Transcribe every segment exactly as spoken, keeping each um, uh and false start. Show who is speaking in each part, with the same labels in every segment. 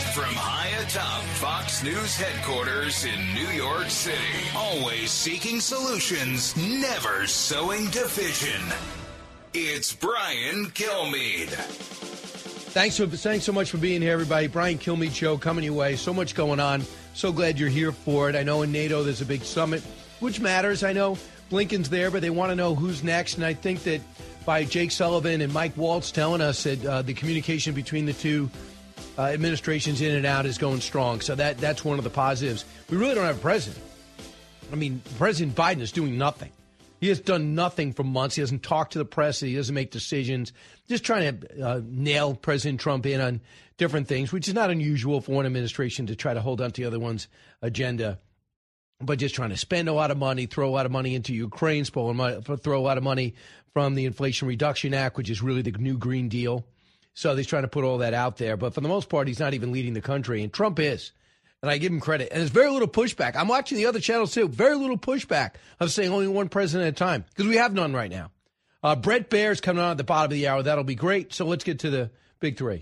Speaker 1: From high atop Fox News headquarters in New York City, always seeking solutions, never sowing division. It's Brian Kilmeade.
Speaker 2: Thanks for thanks so much for being here, everybody. Brian Kilmeade Show coming your way. So much going on. So glad you're here for it. I know in NATO there's a big summit, which matters. I know Blinken's there, but they want to know who's next. And I think that by Jake Sullivan and Mike Waltz telling us that uh, the communication between the two uh, administrations in and out is going strong. So that that's one of the positives. We really don't have a president. I mean, President Biden is doing nothing. He has done nothing for months. He hasn't talked to the press. He doesn't make decisions. Just trying to uh, nail President Trump in on different things, which is not unusual for one administration to try to hold on to the other one's agenda. But just trying to spend a lot of money, throw a lot of money into Ukraine, throw a lot of money from the Inflation Reduction Act, which is really the new Green Deal. So he's trying to put all that out there. But for the most part, he's not even leading the country. And Trump is. And I give him credit. And there's very little pushback. I'm watching the other channels, too. Very little pushback of saying only one president at a time, because we have none right now. Uh, Brett Baer's coming on at the bottom of the hour. That'll be great. So let's get to the big three.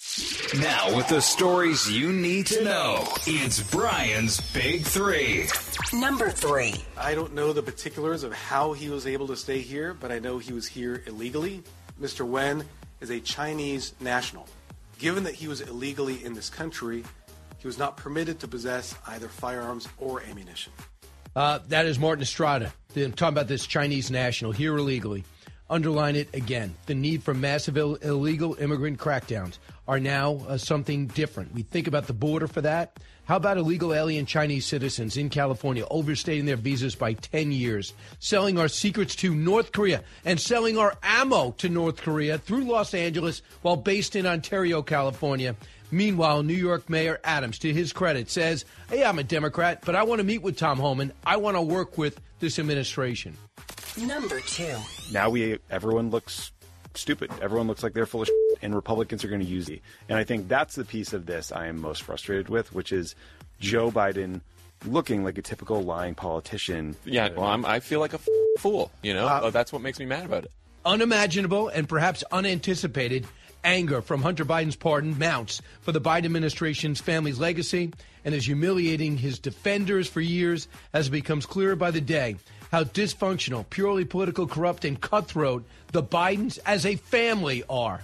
Speaker 1: Now, with the stories you need to know, it's Brian's Big Three.
Speaker 3: Number three.
Speaker 4: I don't know the particulars of how he was able to stay here, but I know he was here illegally. Mister Wen is a Chinese national. Given that he was illegally in this country, he was not permitted to possess either firearms or ammunition.
Speaker 2: Uh, that is Martin Estrada. I'm talking about this Chinese national here illegally. Underline it again. The need for massive Ill- illegal immigrant crackdowns are now uh, something different. We think about the border for that. How about illegal alien Chinese citizens in California overstaying their visas by ten years, selling our secrets to North Korea and selling our ammo to North Korea through Los Angeles while based in Ontario, California? Meanwhile, New York Mayor Adams, to his credit, says, hey, I'm a Democrat, but I want to meet with Tom Homan. I want to work with this administration.
Speaker 3: Number two.
Speaker 5: Now we everyone looks stupid. Everyone looks like they're full of shit, and Republicans are going to use it. And I think that's the piece of this I am most frustrated with, which is Joe Biden looking like a typical lying politician.
Speaker 6: Yeah, well, I'm, I feel like a f- fool, you know? Uh, that's what makes me mad about it.
Speaker 2: Unimaginable and perhaps unanticipated anger from Hunter Biden's pardon mounts for the Biden administration's family's legacy and is humiliating his defenders for years as it becomes clearer by the day how dysfunctional, purely political, corrupt, and cutthroat the Bidens as a family are.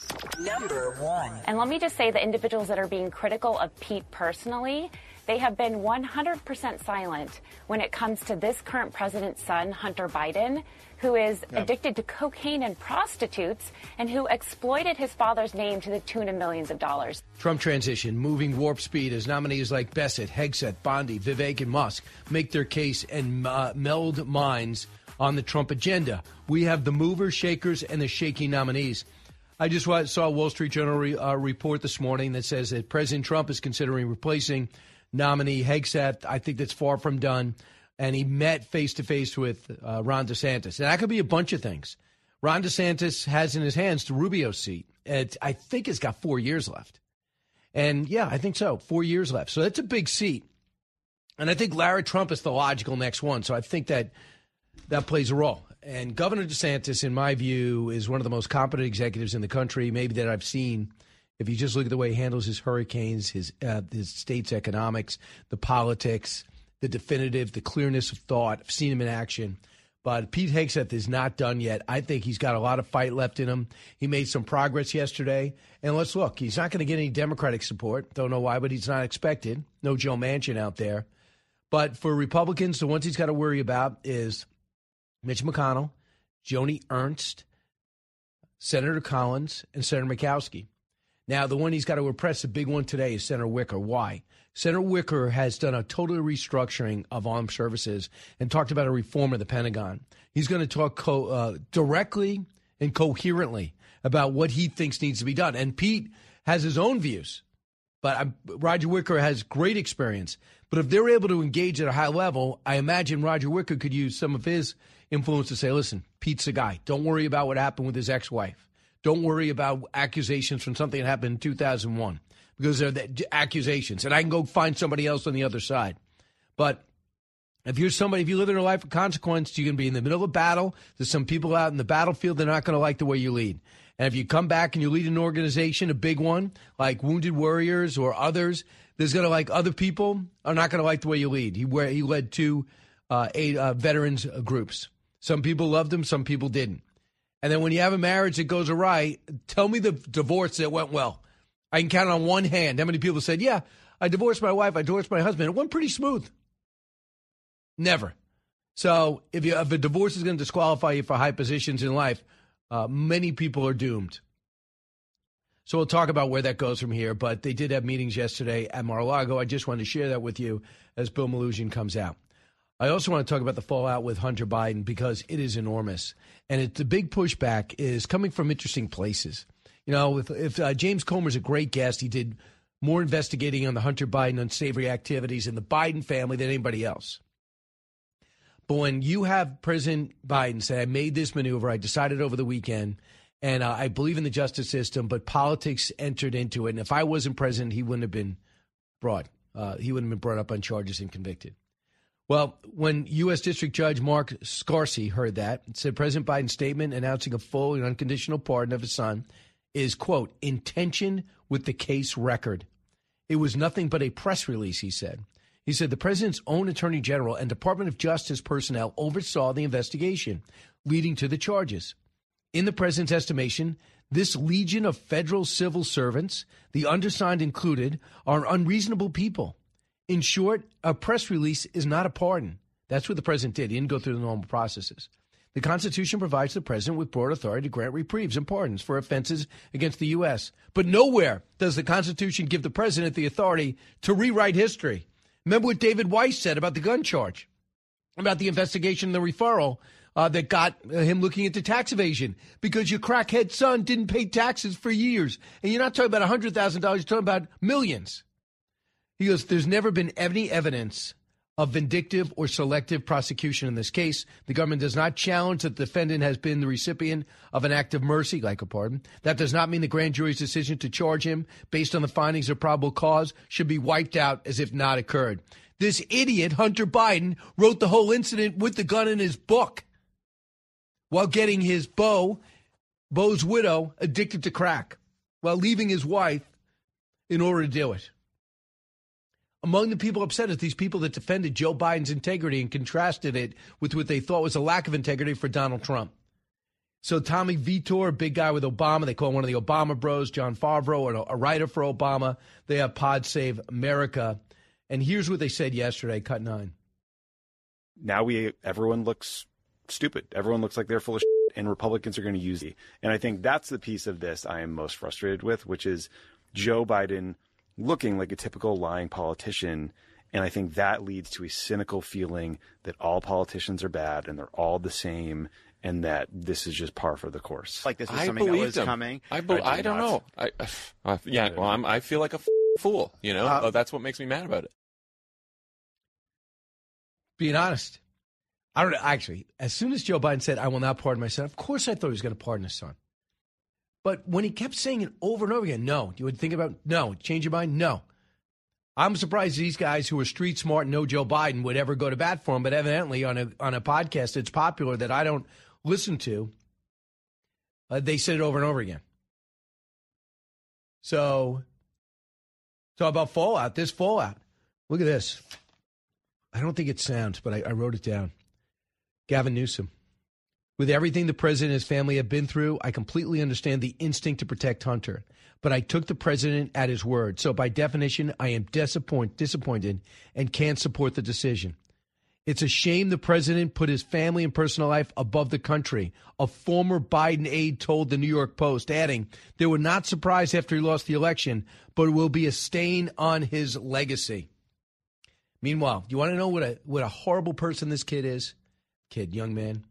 Speaker 3: Number one.
Speaker 7: And let me just say the individuals that are being critical of Pete personally, they have been one hundred percent silent when it comes to this current president's son, Hunter Biden, who is yeah. addicted to cocaine and prostitutes and who exploited his father's name to the tune of millions of dollars.
Speaker 2: Trump transition moving warp speed as nominees like Bessent, Hegseth, Bondi, Vivek, and Musk make their case and uh, meld minds on the Trump agenda. We have the movers, shakers, and the shaky nominees. I just saw a Wall Street Journal re, uh, report this morning that says that President Trump is considering replacing nominee Hegseth. I think that's far from done. And he met face-to-face with uh, Ron DeSantis. And that could be a bunch of things. Ron DeSantis has in his hands the Rubio seat. It, I think it's got four years left. And, yeah, I think so, four years left. So that's a big seat. And I think Larry Trump is the logical next one. So I think that that plays a role. And Governor DeSantis, in my view, is one of the most competent executives in the country, maybe that I've seen. If you just look at the way he handles his hurricanes, his, uh, his state's economics, the politics, the definitive, the clearness of thought. I've seen him in action. But Pete Hegseth is not done yet. I think he's got a lot of fight left in him. He made some progress yesterday. And let's look. He's not going to get any Democratic support. Don't know why, but he's not expected. No Joe Manchin out there. But for Republicans, the ones he's got to worry about is Mitch McConnell, Joni Ernst, Senator Collins, and Senator Murkowski. Now, the one he's got to impress, the big one today, is Senator Wicker. Why? Senator Wicker has done a total restructuring of armed services and talked about a reform of the Pentagon. He's going to talk co- uh, directly and coherently about what he thinks needs to be done. And Pete has his own views, but I'm, Roger Wicker has great experience. But if they're able to engage at a high level, I imagine Roger Wicker could use some of his influence to say, listen, Pete's the guy. Don't worry about what happened with his ex-wife. Don't worry about accusations from something that happened in two thousand one. Because they're the accusations, and I can go find somebody else on the other side. But if you're somebody, if you live in a life of consequence, you're going to be in the middle of battle. There's some people out in the battlefield, they're not going to like the way you lead. And if you come back and you lead an organization, a big one, like Wounded Warriors or others, there's going to like other people are not going to like the way you lead. He, he led two uh, eight, uh, veterans groups. Some people loved him, some people didn't. And then when you have a marriage that goes awry, tell me the divorce that went well. I can count on one hand how many people said, yeah, I divorced my wife, I divorced my husband. It went pretty smooth. Never. So if, you, if a divorce is going to disqualify you for high positions in life, uh, many people are doomed. So we'll talk about where that goes from here. But they did have meetings yesterday at Mar-a-Lago. I just wanted to share that with you as Bill Malugin comes out. I also want to talk about the fallout with Hunter Biden because it is enormous. And it, the big pushback is coming from interesting places. You know, if, if uh, James Comer's a great guest, he did more investigating on the Hunter Biden unsavory activities in the Biden family than anybody else. But when you have President Biden say, I made this maneuver, I decided over the weekend, and uh, I believe in the justice system, but politics entered into it. And if I wasn't president, he wouldn't have been brought. Uh, he wouldn't have been brought up on charges and convicted. Well, when U S. District Judge Mark Scarsi heard that, it said President Biden's statement announcing a full and unconditional pardon of his son is, quote, in tension with the case record. It was nothing but a press release, he said. He said the president's own attorney general and Department of Justice personnel oversaw the investigation, leading to the charges. In the president's estimation, this legion of federal civil servants, the undersigned included, are unreasonable people. In short, a press release is not a pardon. That's what the president did. He didn't go through the normal processes. The Constitution provides the president with broad authority to grant reprieves and pardons for offenses against the U S. But nowhere does the Constitution give the president the authority to rewrite history. Remember what David Weiss said about the gun charge, about the investigation and the referral uh, that got uh, him looking into tax evasion because your crackhead son didn't pay taxes for years. And you're not talking about one hundred thousand dollars, you're talking about millions. He goes, there's never been any evidence of vindictive or selective prosecution in this case. The government does not challenge that the defendant has been the recipient of an act of mercy, like a pardon. That does not mean the grand jury's decision to charge him based on the findings of probable cause should be wiped out as if not occurred. This idiot, Hunter Biden, wrote the whole incident with the gun in his book while getting his beau, Beau's widow, addicted to crack, while leaving his wife in order to do it. Among the people upset is these people that defended Joe Biden's integrity and contrasted it with what they thought was a lack of integrity for Donald Trump. So Tommy Vitor, a big guy with Obama, they call him one of the Obama bros, John Favreau, a writer for Obama. They have Pod Save America. And here's what they said yesterday, cut nine.
Speaker 5: Now we everyone looks stupid. Everyone looks like they're full of shit, and Republicans are going to use it. And I think that's the piece of this I am most frustrated with, which is Joe Biden looking like a typical lying politician. And I think that leads to a cynical feeling that all politicians are bad and they're all the same and that this is just par for the course.
Speaker 8: Like this was
Speaker 6: I
Speaker 8: something that was
Speaker 6: him.
Speaker 8: coming.
Speaker 6: I, be- I don't know. I, uh, yeah, well, I'm, I feel like a f- fool, you know? Uh, That's what makes me mad about it.
Speaker 2: Being honest, I don't know. Actually, as soon as Joe Biden said, I will not pardon my son, of course I thought he was going to pardon his son. But when he kept saying it over and over again, no, you would think about, no, change your mind, no. I'm surprised these guys who are street smart and know Joe Biden would ever go to bat for him, but evidently on a on a podcast that's popular that I don't listen to, uh, they said it over and over again. So, so about fallout, this fallout. Look at this. I don't think it sounds, but I, I wrote it down. Gavin Newsom. With everything the president and his family have been through, I completely understand the instinct to protect Hunter. But I took the president at his word. So by definition, I am disappoint, disappointed and can't support the decision. It's a shame the president put his family and personal life above the country, a former Biden aide told the New York Post, adding, they were not surprised after he lost the election, but it will be a stain on his legacy. Meanwhile, you want to know what a what a horrible person this kid is? Kid, young man.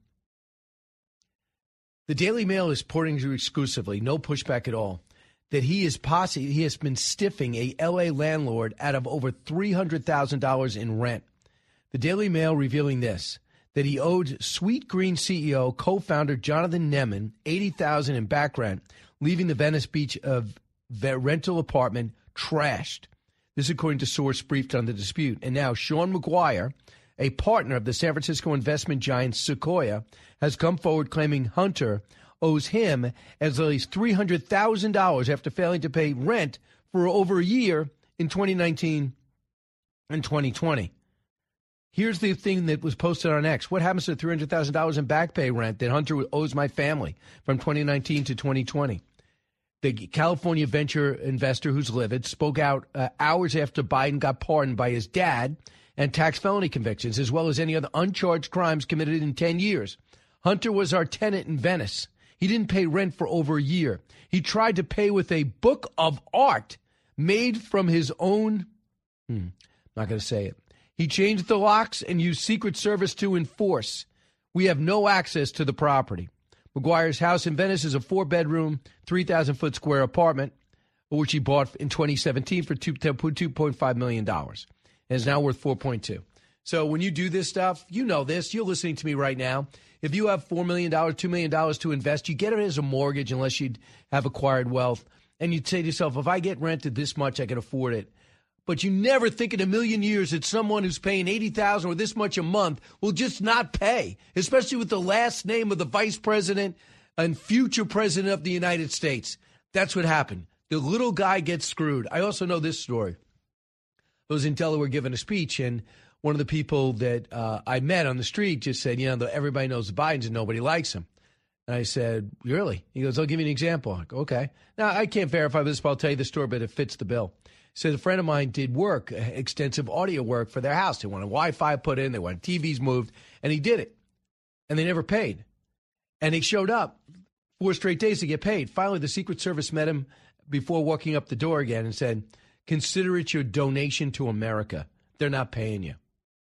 Speaker 2: The Daily Mail is reporting exclusively, no pushback at all, that he is posse, he has been stiffing a L A landlord out of over three hundred thousand dollars in rent. The Daily Mail revealing this, that he owed Sweet Green C E O, co-founder Jonathan Neman eighty thousand dollars in back rent, leaving the Venice Beach of the rental apartment trashed. This according to source briefed on the dispute. And now Sean McGuire, a partner of the San Francisco investment giant Sequoia, has come forward claiming Hunter owes him as little as three hundred thousand dollars after failing to pay rent for over a year in twenty nineteen and twenty twenty. Here's the thing that was posted on X. What happens to three hundred thousand dollars in back pay rent that Hunter owes my family from twenty nineteen to twenty twenty? The California venture investor who's livid spoke out uh, hours after Biden got pardoned by his dad and tax felony convictions, as well as any other uncharged crimes committed in ten years. Hunter was our tenant in Venice. He didn't pay rent for over a year. He tried to pay with a book of art made from his own. Hmm, not going to say it. He changed the locks and used Secret Service to enforce. We have no access to the property. McGuire's house in Venice is a four-bedroom, three thousand foot square apartment, which he bought in twenty seventeen for two point five million dollars. And is now worth four point two. So when you do this stuff, you know this. You're listening to me right now. If you have four million dollars, two million dollars to invest, you get it as a mortgage unless you have acquired wealth. And you'd say to yourself, if I get rented this much, I can afford it. But you never think in a million years that someone who's paying eighty thousand dollars or this much a month will just not pay, especially with the last name of the vice president and future president of the United States. That's what happened. The little guy gets screwed. I also know this story. I was in Delaware giving a speech, and one of the people that uh, I met on the street just said, you know, everybody knows the Bidens and nobody likes him. And I said, really? He goes, I'll give you an example. I go, okay. Now, I can't verify this, but I'll tell you the story, but it fits the bill. So a friend of mine did work, extensive audio work for their house. They wanted Wi-Fi put in. They wanted T Vs moved. And he did it. And they never paid. And he showed up four straight days to get paid. Finally, the Secret Service met him before walking up the door again and said, consider it your donation to America. They're not paying you.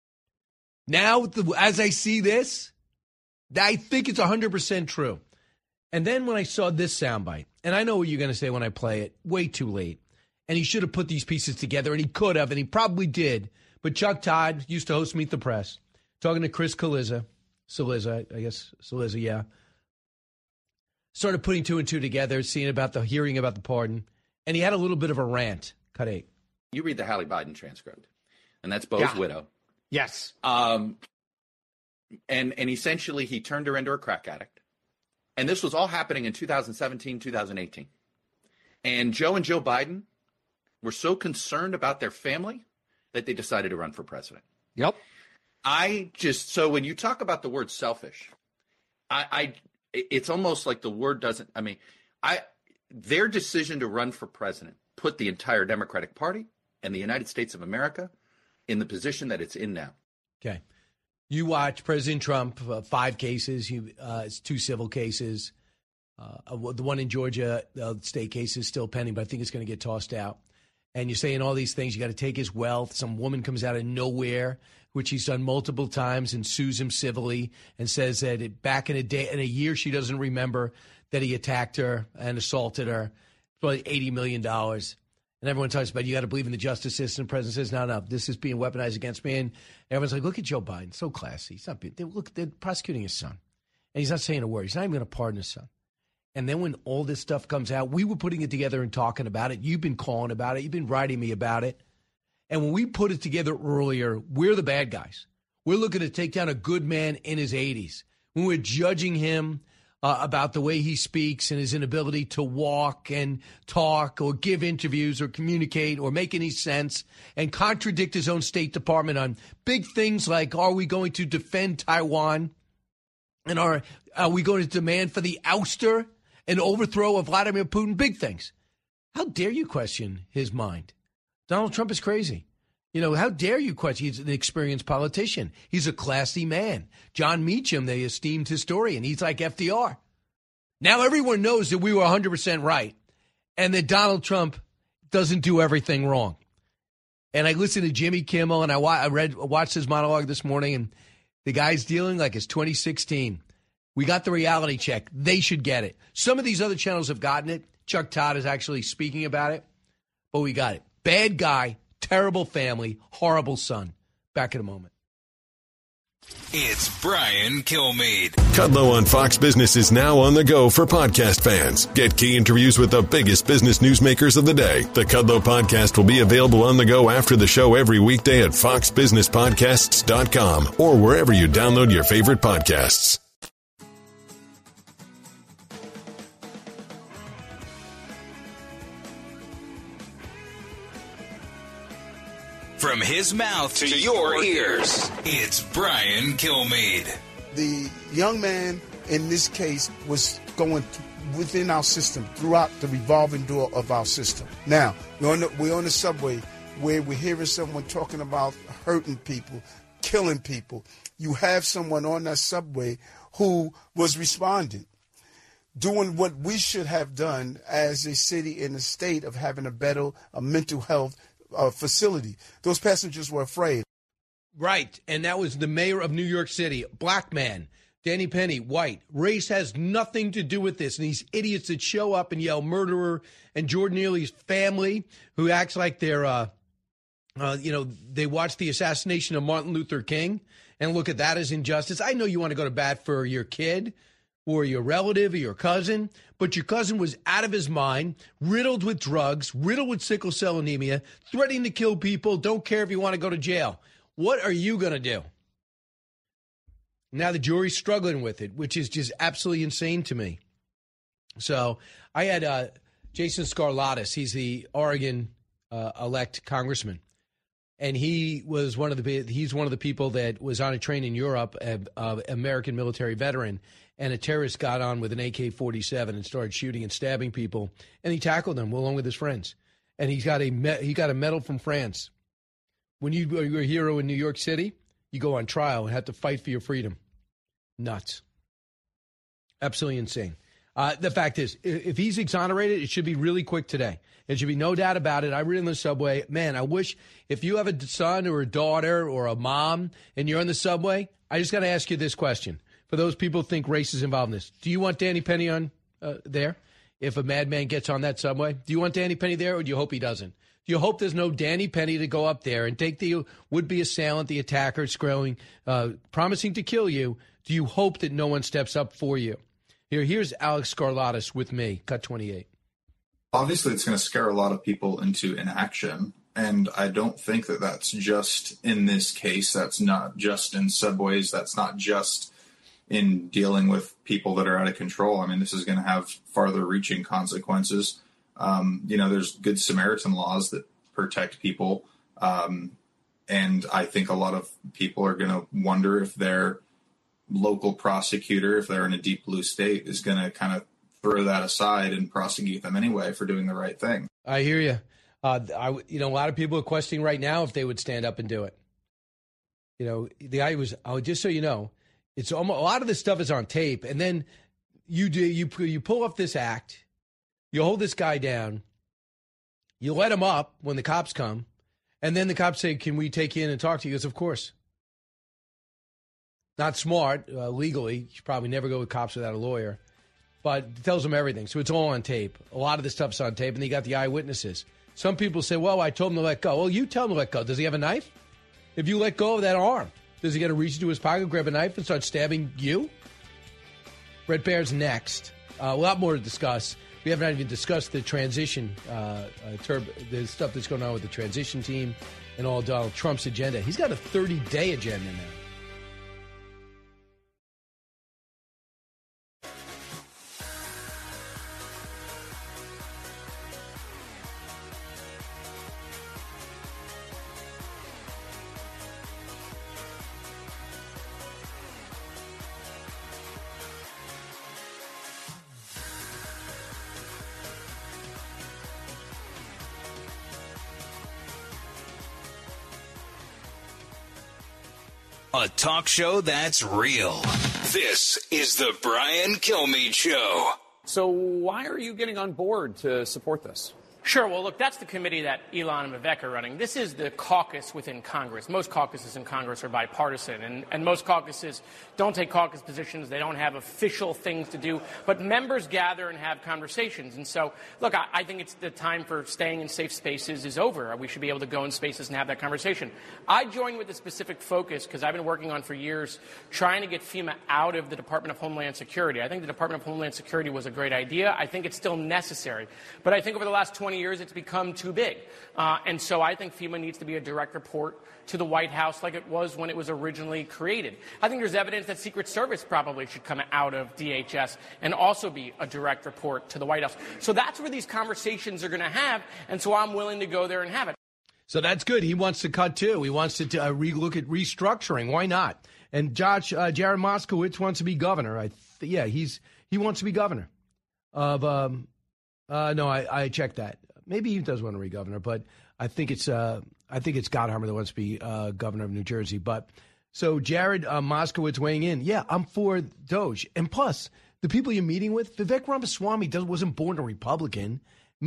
Speaker 2: Now, as I see this, I think it's one hundred percent true. And then when I saw this soundbite, and I know what you're going to say when I play it, way too late. And he should have put these pieces together, and he could have, and he probably did. But Chuck Todd used to host Meet the Press, talking to Chris Cillizza, Cillizza, I guess, Cillizza, yeah. Started putting two and two together, seeing about the hearing about the pardon, and he had a little bit of a rant. Cut eight.
Speaker 8: You read the Hallie Biden transcript, and that's Bo's
Speaker 2: yeah.
Speaker 8: widow.
Speaker 2: Yes.
Speaker 8: Um, and and essentially, he turned her into a crack addict. And this was all happening in two thousand seventeen, two thousand eighteen. And Joe and Joe Biden were so concerned about their family that they decided to run for president.
Speaker 2: Yep.
Speaker 8: I just, so when you talk about the word selfish, I, I it's almost like the word doesn't, I mean, I their decision to run for president put the entire Democratic Party and the United States of America in the position that it's in now.
Speaker 2: Okay. You watch President Trump, uh, five cases, you, uh, it's two civil cases. Uh, the one in Georgia, the uh, state case is still pending, but I think it's going to get tossed out. And you're saying all these things. You got to take his wealth. Some woman comes out of nowhere, which he's done multiple times, and sues him civilly and says that it, back in a day, in a year, she doesn't remember that he attacked her and assaulted her. It's probably eighty million dollars. And everyone talks about, you got to believe in the justice system. The president says, no, no, this is being weaponized against me. And everyone's like, look at Joe Biden. So classy. He's not being, they, look, they're prosecuting his son. And he's not saying a word. He's not even going to pardon his son. And then when all this stuff comes out, we were putting it together and talking about it. You've been calling about it. You've been writing me about it. And when we put it together earlier, we're the bad guys. We're looking to take down a good man in his eighties. When we're judging him uh, about the way he speaks and his inability to walk and talk or give interviews or communicate or make any sense and contradict his own State Department on big things like, are we going to defend Taiwan? And are, are we going to demand for the ouster and overthrow of Vladimir Putin? Big things. How dare you question his mind? Donald Trump is crazy. You know, how dare you question? He's an experienced politician. He's a classy man. John Meacham, the esteemed historian, he's like F D R. Now everyone knows that we were one hundred percent right and that Donald Trump doesn't do everything wrong. And I listened to Jimmy Kimmel, and I, wa- I read watched his monologue this morning, and the guy's dealing like it's twenty sixteen. We got the reality check. They should get it. Some of these other channels have gotten it. Chuck Todd is actually speaking about it, but we got it. Bad guy, terrible family, horrible son. Back in a moment.
Speaker 1: It's Brian Kilmeade.
Speaker 9: Kudlow on Fox Business is now on the go for podcast fans. Get key interviews with the biggest business newsmakers of the day. The Kudlow podcast will be available on the go after the show every weekday at fox business podcasts dot com or wherever you download your favorite podcasts.
Speaker 1: From his mouth to your ears, it's Brian Kilmeade.
Speaker 10: The young man in this case was going th- within our system, throughout the revolving door of our system. Now, we're on the, we're on the subway where we're hearing someone talking about hurting people, killing people. You have someone on that subway who was responding, doing what we should have done as a city and a state of having a better a mental health uh, facility. Those passengers were afraid.
Speaker 2: Right, and that was the mayor of New York City, black man, Danny Penny, white. Race has nothing to do with this. And these idiots that show up and yell murderer, and Jordan Neely's family, who acts like they're, uh, uh, you know, they watched the assassination of Martin Luther King and look at that as injustice. I know you want to go to bat for your kid or your relative or your cousin, but your cousin was out of his mind, riddled with drugs, riddled with sickle cell anemia, threatening to kill people, don't care if you want to go to jail. What are you going to do? Now the jury's struggling with it, which is just absolutely insane to me. So I had uh, Jason Skarlatos. He's the Oregon uh, elect congressman. And he was one of the he's one of the people that was on a train in Europe, an American military veteran, and a terrorist got on with an A K forty-seven and started shooting and stabbing people, and he tackled them along with his friends. And he's got a he got a medal from France. When you, you're a hero in New York City, you go on trial and have to fight for your freedom. Nuts. Absolutely insane. Uh, the fact is, if he's exonerated, it should be really quick today. There should be no doubt about it. I read in the subway, man, I wish if you have a son or a daughter or a mom and you're in the subway, I just got to ask you this question. For those people who think race is involved in this, do you want Danny Penny on uh, there if a madman gets on that subway? Do you want Danny Penny there, or do you hope he doesn't? Do you hope there's no Danny Penny to go up there and take the would-be assailant, the attacker, scrolling, uh, promising to kill you? Do you hope that no one steps up for you? Here, here's Alex Skarlatos with me, Cut twenty-eight.
Speaker 11: Obviously, it's going to scare a lot of people into inaction, and I don't think that that's just in this case. That's not just in subways. That's not just in dealing with people that are out of control. I mean, this is going to have farther-reaching consequences. Um, you know, there's Good Samaritan laws that protect people, um, and I think a lot of people are going to wonder if their local prosecutor, if they're in a deep blue state, is going to kind of throw that aside and prosecute them anyway for doing the right thing.
Speaker 2: I hear you. Uh, I, you know, a lot of people are questioning right now if they would stand up and do it. You know, the guy was, oh, just so you know, it's almost, a lot of this stuff is on tape, and then you do you you pull off this act, you hold this guy down, you let him up when the cops come, and then the cops say, "Can we take you in and talk to you?" He goes, "Of course." Not smart uh, legally. You should probably never go with cops without a lawyer. But it tells them everything. So it's all on tape. A lot of this stuff's on tape, and they got the eyewitnesses. Some people say, well, I told him to let go. Well, you tell him to let go. Does he have a knife? If you let go of that arm, does he get to reach into his pocket, grab a knife, and start stabbing you? Brett Baer's next. Uh, a lot more to discuss. We haven't even discussed the transition, uh, uh, turb- the stuff that's going on with the transition team and all Donald Trump's agenda. He's got a thirty-day agenda now.
Speaker 1: A talk show that's real. This is the Brian Kilmeade Show.
Speaker 12: So why are you getting on board to support this?
Speaker 13: Sure. Well, look, that's the committee that Elon and Vivek are running. This is the caucus within Congress. Most caucuses in Congress are bipartisan, and, and most caucuses don't take caucus positions. They don't have official things to do, but members gather and have conversations. And so, look, I, I think it's the time for staying in safe spaces is over. We should be able to go in spaces and have that conversation. I joined with a specific focus because I've been working on for years trying to get FEMA out of the Department of Homeland Security. I think the Department of Homeland Security was a great idea. I think it's still necessary. But I think over the last twenty years, it's become too big. Uh, and so I think FEMA needs to be a direct report to the White House like it was when it was originally created. I think there's evidence that Secret Service probably should come out of D H S and also be a direct report to the White House. So that's where these conversations are going to have, and so I'm willing to go there and have it.
Speaker 2: So that's good. He wants to cut too. He wants to uh, re-look at restructuring. Why not? And Josh, uh, Jared Moskowitz wants to be governor. I th- yeah, he's he wants to be governor of. Um, uh, no, I, I checked that. Maybe he does want to be governor, but I think it's uh, I think it's Gottheimer that wants to be uh, governor of New Jersey. But so Jared uh, Moskowitz weighing in. Yeah, I'm for Doge. And plus, the people you're meeting with, Vivek Ramaswamy does, wasn't born a Republican.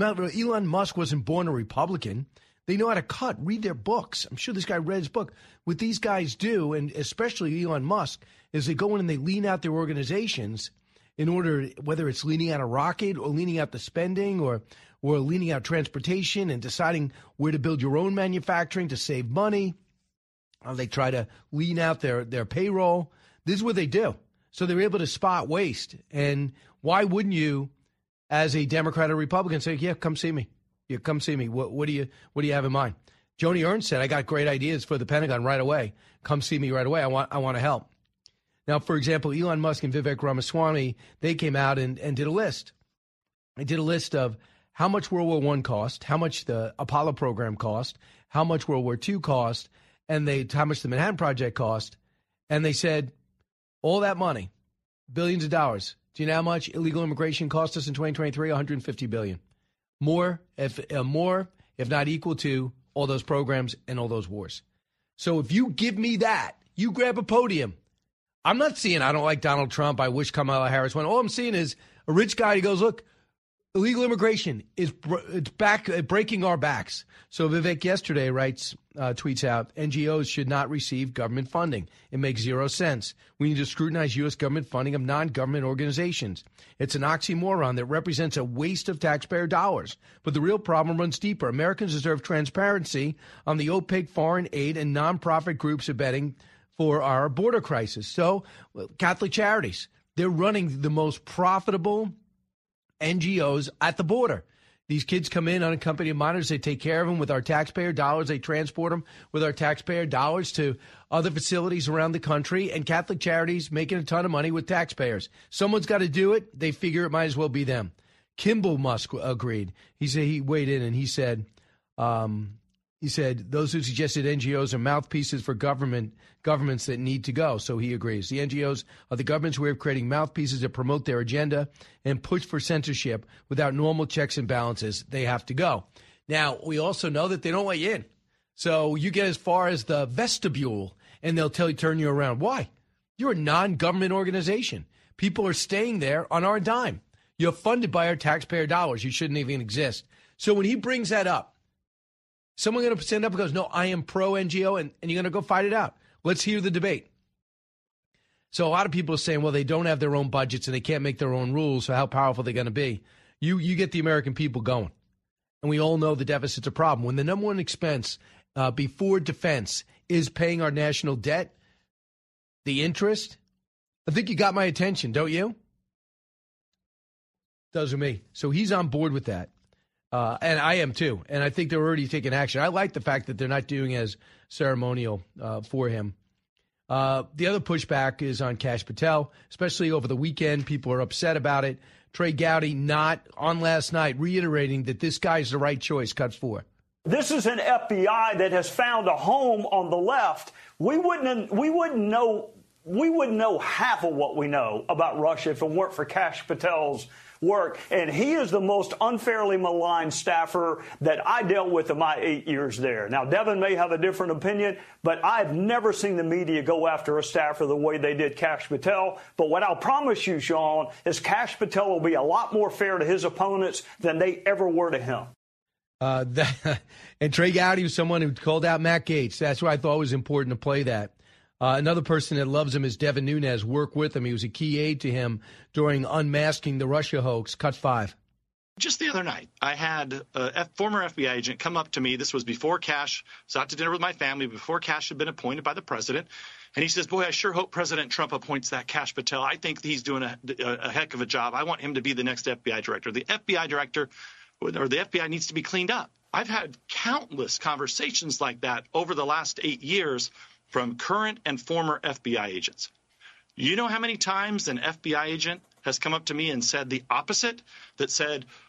Speaker 2: Elon Musk wasn't born a Republican. They know how to cut, read their books. I'm sure this guy read his book. What these guys do, and especially Elon Musk, is they go in and they lean out their organizations in order, whether it's leaning out a rocket or leaning out the spending or or leaning out transportation and deciding where to build your own manufacturing to save money. Uh, they try to lean out their, their payroll. This is what they do. So they're able to spot waste. And why wouldn't you, as a Democrat or Republican, say, yeah, come see me. Yeah, come see me. What, what do you what do you have in mind? Joni Ernst said, I got great ideas for the Pentagon right away. Come see me right away. I want I want to help. Now, for example, Elon Musk and Vivek Ramaswamy, they came out and, and did a list. They did a list of how much World War One cost, how much the Apollo program cost, how much World War Two cost, and they how much the Manhattan Project cost. And they said, all that money, billions of dollars. Do you know how much illegal immigration cost us in twenty twenty-three? one hundred fifty billion dollars. More, if uh, more, if not equal to all those programs and all those wars. So if you give me that, you grab a podium. I'm not seeing I don't like Donald Trump. I wish Kamala Harris went. All I'm seeing is a rich guy who goes, look, illegal immigration is it's back uh, breaking our backs. So Vivek yesterday writes, uh, tweets out, N G Os should not receive government funding. It makes zero sense. We need to scrutinize U S government funding of non-government organizations. It's an oxymoron that represents a waste of taxpayer dollars. But the real problem runs deeper. Americans deserve transparency on the opaque foreign aid and nonprofit groups abetting for our border crisis. So well, Catholic Charities, they're running the most profitable N G Os at the border. These kids come in unaccompanied minors. They take care of them with our taxpayer dollars. They transport them with our taxpayer dollars to other facilities around the country. And Catholic Charities making a ton of money with taxpayers. Someone's got to do it. They figure it might as well be them. Kimball Musk agreed. He said he weighed in and he said, um, he said those who suggested N G Os are mouthpieces for government governments that need to go. So he agrees. The N G Os are the government's way of creating mouthpieces that promote their agenda and push for censorship without normal checks and balances. They have to go. Now, we also know that they don't let you in. So you get as far as the vestibule and they'll tell you, turn you around. Why? You're a non-government organization. People are staying there on our dime. You're funded by our taxpayer dollars. You shouldn't even exist. So when he brings that up, someone going to stand up and goes, no, I am pro-N G O, and, and you're going to go fight it out. Let's hear the debate. So a lot of people are saying, well, they don't have their own budgets and they can't make their own rules, so how powerful are they going to be? You you get the American people going. And we all know the deficit's a problem. When the number one expense uh, before defense is paying our national debt, the interest, I think you got my attention, don't you? Does with me. So he's on board with that. Uh, and I am too. And I think they're already taking action. I like the fact that they're not doing as ceremonial uh, for him. Uh, the other pushback is on Kash Patel, especially over the weekend. People are upset about it. Trey Gowdy not on last night, reiterating that this guy's the right choice. Cuts four.
Speaker 14: This is an F B I that has found a home on the left. We wouldn't. We wouldn't know. We wouldn't know half of what we know about Russia if it weren't for Kash Patel's work. And he is the most unfairly maligned staffer that I dealt with in my eight years there. Now, Devin may have a different opinion, but I've never seen the media go after a staffer the way they did Kash Patel. But what I'll promise you, Sean, is Kash Patel will be a lot more fair to his opponents than they ever were to him.
Speaker 2: Uh, that, and Trey Gowdy was someone who called out Matt Gaetz. That's why I thought it was important to play that. Uh, another person that loves him is Devin Nunes. Worked with him. He was a key aide to him during unmasking the Russia hoax. Cut five.
Speaker 15: Just the other night, I had a F- former F B I agent come up to me. This was before Kash was out to dinner with my family, before Kash had been appointed by the president. And he says, boy, I sure hope President Trump appoints that Kash Patel. I think he's doing a, a, a heck of a job. I want him to be the next F B I director. The F B I director or the F B I needs to be cleaned up. I've had countless conversations like that over the last eight years from current and former F B I agents. You know how many times an F B I agent has come up to me and said the opposite, that said,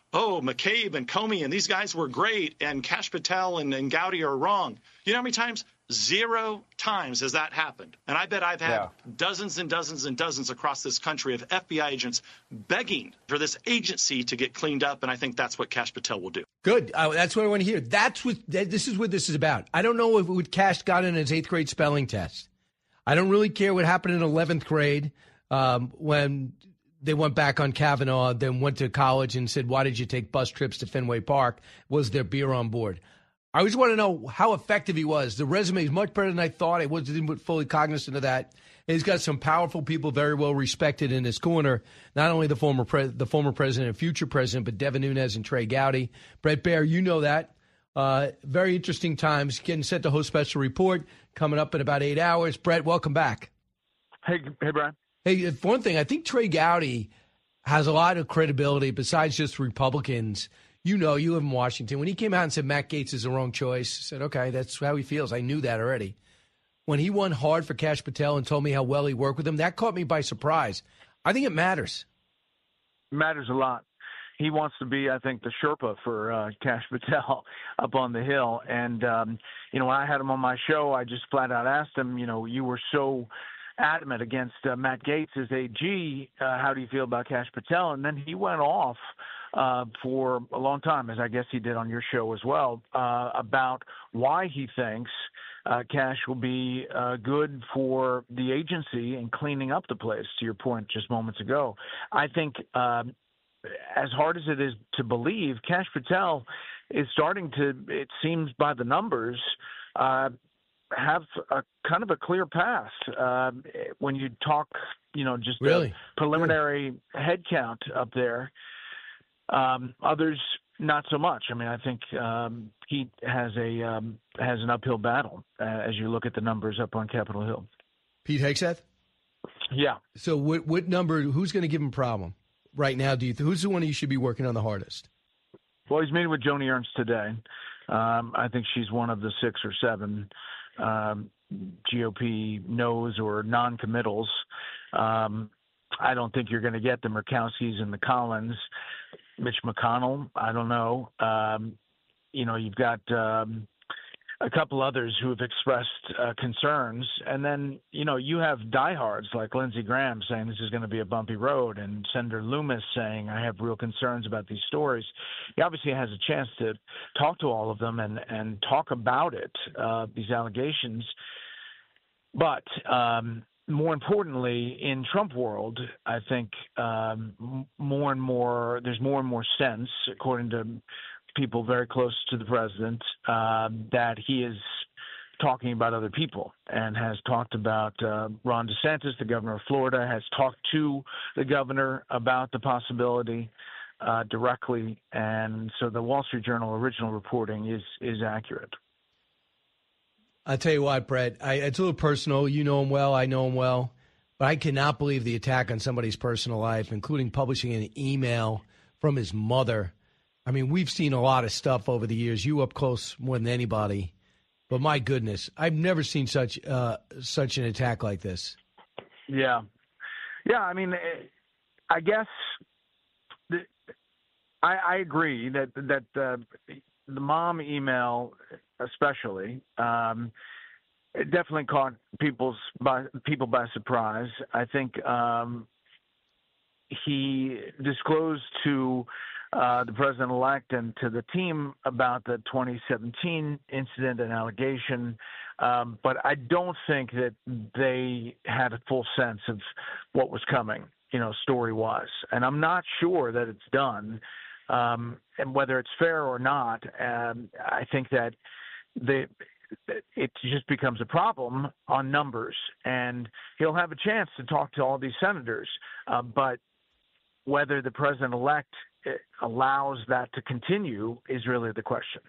Speaker 15: oh, McCabe and Comey and these guys were great, and Kash Patel and, and Gowdy are wrong. You know how many times? Zero times has that happened. And I bet I've had yeah. dozens and dozens and dozens across this country of F B I agents begging for this agency to get cleaned up, and I think that's what Kash Patel will do.
Speaker 2: Good. Uh, that's what I want to hear. That's what this is what this is about. I don't know if what Kash got in his eighth grade spelling test. I don't really care what happened in eleventh grade um, when they went back on Kavanaugh, then went to college and said, why did you take bus trips to Fenway Park? Was there beer on board? I just want to know how effective he was. The resume is much better than I thought. I wasn't fully cognizant of that. And he's got some powerful people, very well respected in his corner. Not only the former pre- the former president and future president, but Devin Nunes and Trey Gowdy. Bret Baier, you know that. Uh, very interesting times. Getting set to host Special Report coming up in about eight hours. Bret, welcome back.
Speaker 16: Hey, hey, Brian.
Speaker 2: Hey, for one thing, I think Trey Gowdy has a lot of credibility besides just Republicans. You know, you live in Washington. When he came out and said Matt Gaetz is the wrong choice, I said, okay, that's how he feels. I knew that already. When he won hard for Kash Patel and told me how well he worked with him, that caught me by surprise. I think it matters.
Speaker 16: It matters a lot. He wants to be, I think, the Sherpa for uh, Kash Patel up on the Hill. And, um, you know, when I had him on my show, I just flat out asked him, you know, you were so adamant against uh, Matt Gaetz as A G. Uh, how do you feel about Kash Patel? And then he went off uh, for a long time, as I guess he did on your show as well, uh, about why he thinks uh, Kash will be uh, good for the agency in cleaning up the place, to your point just moments ago. I think uh, as hard as it is to believe, Kash Patel is starting to, it seems by the numbers, uh, have a kind of a clear path. Uh, when you talk, you know, just
Speaker 2: really?
Speaker 16: a preliminary really? head count up there, um, others not so much. I mean, I think um, he has a um, has an uphill battle uh, as you look at the numbers up on Capitol Hill.
Speaker 2: Pete Hegseth?
Speaker 16: Yeah.
Speaker 2: So what what number, who's going to give him a problem right now? Do you who's the one you should be working on the hardest?
Speaker 16: Well, he's meeting with Joni Ernst today. Um, I think she's one of the six or seven um, G O P no's or non-committals. Um, I don't think you're going to get the Murkowskis and the Collins. Mitch McConnell, I don't know. Um, you know, you've got um, a couple others who have expressed uh, concerns. And then, you know, you have diehards like Lindsey Graham saying this is going to be a bumpy road, and Senator Loomis saying I have real concerns about these stories. He obviously has a chance to talk to all of them and, and talk about it, uh, these allegations. But um, more importantly, in Trump world, I think um, more and more, there's more and more sense, according to people very close to the president, uh, that he is talking about other people and has talked about uh, Ron DeSantis, the governor of Florida, has talked to the governor about the possibility uh, directly. And so the Wall Street Journal original reporting is is accurate.
Speaker 2: I'll tell you what, Bret, I, it's a little personal. You know him well. I know him well. But I cannot believe the attack on somebody's personal life, including publishing an email from his mother. I mean, we've seen a lot of stuff over the years, you up close more than anybody. But my goodness, I've never seen such uh, such an attack like this.
Speaker 16: Yeah. Yeah, I mean, I guess the, I, I agree that, that uh, the mom email especially, um, it definitely caught people's by, people by surprise. I think um, he disclosed to uh, the president-elect and to the team about the twenty seventeen incident and allegation, um, but I don't think that they had a full sense of what was coming, you know, story-wise. And I'm not sure that it's done, um, and whether it's fair or not, um, I think that the it just becomes a problem on numbers, and he'll have a chance to talk to all these senators. Uh, but whether the president-elect allows that to continue is really the question.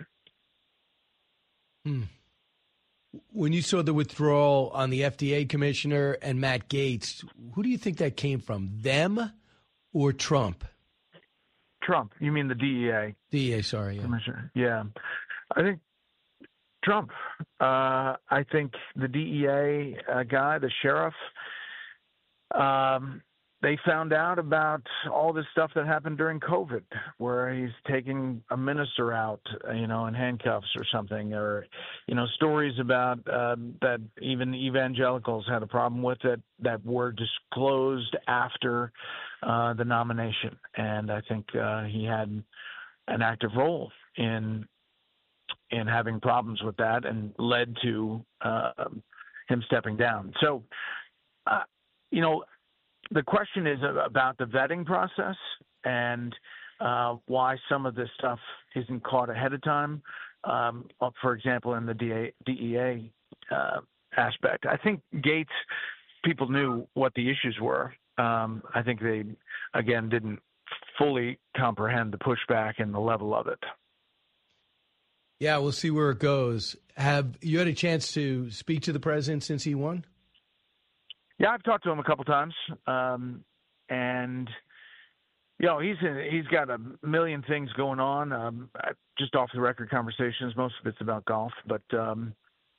Speaker 2: Hmm. When you saw the withdrawal on the F D A commissioner and Matt Gaetz, who do you think that came from, them or Trump?
Speaker 16: Trump. You mean the D E A?
Speaker 2: D E A, sorry. Yeah.
Speaker 16: Commissioner. Yeah. I think Trump. Uh, I think the D E A uh, guy, the sheriff, um, they found out about all this stuff that happened during COVID, where he's taking a minister out, you know, in handcuffs or something, or, you know, stories about uh, that even evangelicals had a problem with it that were disclosed after uh, the nomination. And I think uh, he had an active role in in having problems with that and led to uh, him stepping down. So, uh, you know, the question is about the vetting process and uh, why some of this stuff isn't caught ahead of time. Um, for example, in the D E A uh, aspect, I think Gates, people knew what the issues were. Um, I think they, again, didn't fully comprehend the pushback and the level of it.
Speaker 2: Yeah, we'll see where it goes. Have you had a chance to speak to the president since he won?
Speaker 16: Yeah, I've talked to him a couple times, um, and you know he's in, he's got a million things going on. Um, just off the record conversations, most of it's about golf, but um,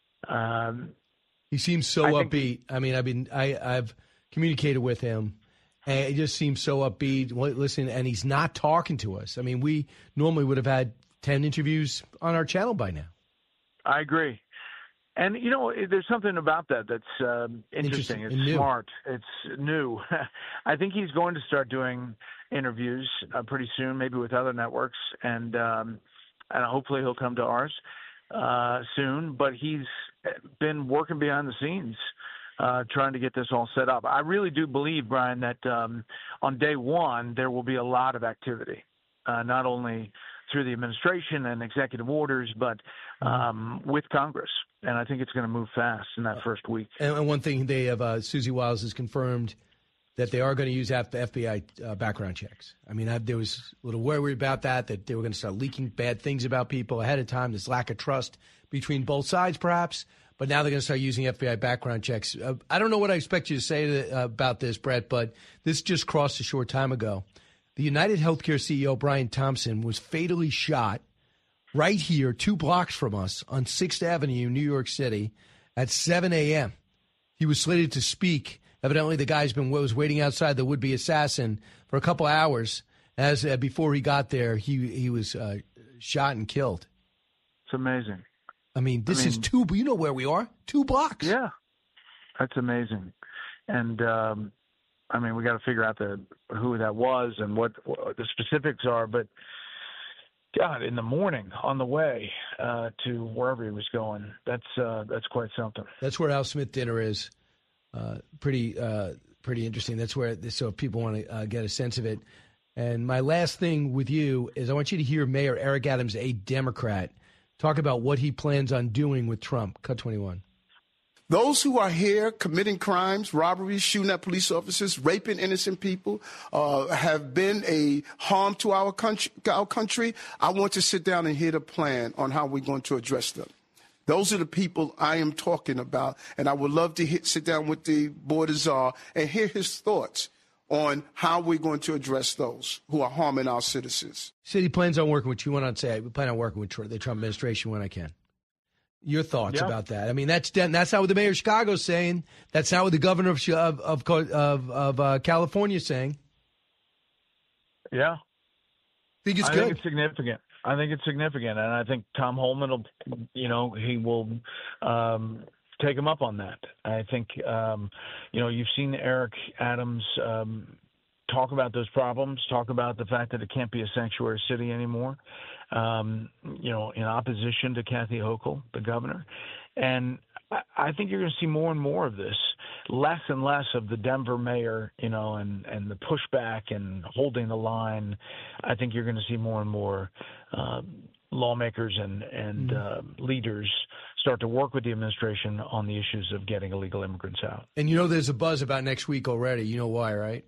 Speaker 16: um,
Speaker 2: he seems so
Speaker 16: I
Speaker 2: upbeat.
Speaker 16: think,
Speaker 2: I mean, I've been I, I've communicated with him, and he just seems so upbeat. Listen, and he's not talking to us. I mean, we normally would have had ten interviews on our channel by now.
Speaker 16: I agree. And, you know, there's something about that that's um, interesting.
Speaker 2: interesting.
Speaker 16: It's smart. It's new. I think he's going to start doing interviews uh, pretty soon, maybe with other networks, and um, and hopefully he'll come to ours uh, soon. But he's been working behind the scenes uh, trying to get this all set up. I really do believe, Brian, that um, on day one there will be a lot of activity, uh, not only through the administration and executive orders, but um, with Congress. And I think it's going to move fast in that first week.
Speaker 2: And, and one thing they have, uh, Susie Wiles has confirmed that they are going to use F B I uh, background checks. I mean, I, there was a little worry about that, that they were going to start leaking bad things about people ahead of time. There's lack of trust between both sides, perhaps. But now they're going to start using F B I background checks. Uh, I don't know what I expect you to say to, uh, about this, Brett, but this just crossed a short time ago. The United Healthcare C E O, Brian Thompson, was fatally shot right here, two blocks from us on sixth Avenue, New York City, at seven a.m. He was slated to speak. Evidently, the guy's been was waiting outside the would-be assassin for a couple hours. As uh, before he got there, he he was uh, shot and killed.
Speaker 16: It's amazing.
Speaker 2: I mean, this
Speaker 16: I mean,
Speaker 2: is two. You know where we are? Two blocks.
Speaker 16: Yeah, that's amazing. And um, I mean, we got to figure out the who that was and what, what the specifics are. But God, in the morning on the way uh, to wherever he was going, that's uh, that's quite something.
Speaker 2: That's where Al Smith Dinner is. Uh, pretty uh, pretty interesting. That's where. So if people want to uh, get a sense of it. And my last thing with you is I want you to hear Mayor Eric Adams, a Democrat, talk about what he plans on doing with Trump. Cut twenty-one.
Speaker 10: Those who are here committing crimes, robberies, shooting at police officers, raping innocent people, uh, have been a harm to our country, our country. I want to sit down and hear the plan on how we're going to address them. Those are the people I am talking about, and I would love to hit, sit down with the Board of Czar and hear his thoughts on how we're going to address those who are harming our citizens.
Speaker 2: He said he plans on working with you. Went on to say, I plan on working with the Trump administration when I can. Your thoughts
Speaker 16: yeah.
Speaker 2: about that? I mean, that's that's not what the mayor of Chicago is saying. That's not what the governor of of of, of, of uh, California is saying.
Speaker 16: Yeah,
Speaker 2: I think it's
Speaker 16: I
Speaker 2: good.
Speaker 16: think it's significant. I think it's significant, and I think Tom Holman will, you know, he will um, take him up on that. I think, um, you know, you've seen Eric Adams um, talk about those problems, talk about the fact that it can't be a sanctuary city anymore. Um, you know, in opposition to Kathy Hochul, the governor. And I, I think you're going to see more and more of this, less and less of the Denver mayor, you know, and, and the pushback and holding the line. I think you're going to see more and more uh, lawmakers and, and uh, leaders start to work with the administration on the issues of getting illegal immigrants out.
Speaker 2: And you know there's a buzz about next week already. You know why, right?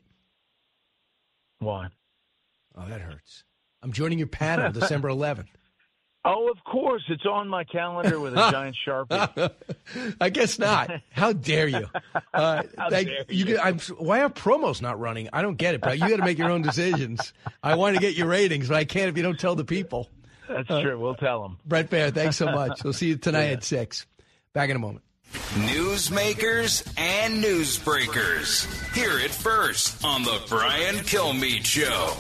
Speaker 16: Why?
Speaker 2: Oh, that hurts. I'm joining your panel December eleventh.
Speaker 16: Oh, of course. It's on my calendar with a giant Sharpie.
Speaker 2: I guess not. How dare you? Uh,
Speaker 16: How
Speaker 2: like,
Speaker 16: dare
Speaker 2: you?
Speaker 16: you.
Speaker 2: Get, I'm, why are promos not running? I don't get it, but you got to make your own decisions. I want to get your ratings, but I can't if you don't tell the people.
Speaker 16: That's
Speaker 2: uh,
Speaker 16: true. We'll tell them.
Speaker 2: Brett Baer, thanks so much. We'll see you tonight
Speaker 16: Yeah.
Speaker 2: at six. Back in a moment.
Speaker 1: Newsmakers and newsbreakers. Hear it first on the Brian Kilmeade Show.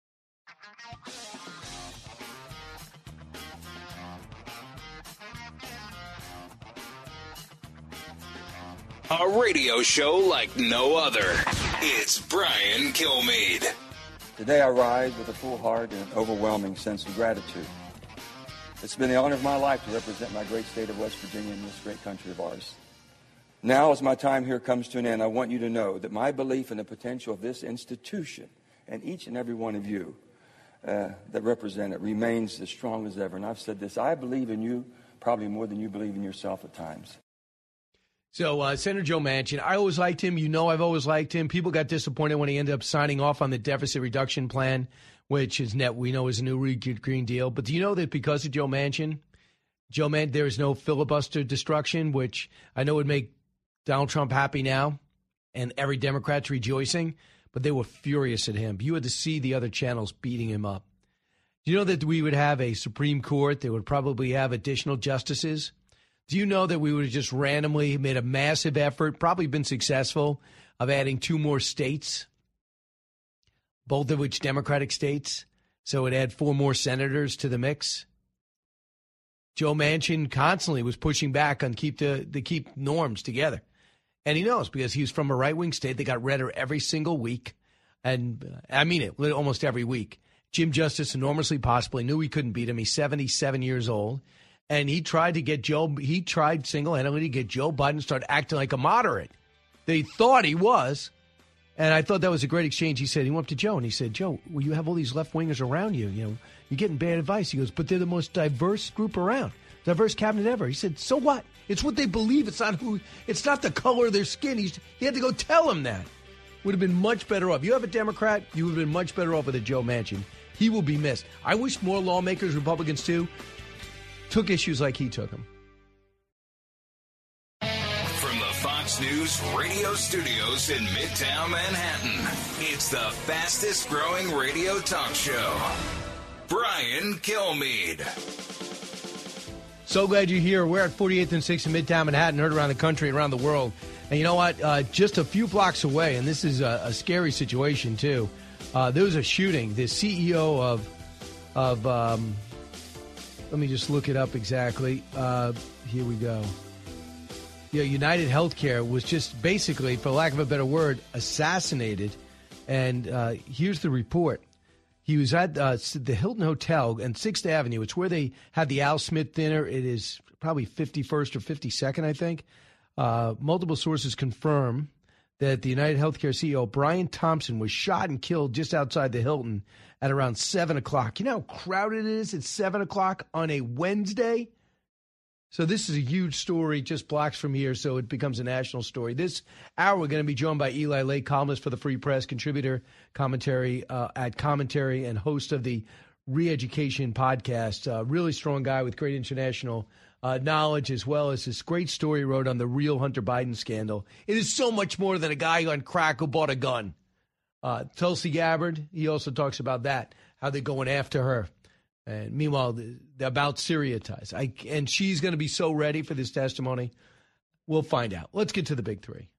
Speaker 1: A radio show like no other. It's Brian Kilmeade.
Speaker 17: Today I rise with a full heart and an overwhelming sense of gratitude. It's been the honor of my life to represent my great state of West Virginia in this great country of ours. Now, as my time here comes to an end, I want you to know that my belief in the potential of this institution and each and every one of you uh, that represent it remains as strong as ever. And I've said this, I believe in you probably more than you believe in yourself at times.
Speaker 2: So, uh, Senator Joe Manchin, I always liked him. You know I've always liked him. People got disappointed when he ended up signing off on the deficit reduction plan, which is net we know is a new Green Deal. But do you know that because of Joe Manchin, Joe Manchin, there is no filibuster destruction, which I know would make Donald Trump happy now and every Democrat's rejoicing, but they were furious at him. You had to see the other channels beating him up. Do you know that we would have a Supreme Court that would probably have additional justices? Do you know that we would have just randomly made a massive effort, probably been successful, of adding two more states, both of which Democratic states, so it add four more senators to the mix? Joe Manchin constantly was pushing back on keep the, the keep norms together. And he knows because he's from a right-wing state that got redder every single week. And I mean it, almost every week. Jim Justice, enormously possibly, knew he couldn't beat him. He's seventy-seven years old. And he tried to get Joe, he tried single-handedly to get Joe Biden to start acting like a moderate. They thought he was. And I thought that was a great exchange. He said, he went up to Joe and he said, Joe, well, you have all these left-wingers around you. You know, you're getting bad advice. He goes, but they're the most diverse group around. Diverse cabinet ever. He said, so what? It's what they believe. It's not who, it's not the color of their skin. He's, he had to go tell him that. Would have been much better off. You have a Democrat, you would have been much better off with a Joe Manchin. He will be missed. I wish more lawmakers, Republicans too, took issues like he took them.
Speaker 1: From the Fox News radio studios in Midtown Manhattan, it's the fastest growing radio talk show. Brian Kilmeade.
Speaker 2: So glad you're here. We're at forty-eighth and sixth in Midtown Manhattan, heard around the country, around the world. And you know what? Uh, just a few blocks away, and this is a, a scary situation too. Uh, there was a shooting. The C E O of, of um, let me just look it up exactly. Uh, here we go. Yeah, United Healthcare was just basically, for lack of a better word, assassinated. And uh, here's the report. He was at uh, the Hilton Hotel and sixth Avenue. It's where they had the Al Smith dinner. It is probably fifty-first or fifty-second, I think. Uh, multiple sources confirm that the United Healthcare C E O, Brian Thompson, was shot and killed just outside the Hilton at around seven o'clock. You know how crowded it is at seven o'clock on a Wednesday? So this is a huge story just blocks from here, so it becomes a national story. This hour, we're going to be joined by Eli Lake, columnist for the Free Press, contributor commentary uh, at Commentary, and host of the Re-Education podcast. Uh, really strong guy with great international uh, knowledge, as well as this great story he wrote on the real Hunter Biden scandal. It is so much more than a guy on crack who bought a gun. Uh, Tulsi Gabbard, he also talks about that, how they're going after her. And meanwhile, the, the about Syria ties. I, and she's going to be so ready for this testimony. We'll find out. Let's get to the big three.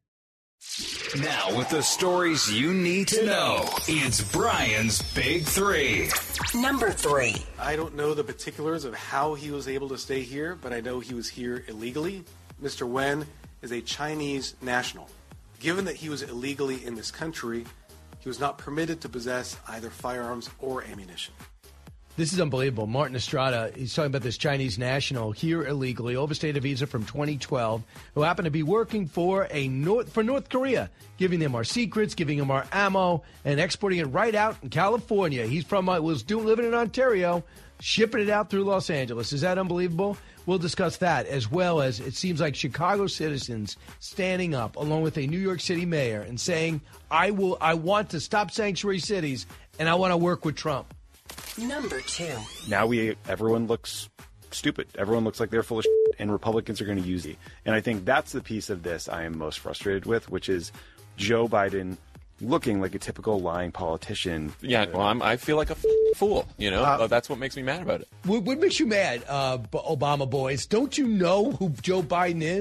Speaker 1: Now, with the stories you need to know, it's Brian's Big Three.
Speaker 3: Number three.
Speaker 4: I don't know the particulars of how he was able to stay here, but I know he was here illegally. Mister Wen is a Chinese national. Given that he was illegally in this country, he was not permitted to possess either firearms or ammunition.
Speaker 2: This is unbelievable. Martin Estrada, he's talking about this Chinese national here illegally, overstayed a visa from twenty twelve, who happened to be working for a North for North Korea, giving them our secrets, giving them our ammo, and exporting it right out in California. He's from uh, was doing living in Ontario, shipping it out through Los Angeles. Is that unbelievable? We'll discuss that, as well as it seems like Chicago citizens standing up along with a New York City mayor and saying, I will, I want to stop sanctuary cities, and I want to work with Trump.
Speaker 3: Number two.
Speaker 5: Now we everyone looks stupid. Everyone looks like they're full of shit, and Republicans are going to use it. And I think that's the piece of this I am most frustrated with, which is Joe Biden looking like a typical lying politician.
Speaker 6: Yeah, well, I'm, I feel like a f- fool, you know? Uh, That's what makes me mad about it.
Speaker 2: What, what makes you mad, uh, Obama boys? Don't you know who Joe Biden is?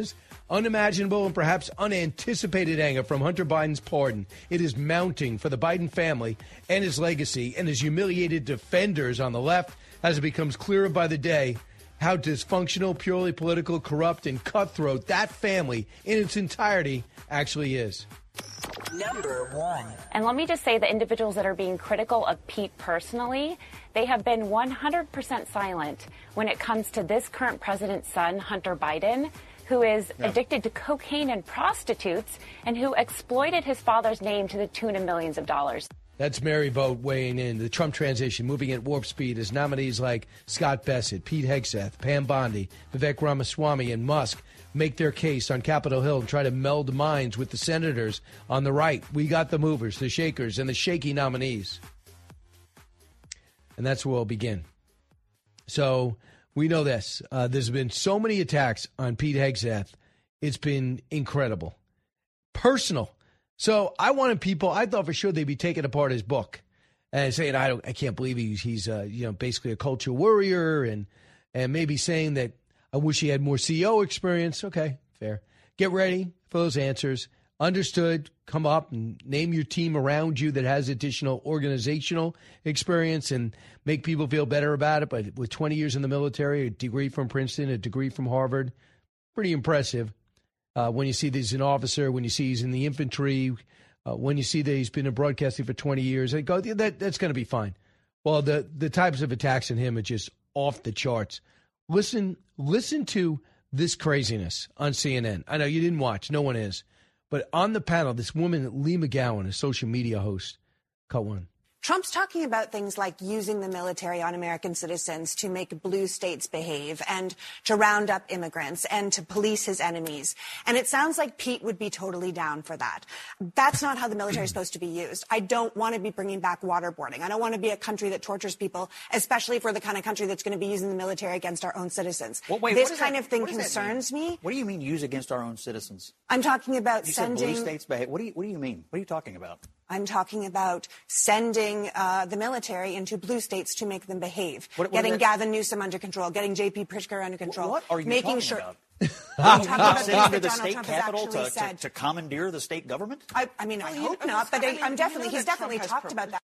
Speaker 2: Unimaginable and perhaps unanticipated anger from Hunter Biden's pardon. It is mounting for the Biden family and his legacy and his humiliated defenders on the left as it becomes clearer by the day how dysfunctional, purely political, corrupt, and cutthroat that family in its entirety actually is.
Speaker 3: Number one.
Speaker 7: And let me just say the individuals that are being critical of Pete personally, they have been one hundred percent silent when it comes to this current president's son, Hunter Biden, who is yeah. addicted to cocaine and prostitutes and who exploited his father's name to the tune of millions of dollars.
Speaker 2: That's Mary Vogt weighing in. The Trump transition moving at warp speed as nominees like Scott Bassett, Pete Hegseth, Pam Bondi, Vivek Ramaswamy, and Musk make their case on Capitol Hill and try to meld minds with the senators on the right. We got the movers, the shakers, and the shaky nominees. And that's where we'll begin. So we know this. Uh, there's been so many attacks on Pete Hegseth. It's been incredible. Personal. So I wanted people, I thought for sure they'd be taking apart his book and saying, I don't, I can't believe he's, he's uh, you know, basically a culture warrior and, and maybe saying that I wish he had more C E O experience. Okay, fair. Get ready for those answers. Understood. Come up and name your team around you that has additional organizational experience and make people feel better about it. But with twenty years in the military, a degree from Princeton, a degree from Harvard, pretty impressive. Uh, when you see that he's an officer, when you see he's in the infantry, uh, when you see that he's been in broadcasting for twenty years, I go, that, that's going to be fine. Well, the, the types of attacks on him are just off the charts. Listen, listen to this craziness on C N N. I know you didn't watch. No one is. But on the panel, this woman, Lee McGowan, a social media host, cut one.
Speaker 18: Trump's talking about things like using the military on American citizens to make blue states behave and to round up immigrants and to police his enemies. And it sounds like Pete would be totally down for that. That's not how the military is supposed to be used. I don't want to be bringing back waterboarding. I don't want to be a country that tortures people, especially if we're the kind of country that's going to be using the military against our own citizens.
Speaker 19: Well, wait,
Speaker 18: this
Speaker 19: what
Speaker 18: kind
Speaker 19: that,
Speaker 18: of thing
Speaker 19: what
Speaker 18: concerns me.
Speaker 19: What do you mean use against our own citizens?
Speaker 18: I'm talking about
Speaker 19: you
Speaker 18: sending...
Speaker 19: said blue states behave. What do you, what do you mean? What are you talking about?
Speaker 18: I'm talking about sending uh, the military into blue states to make them behave,
Speaker 19: what, what
Speaker 18: getting
Speaker 19: that...
Speaker 18: Gavin Newsom under control, getting J P Pritzker under control,
Speaker 19: what are you
Speaker 18: making
Speaker 19: talking
Speaker 18: sure.
Speaker 19: About?
Speaker 18: I'm talking about
Speaker 19: sitting
Speaker 18: things
Speaker 19: to
Speaker 18: that
Speaker 19: the
Speaker 18: Donald
Speaker 19: state
Speaker 18: Trump
Speaker 19: capital
Speaker 18: has actually
Speaker 19: to,
Speaker 18: said.
Speaker 19: to, to commandeer the state government?
Speaker 18: I, I mean, I hope not, but I, I'm definitely, he's definitely talked about that.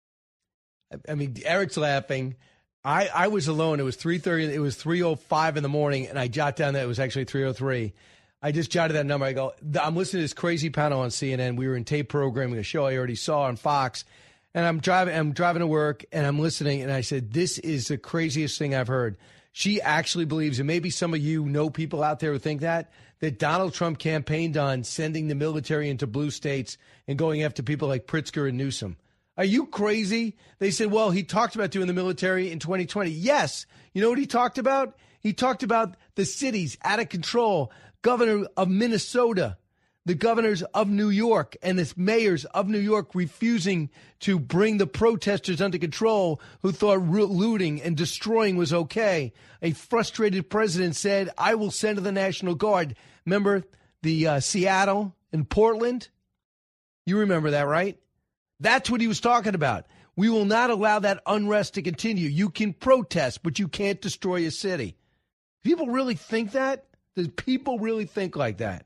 Speaker 2: I mean, Eric's laughing. I, I was alone. It was three thirty. It was three oh five in the morning, and I jot down that it was actually three oh three. I just jotted that number. I go, I'm listening to this crazy panel on C N N. We were in tape programming, a show I already saw on Fox. And I'm driving, I'm driving to work, and I'm listening, and I said, this is the craziest thing I've heard. She actually believes, and maybe some of you know people out there who think that, that Donald Trump campaigned on sending the military into blue states and going after people like Pritzker and Newsom. Are you crazy? They said, well, he talked about doing the military in twenty twenty. Yes. You know what he talked about? He talked about the cities out of control, governor of Minnesota, the governors of New York, and the mayors of New York refusing to bring the protesters under control who thought looting and destroying was okay. A frustrated president said, I will send the National Guard. Remember the uh, Seattle and Portland? You remember that, right? That's what he was talking about. We will not allow that unrest to continue. You can protest, but you can't destroy a city. People really think that? Does people really think like that?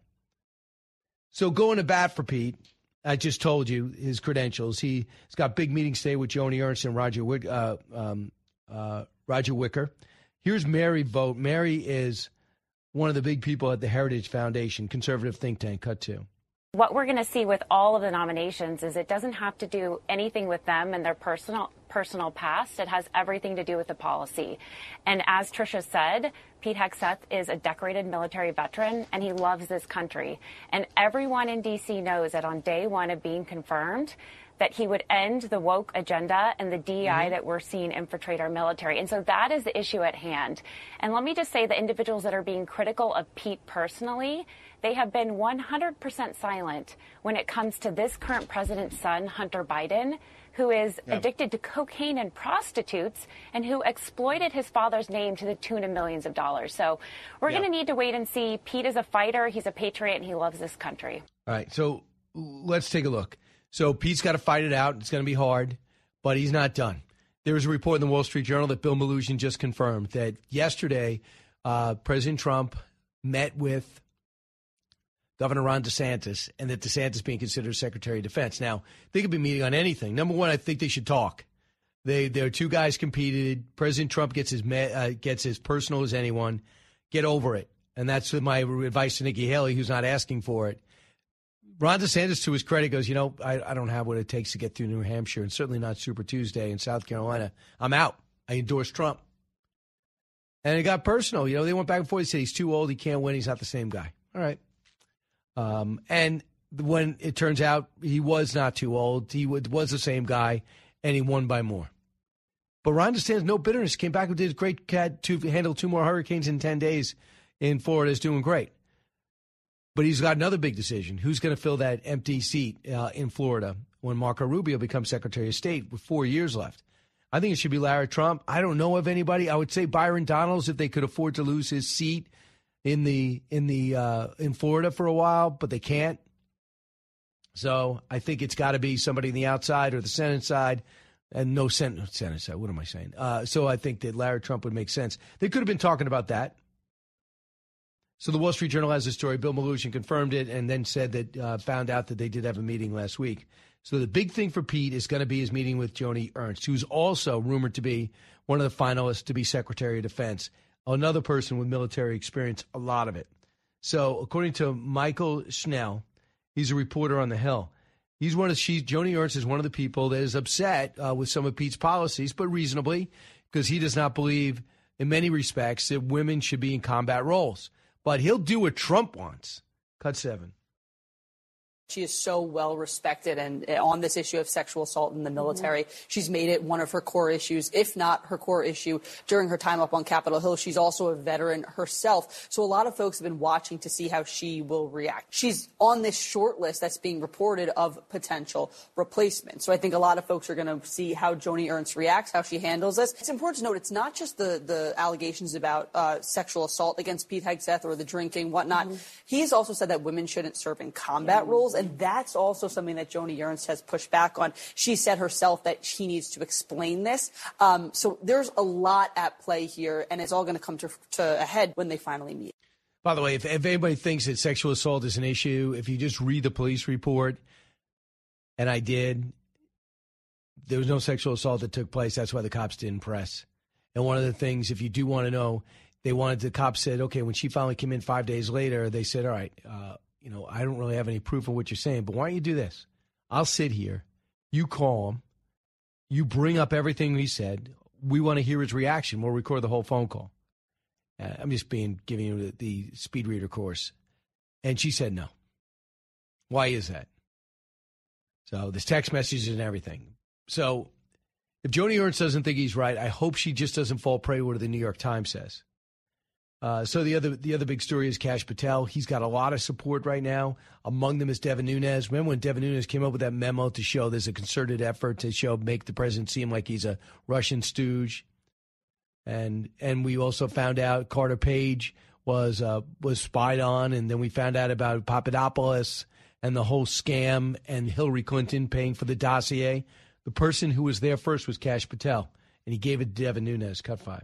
Speaker 2: So going to bat for Pete, I just told you his credentials. He's got big meetings today with Joni Ernst and Roger Wick, uh, um, uh, Roger Wicker. Here's Mary Vogt. Mary is one of the big people at the Heritage Foundation, conservative think tank. Cut two.
Speaker 7: What we're going to see with all of the nominations is it doesn't have to do anything with them and their personal personal past. It has everything to do with the policy. And as Tricia said, Pete Hegseth is a decorated military veteran, and he loves this country. And everyone in D C knows that on day one of being confirmed, that he would end the woke agenda and the D E I mm-hmm. that we're seeing infiltrate our military. And so that is the issue at hand. And let me just say the individuals that are being critical of Pete personally, they have been one hundred percent silent when it comes to this current president's son, Hunter Biden, who is yeah. addicted to cocaine and prostitutes and who exploited his father's name to the tune of millions of dollars. So we're yeah. going to need to wait and see. Pete is a fighter. He's a patriot, and he loves this country.
Speaker 2: All right. So let's take a look. So Pete's got to fight it out. It's going to be hard, but he's not done. There was a report in the Wall Street Journal that Bill Malugin just confirmed that yesterday uh, President Trump met with Governor Ron DeSantis, and that DeSantis being considered Secretary of Defense. Now, they could be meeting on anything. Number one, I think they should talk. They, there are two guys competed. President Trump gets as uh, gets as personal as anyone. Get over it. And that's my advice to Nikki Haley, who's not asking for it. Ron DeSantis, to his credit, goes, you know, I, I don't have what it takes to get through New Hampshire, and certainly not Super Tuesday in South Carolina. I'm out. I endorse Trump. And it got personal. You know, they went back and forth. They said he's too old. He can't win. He's not the same guy. All right. Um, and when it turns out he was not too old, he was the same guy, and he won by more. But Ron DeSantis, no bitterness, came back and did great. Had to handle two more hurricanes in ten days in Florida. Is doing great. But he's got another big decision. Who's going to fill that empty seat uh, in Florida when Marco Rubio becomes Secretary of State with four years left? I think it should be Larry Trump. I don't know of anybody. I would say Byron Donalds if they could afford to lose his seat in the in the uh, in Florida for a while, but they can't. So I think it's got to be somebody on the outside or the Senate side, and no Senate Senate side. What am I saying? Uh, so I think that Larry Trump would make sense. They could have been talking about that. So the Wall Street Journal has a story. Bill Maloogian confirmed it and then said that uh, found out that they did have a meeting last week. So the big thing for Pete is going to be his meeting with Joni Ernst, who's also rumored to be one of the finalists to be Secretary of Defense. Another person with military experience, a lot of it. So according to Michael Schnell, he's a reporter on the Hill. He's one of she Joni Ernst is one of the people that is upset uh, with some of Pete's policies, but reasonably, because he does not believe in many respects that women should be in combat roles. But he'll do what Trump wants. Cut seven.
Speaker 20: She is so well respected, and on this issue of sexual assault in the military, mm-hmm. she's made it one of her core issues, if not her core issue, during her time up on Capitol Hill. She's also a veteran herself, so a lot of folks have been watching to see how she will react. She's on this short list that's being reported of potential replacement. So I think a lot of folks are going to see how Joni Ernst reacts, how she handles this. It's important to note it's not just the, the allegations about uh, sexual assault against Pete Hegseth or the drinking, whatnot. Mm-hmm. He's also said that women shouldn't serve in combat mm-hmm. roles. And that's also something that Joni Ernst has pushed back on. She said herself that she needs to explain this. Um, so there's a lot at play here, and it's all going to come to, to a head when they finally meet.
Speaker 2: By the way, if, if anybody thinks that sexual assault is an issue, if you just read the police report, and I did, there was no sexual assault that took place. That's why the cops didn't press. And one of the things, if you do want to know, they wanted, the cops said, okay, when she finally came in five days later, they said, all right, uh, you know, I don't really have any proof of what you're saying, but why don't you do this? I'll sit here. You call him. You bring up everything he said. We want to hear his reaction. We'll record the whole phone call. Uh, I'm just being giving you the, the speed reader course. And she said no. Why is that? So there's text messages and everything. So if Joni Ernst doesn't think he's right, I hope she just doesn't fall prey to what the New York Times says. Uh, so the other the other big story is Kash Patel. He's got a lot of support right now. Among them is Devin Nunes. Remember when Devin Nunes came up with that memo to show there's a concerted effort to show make the president seem like he's a Russian stooge, and and we also found out Carter Page was uh, was spied on, and then we found out about Papadopoulos and the whole scam and Hillary Clinton paying for the dossier. The person who was there first was Kash Patel, and he gave it to Devin Nunes. Cut five.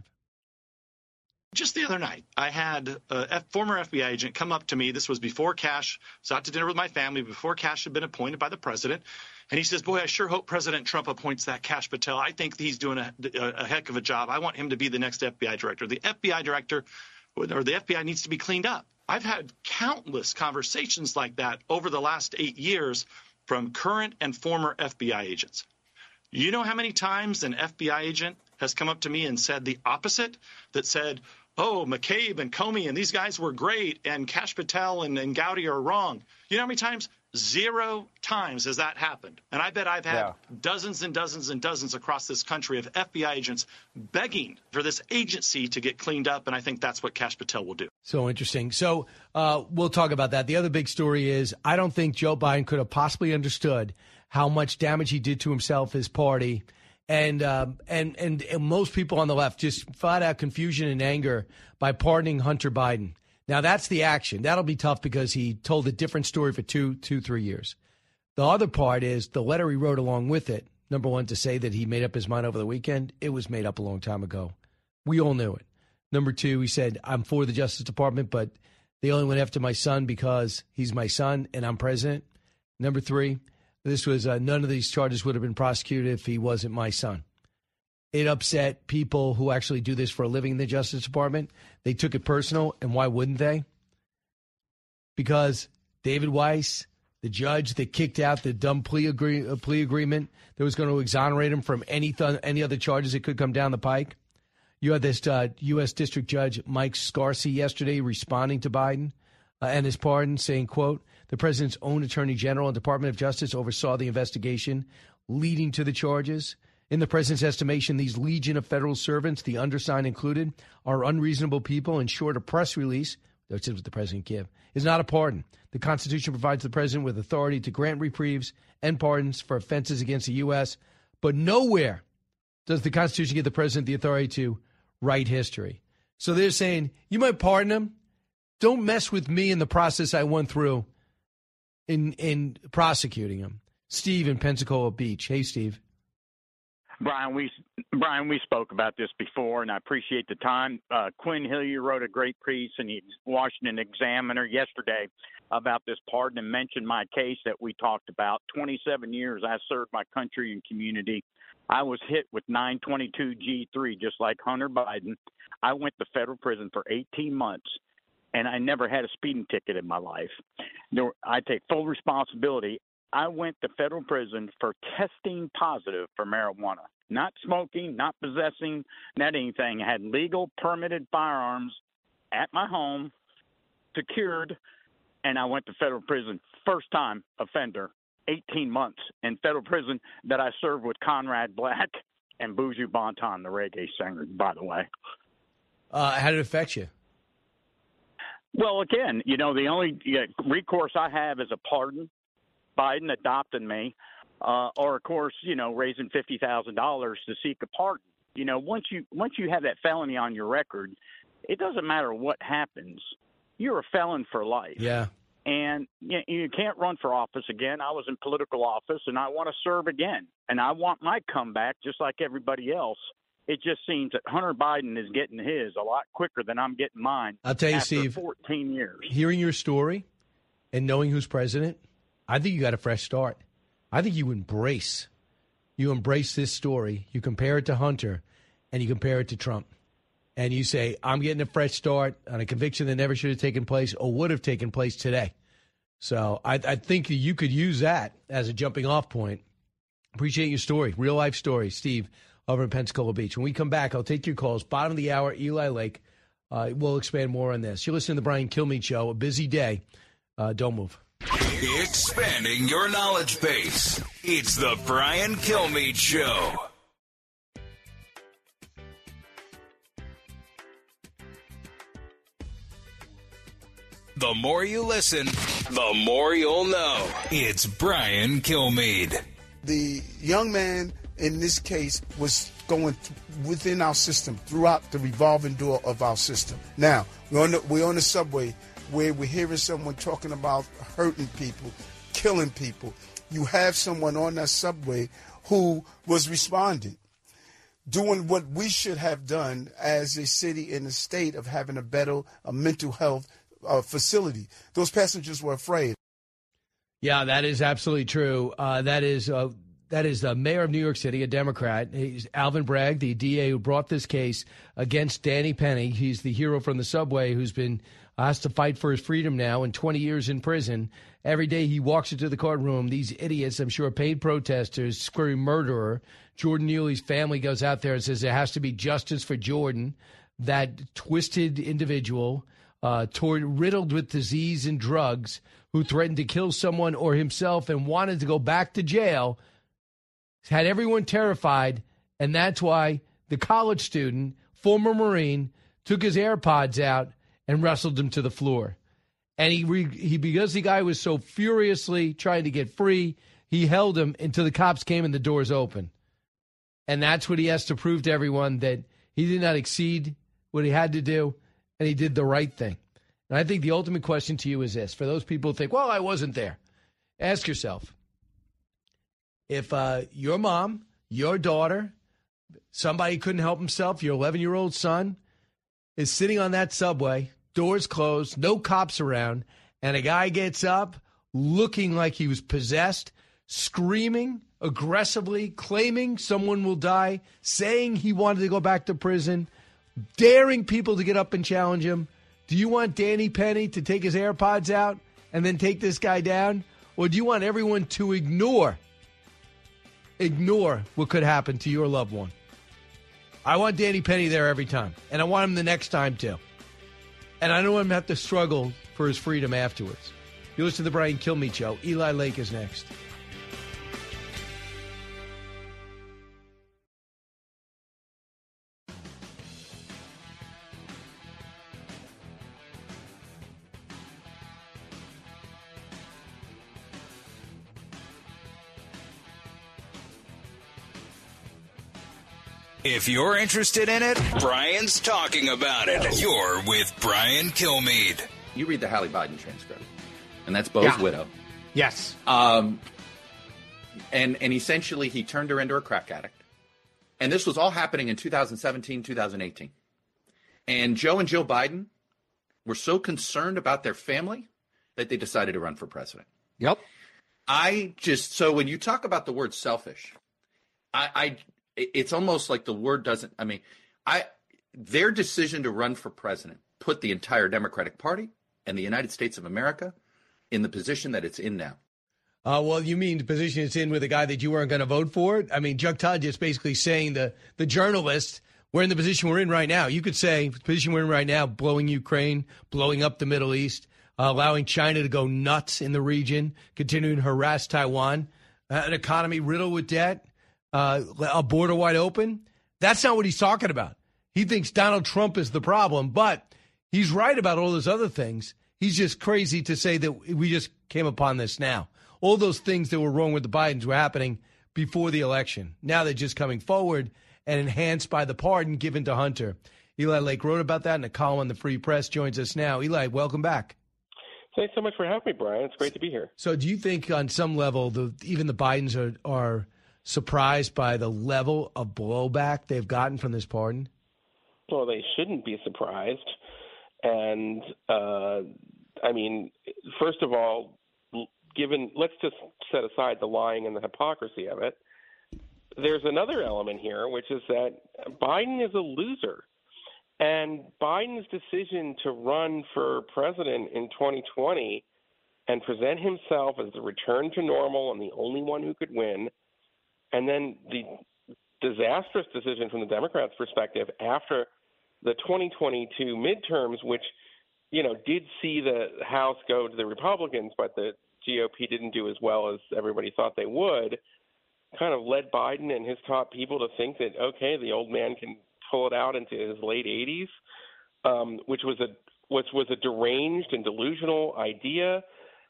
Speaker 15: Just the other night, I had a F- former F B I agent come up to me. This was before Kash was out to dinner with my family, before Kash had been appointed by the president. And he says, boy, I sure hope President Trump appoints that Kash Patel. I think he's doing a, a, a heck of a job. I want him to be the next F B I director. The F B I director or the F B I needs to be cleaned up. I've had countless conversations like that over the last eight years from current and former F B I agents. You know how many times an F B I agent has come up to me and said the opposite, that said, oh, McCabe and Comey and these guys were great, and Kash Patel and, and Gowdy are wrong. You know how many times? Zero times has that happened. And I bet I've had yeah. dozens and dozens and dozens across this country of F B I agents begging for this agency to get cleaned up, and I think that's what Kash Patel will do.
Speaker 2: So interesting. So uh, we'll talk about that. The other big story is I don't think Joe Biden could have possibly understood how much damage he did to himself, his party, and um, and, and and most people on the left just flat out confusion and anger by pardoning Hunter Biden. Now, that's the action. That'll be tough because he told a different story for two, two, three years. The other part is the letter he wrote along with it, number one, to say that he made up his mind over the weekend. It was made up a long time ago. We all knew it. Number two, he said, I'm for the Justice Department, but They only went after my son because he's my son and I'm president. Number three, this was uh, none of these charges would have been prosecuted if he wasn't my son. It upset people who actually do this for a living in the Justice Department. They took it personal, and why wouldn't they? Because David Weiss, the judge that kicked out the dumb plea, agree, uh, plea agreement that was going to exonerate him from any th- any other charges that could come down the pike. You had this uh, U S District Judge Mike Scarsi yesterday responding to Biden uh, and his pardon, saying, quote, the president's own attorney general and Department of Justice oversaw the investigation leading to the charges. In the president's estimation, these legion of federal servants, the undersigned included, are unreasonable people, and short a press release, that's what the president gave, is not a pardon. The Constitution provides the president with authority to grant reprieves and pardons for offenses against the U S, but nowhere does the Constitution give the president the authority to write history. So they're saying, you might pardon him. Don't mess with me in the process I went through in in prosecuting him. Steve in Pensacola Beach. Hey, Steve.
Speaker 21: Brian, we Brian, we spoke about this before, and I appreciate the time. Uh, Quinn Hillier wrote a great piece in the Washington Examiner yesterday about this pardon and mentioned my case that we talked about. twenty-seven years I served my country and community. I was hit with nine twenty-two G three, just like Hunter Biden. I went to federal prison for eighteen months, and I never had a speeding ticket in my life. There, I take full responsibility. I went to federal prison for testing positive for marijuana, not smoking, not possessing, not anything. I had legal permitted firearms at my home, secured, and I went to federal prison. First time offender, eighteen months in federal prison that I served with Conrad Black and Buju Banton, the reggae singer, by the way.
Speaker 2: Uh, how did it affect you?
Speaker 21: Well, again, you know, the only uh, recourse I have is a pardon. Biden adopted me, uh, or of course, you know, raising fifty thousand dollars to seek a pardon. You know, once you once you have that felony on your record, it doesn't matter what happens. You're a felon for life.
Speaker 2: Yeah.
Speaker 21: And you, you can't run for office again. I was in political office, and I want to serve again. And I want my comeback just like everybody else. It just seems that Hunter Biden is getting his a lot quicker than I'm getting mine.
Speaker 2: I'll tell you,
Speaker 21: after
Speaker 2: Steve,
Speaker 21: fourteen years.
Speaker 2: Hearing your story and knowing who's president, I think you got a fresh start. I think you embrace, you embrace this story. You compare it to Hunter, and you compare it to Trump. And you say, I'm getting a fresh start on a conviction that never should have taken place or would have taken place today. So I, I think you could use that as a jumping off point. Appreciate your story, real life story, Steve, over in Pensacola Beach. When we come back, I'll take your calls. Bottom of the hour, Eli Lake. Uh, we'll expand more on this. You're listening to the Brian Kilmeade Show. A busy day. Uh, don't move.
Speaker 1: Expanding your knowledge base. It's the Brian Kilmeade Show. The more you listen, the more you'll know. It's Brian Kilmeade.
Speaker 10: The young man in this case was going th- within our system, throughout the revolving door of our system. Now, we're on the, we're on the subway where we're hearing someone talking about hurting people, killing people. You have someone on that subway who was responding, doing what we should have done as a city and a state of having a better a mental health uh, facility. Those passengers were afraid.
Speaker 2: Yeah, that is absolutely true. Uh, that is uh, that is the mayor of New York City, a Democrat. He's Alvin Bragg, the D A who brought this case against Danny Penny. He's the hero from the subway who's been has to fight for his freedom now and twenty years in prison. Every day he walks into the courtroom, these idiots, I'm sure paid protesters, scream murderer. Jordan Neely's family goes out there and says there has to be justice for Jordan, that twisted individual, uh, toward, riddled with disease and drugs, who threatened to kill someone or himself and wanted to go back to jail, had everyone terrified, and that's why the college student, former Marine, took his AirPods out and wrestled him to the floor. And he, re, he because the guy was so furiously trying to get free, he held him until the cops came and the doors open. And that's what he has to prove to everyone, that he did not exceed what he had to do, and he did the right thing. And I think the ultimate question to you is this. For those people who think, well, I wasn't there. Ask yourself, if uh, your mom, your daughter, somebody couldn't help himself, your eleven-year-old son, is sitting on that subway, doors closed, no cops around, and a guy gets up looking like he was possessed, screaming aggressively, claiming someone will die, saying he wanted to go back to prison, daring people to get up and challenge him. Do you want Danny Penny to take his AirPods out and then take this guy down? Or do you want everyone to ignore, ignore what could happen to your loved one? I want Danny Penny there every time, and I want him the next time too. And I don't want him to have to struggle for his freedom afterwards. You listen to the Brian Kilmeade Show. Eli Lake is next.
Speaker 1: If you're interested in it, Brian's talking about it. You're with Brian Kilmeade.
Speaker 8: You read the Hallie Biden transcript, and that's Bo's
Speaker 2: Yeah.
Speaker 8: widow.
Speaker 2: Yes.
Speaker 8: Um, and and essentially he turned her into a crack addict. And this was all happening in two thousand seventeen, two thousand eighteen. And Joe and Jill Biden were so concerned about their family that they decided to run for president.
Speaker 2: Yep.
Speaker 8: I just, so when you talk about the word selfish, I, I it's almost like the word doesn't, I mean, I their decision to run for president put the entire Democratic Party and the United States of America in the position that it's in now.
Speaker 2: Uh, well, you mean the position it's in with a guy that you weren't going to vote for? I mean, Chuck Todd just basically saying the, the journalist, we're in the position we're in right now. You could say the position we're in right now, blowing Ukraine, blowing up the Middle East, uh, allowing China to go nuts in the region, continuing to harass Taiwan, uh, an economy riddled with debt, uh, a border wide open. That's not what he's talking about. He thinks Donald Trump is the problem, but he's right about all those other things. He's just crazy to say that we just came upon this now. All those things that were wrong with the Bidens were happening before the election. Now they're just coming forward and enhanced by the pardon given to Hunter. Eli Lake wrote about that in a column on the Free Press, joins us now. Eli, welcome back.
Speaker 22: Thanks so much for having me, Brian. It's great to be here.
Speaker 2: So do you think on some level, the, even the Bidens are, are surprised by the level of blowback they've gotten from this pardon?
Speaker 22: Well, they shouldn't be surprised. And, uh, I mean, first of all, given, let's just set aside the lying and the hypocrisy of it. There's another element here, which is that Biden is a loser. And Biden's decision to run for president in twenty twenty and present himself as the return to normal and the only one who could win, and then the disastrous decision from the Democrats' perspective after the twenty twenty-two midterms, which, you know, did see the House go to the Republicans, but the G O P didn't do as well as everybody thought they would, kind of led Biden and his top people to think that, okay, the old man can pull it out into his late eighties, um, which was a which was a deranged and delusional idea.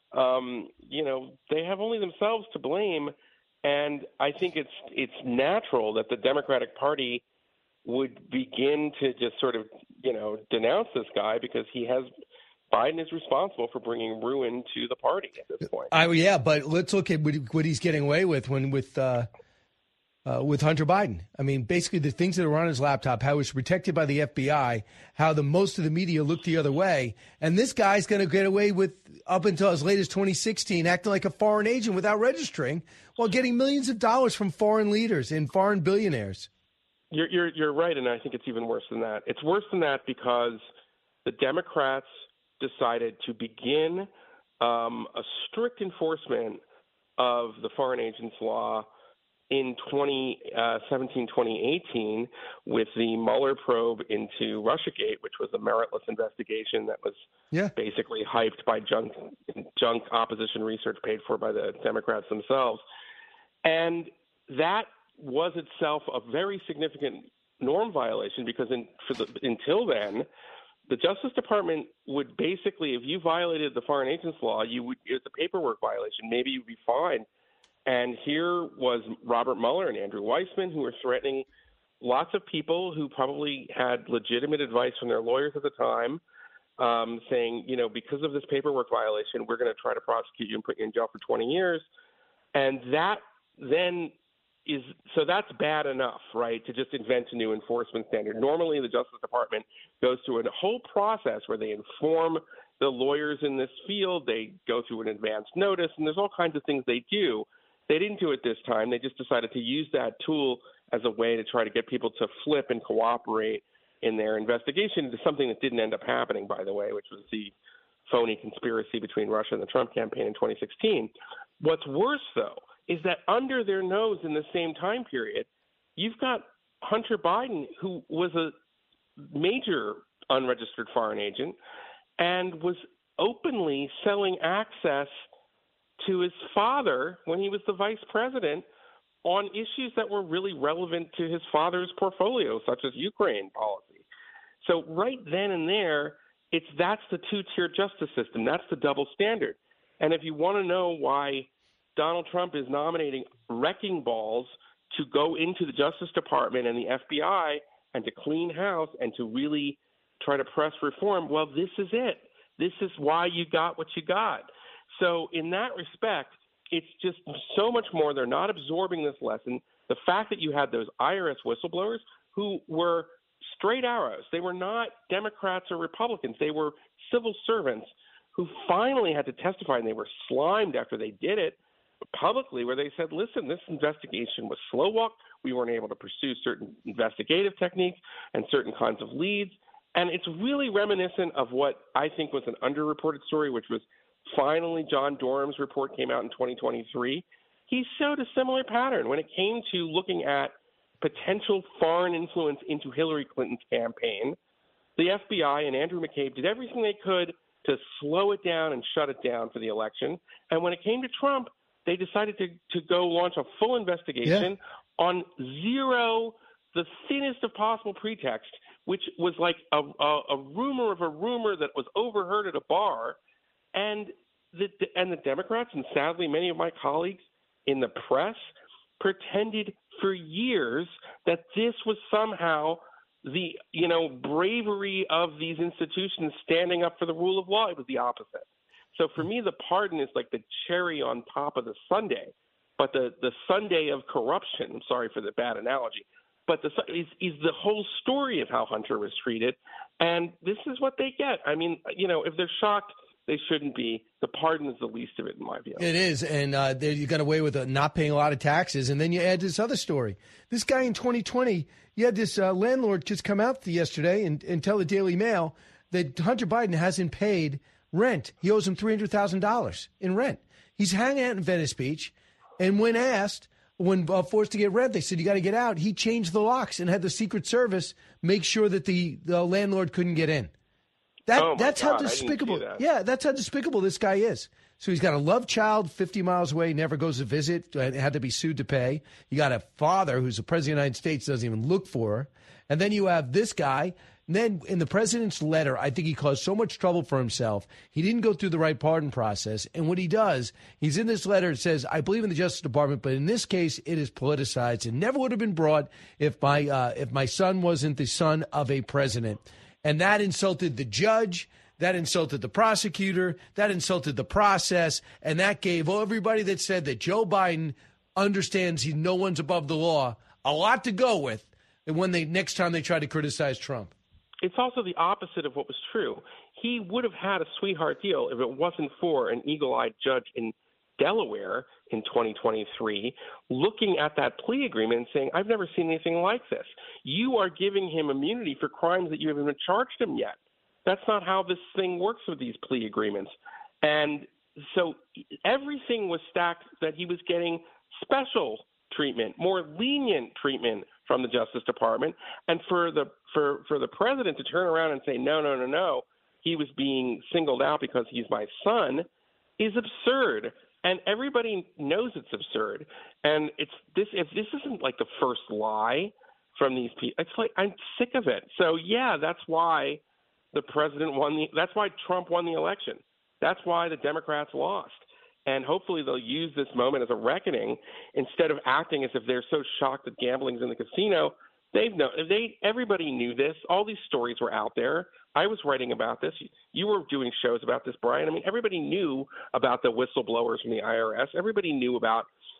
Speaker 22: Um, you know, they have only themselves to blame, and I think it's it's natural that the Democratic Party would begin to just sort of, you know, denounce this guy because he has Biden is responsible for bringing ruin to the party at this point.
Speaker 2: I, yeah, but let's look at what, what he's getting away with when with uh, uh, with Hunter Biden. I mean, basically the things that are on his laptop, how it's protected by the F B I, how the most of the media look the other way, and this guy's going to get away with up until as late as twenty sixteen acting like a foreign agent without registering while getting millions of dollars from foreign leaders and foreign billionaires.
Speaker 22: You're, you're, you're right, and I think it's even worse than that. It's worse than that because the Democrats decided to begin um, a strict enforcement of the foreign agents law in twenty seventeen, twenty eighteen with the Mueller probe into Russiagate, which was a meritless investigation that was
Speaker 2: yeah.
Speaker 22: basically hyped by junk, junk opposition research paid for by the Democrats themselves. And that was itself a very significant norm violation because in, for the, until then, the Justice Department would basically, if you violated the foreign agents law, you would, it's a paperwork violation. Maybe you'd be fined. And here was Robert Mueller and Andrew Weissman, who were threatening lots of people who probably had legitimate advice from their lawyers at the time, um, saying, you know, because of this paperwork violation, we're going to try to prosecute you and put you in jail for twenty years. And that then is so that's bad enough, right, to just invent a new enforcement standard. Normally, the Justice Department goes through a whole process where they inform the lawyers in this field. They go through an advance notice, and there's all kinds of things they do. They didn't do it this time. They just decided to use that tool as a way to try to get people to flip and cooperate in their investigation into something that didn't end up happening, by the way, which was the phony conspiracy between Russia and the Trump campaign in twenty sixteen. What's worse, though, is that under their nose in the same time period, you've got Hunter Biden, who was a major unregistered foreign agent and was openly selling access to his father when he was the vice president on issues that were really relevant to his father's portfolio, such as Ukraine policy. So right then and there, it's that's the two-tier justice system. That's the double standard. And if you want to know why Donald Trump is nominating wrecking balls to go into the Justice Department and the F B I and to clean house and to really try to press reform, well, this is it. This is why you got what you got. So in that respect, it's just so much more. They're not absorbing this lesson. The fact that you had those I R S whistleblowers who were straight arrows, they were not Democrats or Republicans. They were civil servants who finally had to testify, and they were slimed after they did it publicly, where they said, listen, this investigation was slow walk. We weren't able to pursue certain investigative techniques and certain kinds of leads. And it's really reminiscent of what I think was an underreported story, which was finally John Durham's report came out in twenty twenty-three. He showed a similar pattern when it came to looking at potential foreign influence into Hillary Clinton's campaign. The F B I and Andrew McCabe did everything they could to slow it down and shut it down for the election. And when it came to Trump, they decided to, to go launch a full investigation yeah. on zero, the thinnest of possible pretext, which was like a, a, a rumor of a rumor that was overheard at a bar. And the, and the Democrats, and sadly many of my colleagues in the press, pretended for years that this was somehow the, you know, bravery of these institutions standing up for the rule of law. It was the opposite. So for me, the pardon is like the cherry on top of the sundae, but the, the sundae of corruption, I'm sorry for the bad analogy, but the, is, is the whole story of how Hunter was treated. And this is what they get. I mean, you know, if they're shocked, they shouldn't be. The pardon is the least of it, in my view.
Speaker 2: It is, and uh, you got away with uh, not paying a lot of taxes, and then you add this other story. This guy in twenty twenty, you had this uh, landlord just come out yesterday and, and tell the Daily Mail that Hunter Biden hasn't paid rent. He owes him three hundred thousand dollars in rent. He's hanging out in Venice Beach, and when asked, when uh, forced to get rent, they said, you got to get out. He changed the locks and had the Secret Service make sure that the, the landlord couldn't get in. That,
Speaker 22: oh
Speaker 2: that's
Speaker 22: God,
Speaker 2: how despicable. That. Yeah, that's how despicable this guy is. So he's got a love child fifty miles away, never goes to visit, had to be sued to pay. You got a father who's the president of the United States, doesn't even look for her. And then you have this guy. And then in the president's letter, I think he caused so much trouble for himself. He didn't go through the right pardon process. And what he does, he's in this letter, it says, I believe in the Justice Department, but in this case, it is politicized. It never would have been brought if my uh, if my son wasn't the son of a president. And that insulted the judge. That insulted the prosecutor. That insulted the process. And that gave everybody that said that Joe Biden understands he no one's above the law a lot to go with when they next time they try to criticize Trump.
Speaker 22: It's also the opposite of what was true. He would have had a sweetheart deal if it wasn't for an eagle-eyed judge in Delaware in twenty twenty-three looking at that plea agreement and saying, I've never seen anything like this. You are giving him immunity for crimes that you haven't even charged him yet. That's not how this thing works with these plea agreements. And so everything was stacked that he was getting special treatment, more lenient treatment from the Justice Department. And for the for, for the president to turn around and say, no, no, no, no, he was being singled out because he's my son is absurd. And everybody knows it's absurd. And it's this if this isn't like the first lie from these people, it's like I'm sick of it. So, yeah, that's why the president won the that's why Trump won the election. That's why the Democrats lost. And hopefully they'll use this moment as a reckoning instead of acting as if they're so shocked that gambling's in the casino. They've known they everybody knew this. All these stories were out there. I was writing about this. You were doing shows about this, Brian. I mean, everybody knew about the whistleblowers from the I R S. Everybody knew about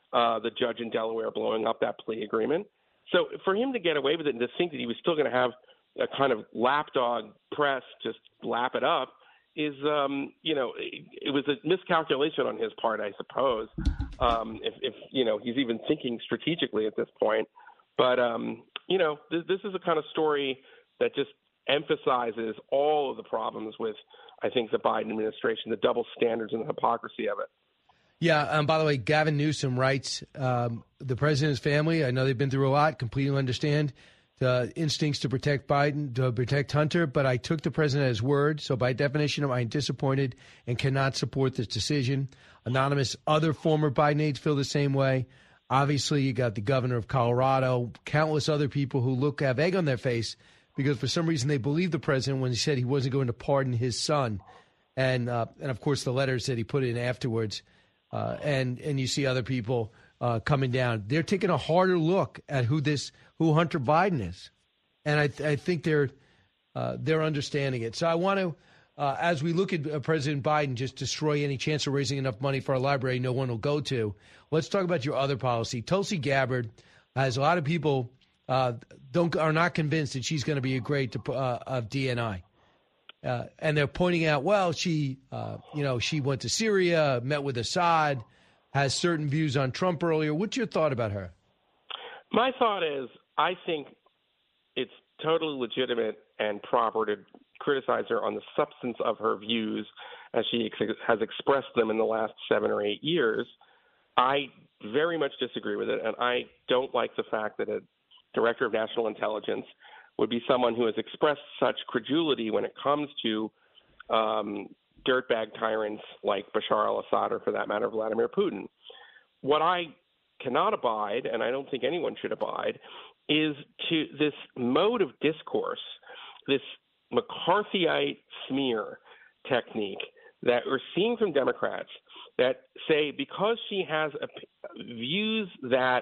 Speaker 22: uh, the judge in Delaware blowing up that plea agreement. So for him to get away with it and to think that he was still going to have a kind of lapdog press just lap it up is, um, you know, it, it was a miscalculation on his part, I suppose, um, if, if, you know, he's even thinking strategically at this point. But, um, you know, this, this is a kind of story that just emphasizes all of the problems with, I think, the Biden administration, the double standards and the hypocrisy of it.
Speaker 2: Yeah. Um, by the way, Gavin Newsom writes, um, the president's family, I know they've been through a lot, completely understand the instincts to protect Biden, to protect Hunter, but I took the president at his word. So by definition, I'm disappointed and cannot support this decision. Anonymous, other former Biden aides feel the same way. Obviously, you got the governor of Colorado, countless other people who look have egg on their face because for some reason they believe the president when he said he wasn't going to pardon his son. And, uh, and of course, the letters that he put in afterwards. Uh, and, and you see other people uh, coming down. They're taking a harder look at who this who Hunter Biden is. And I, th- I think they're uh, they're understanding it. So I want to, uh, as we look at uh, President Biden just destroy any chance of raising enough money for a library no one will go to, let's talk about your other policy. Tulsi Gabbard has a lot of people uh, don't are not convinced that she's going to be a great uh, of D N I. Uh, and they're pointing out, well, she, uh, you know, she went to Syria, met with Assad, has certain views on Trump earlier. What's your thought about her?
Speaker 22: My thought is, I think it's totally legitimate and proper to criticize her on the substance of her views as she ex- has expressed them in the last seven or eight years. I very much disagree with it, and I don't like the fact that a director of national intelligence would be someone who has expressed such credulity when it comes to um, dirtbag tyrants like Bashar al-Assad or, for that matter, Vladimir Putin. What I cannot abide, and I don't think anyone should abide, is to this mode of discourse, this McCarthyite smear technique that we're seeing from Democrats that say because she has a, views that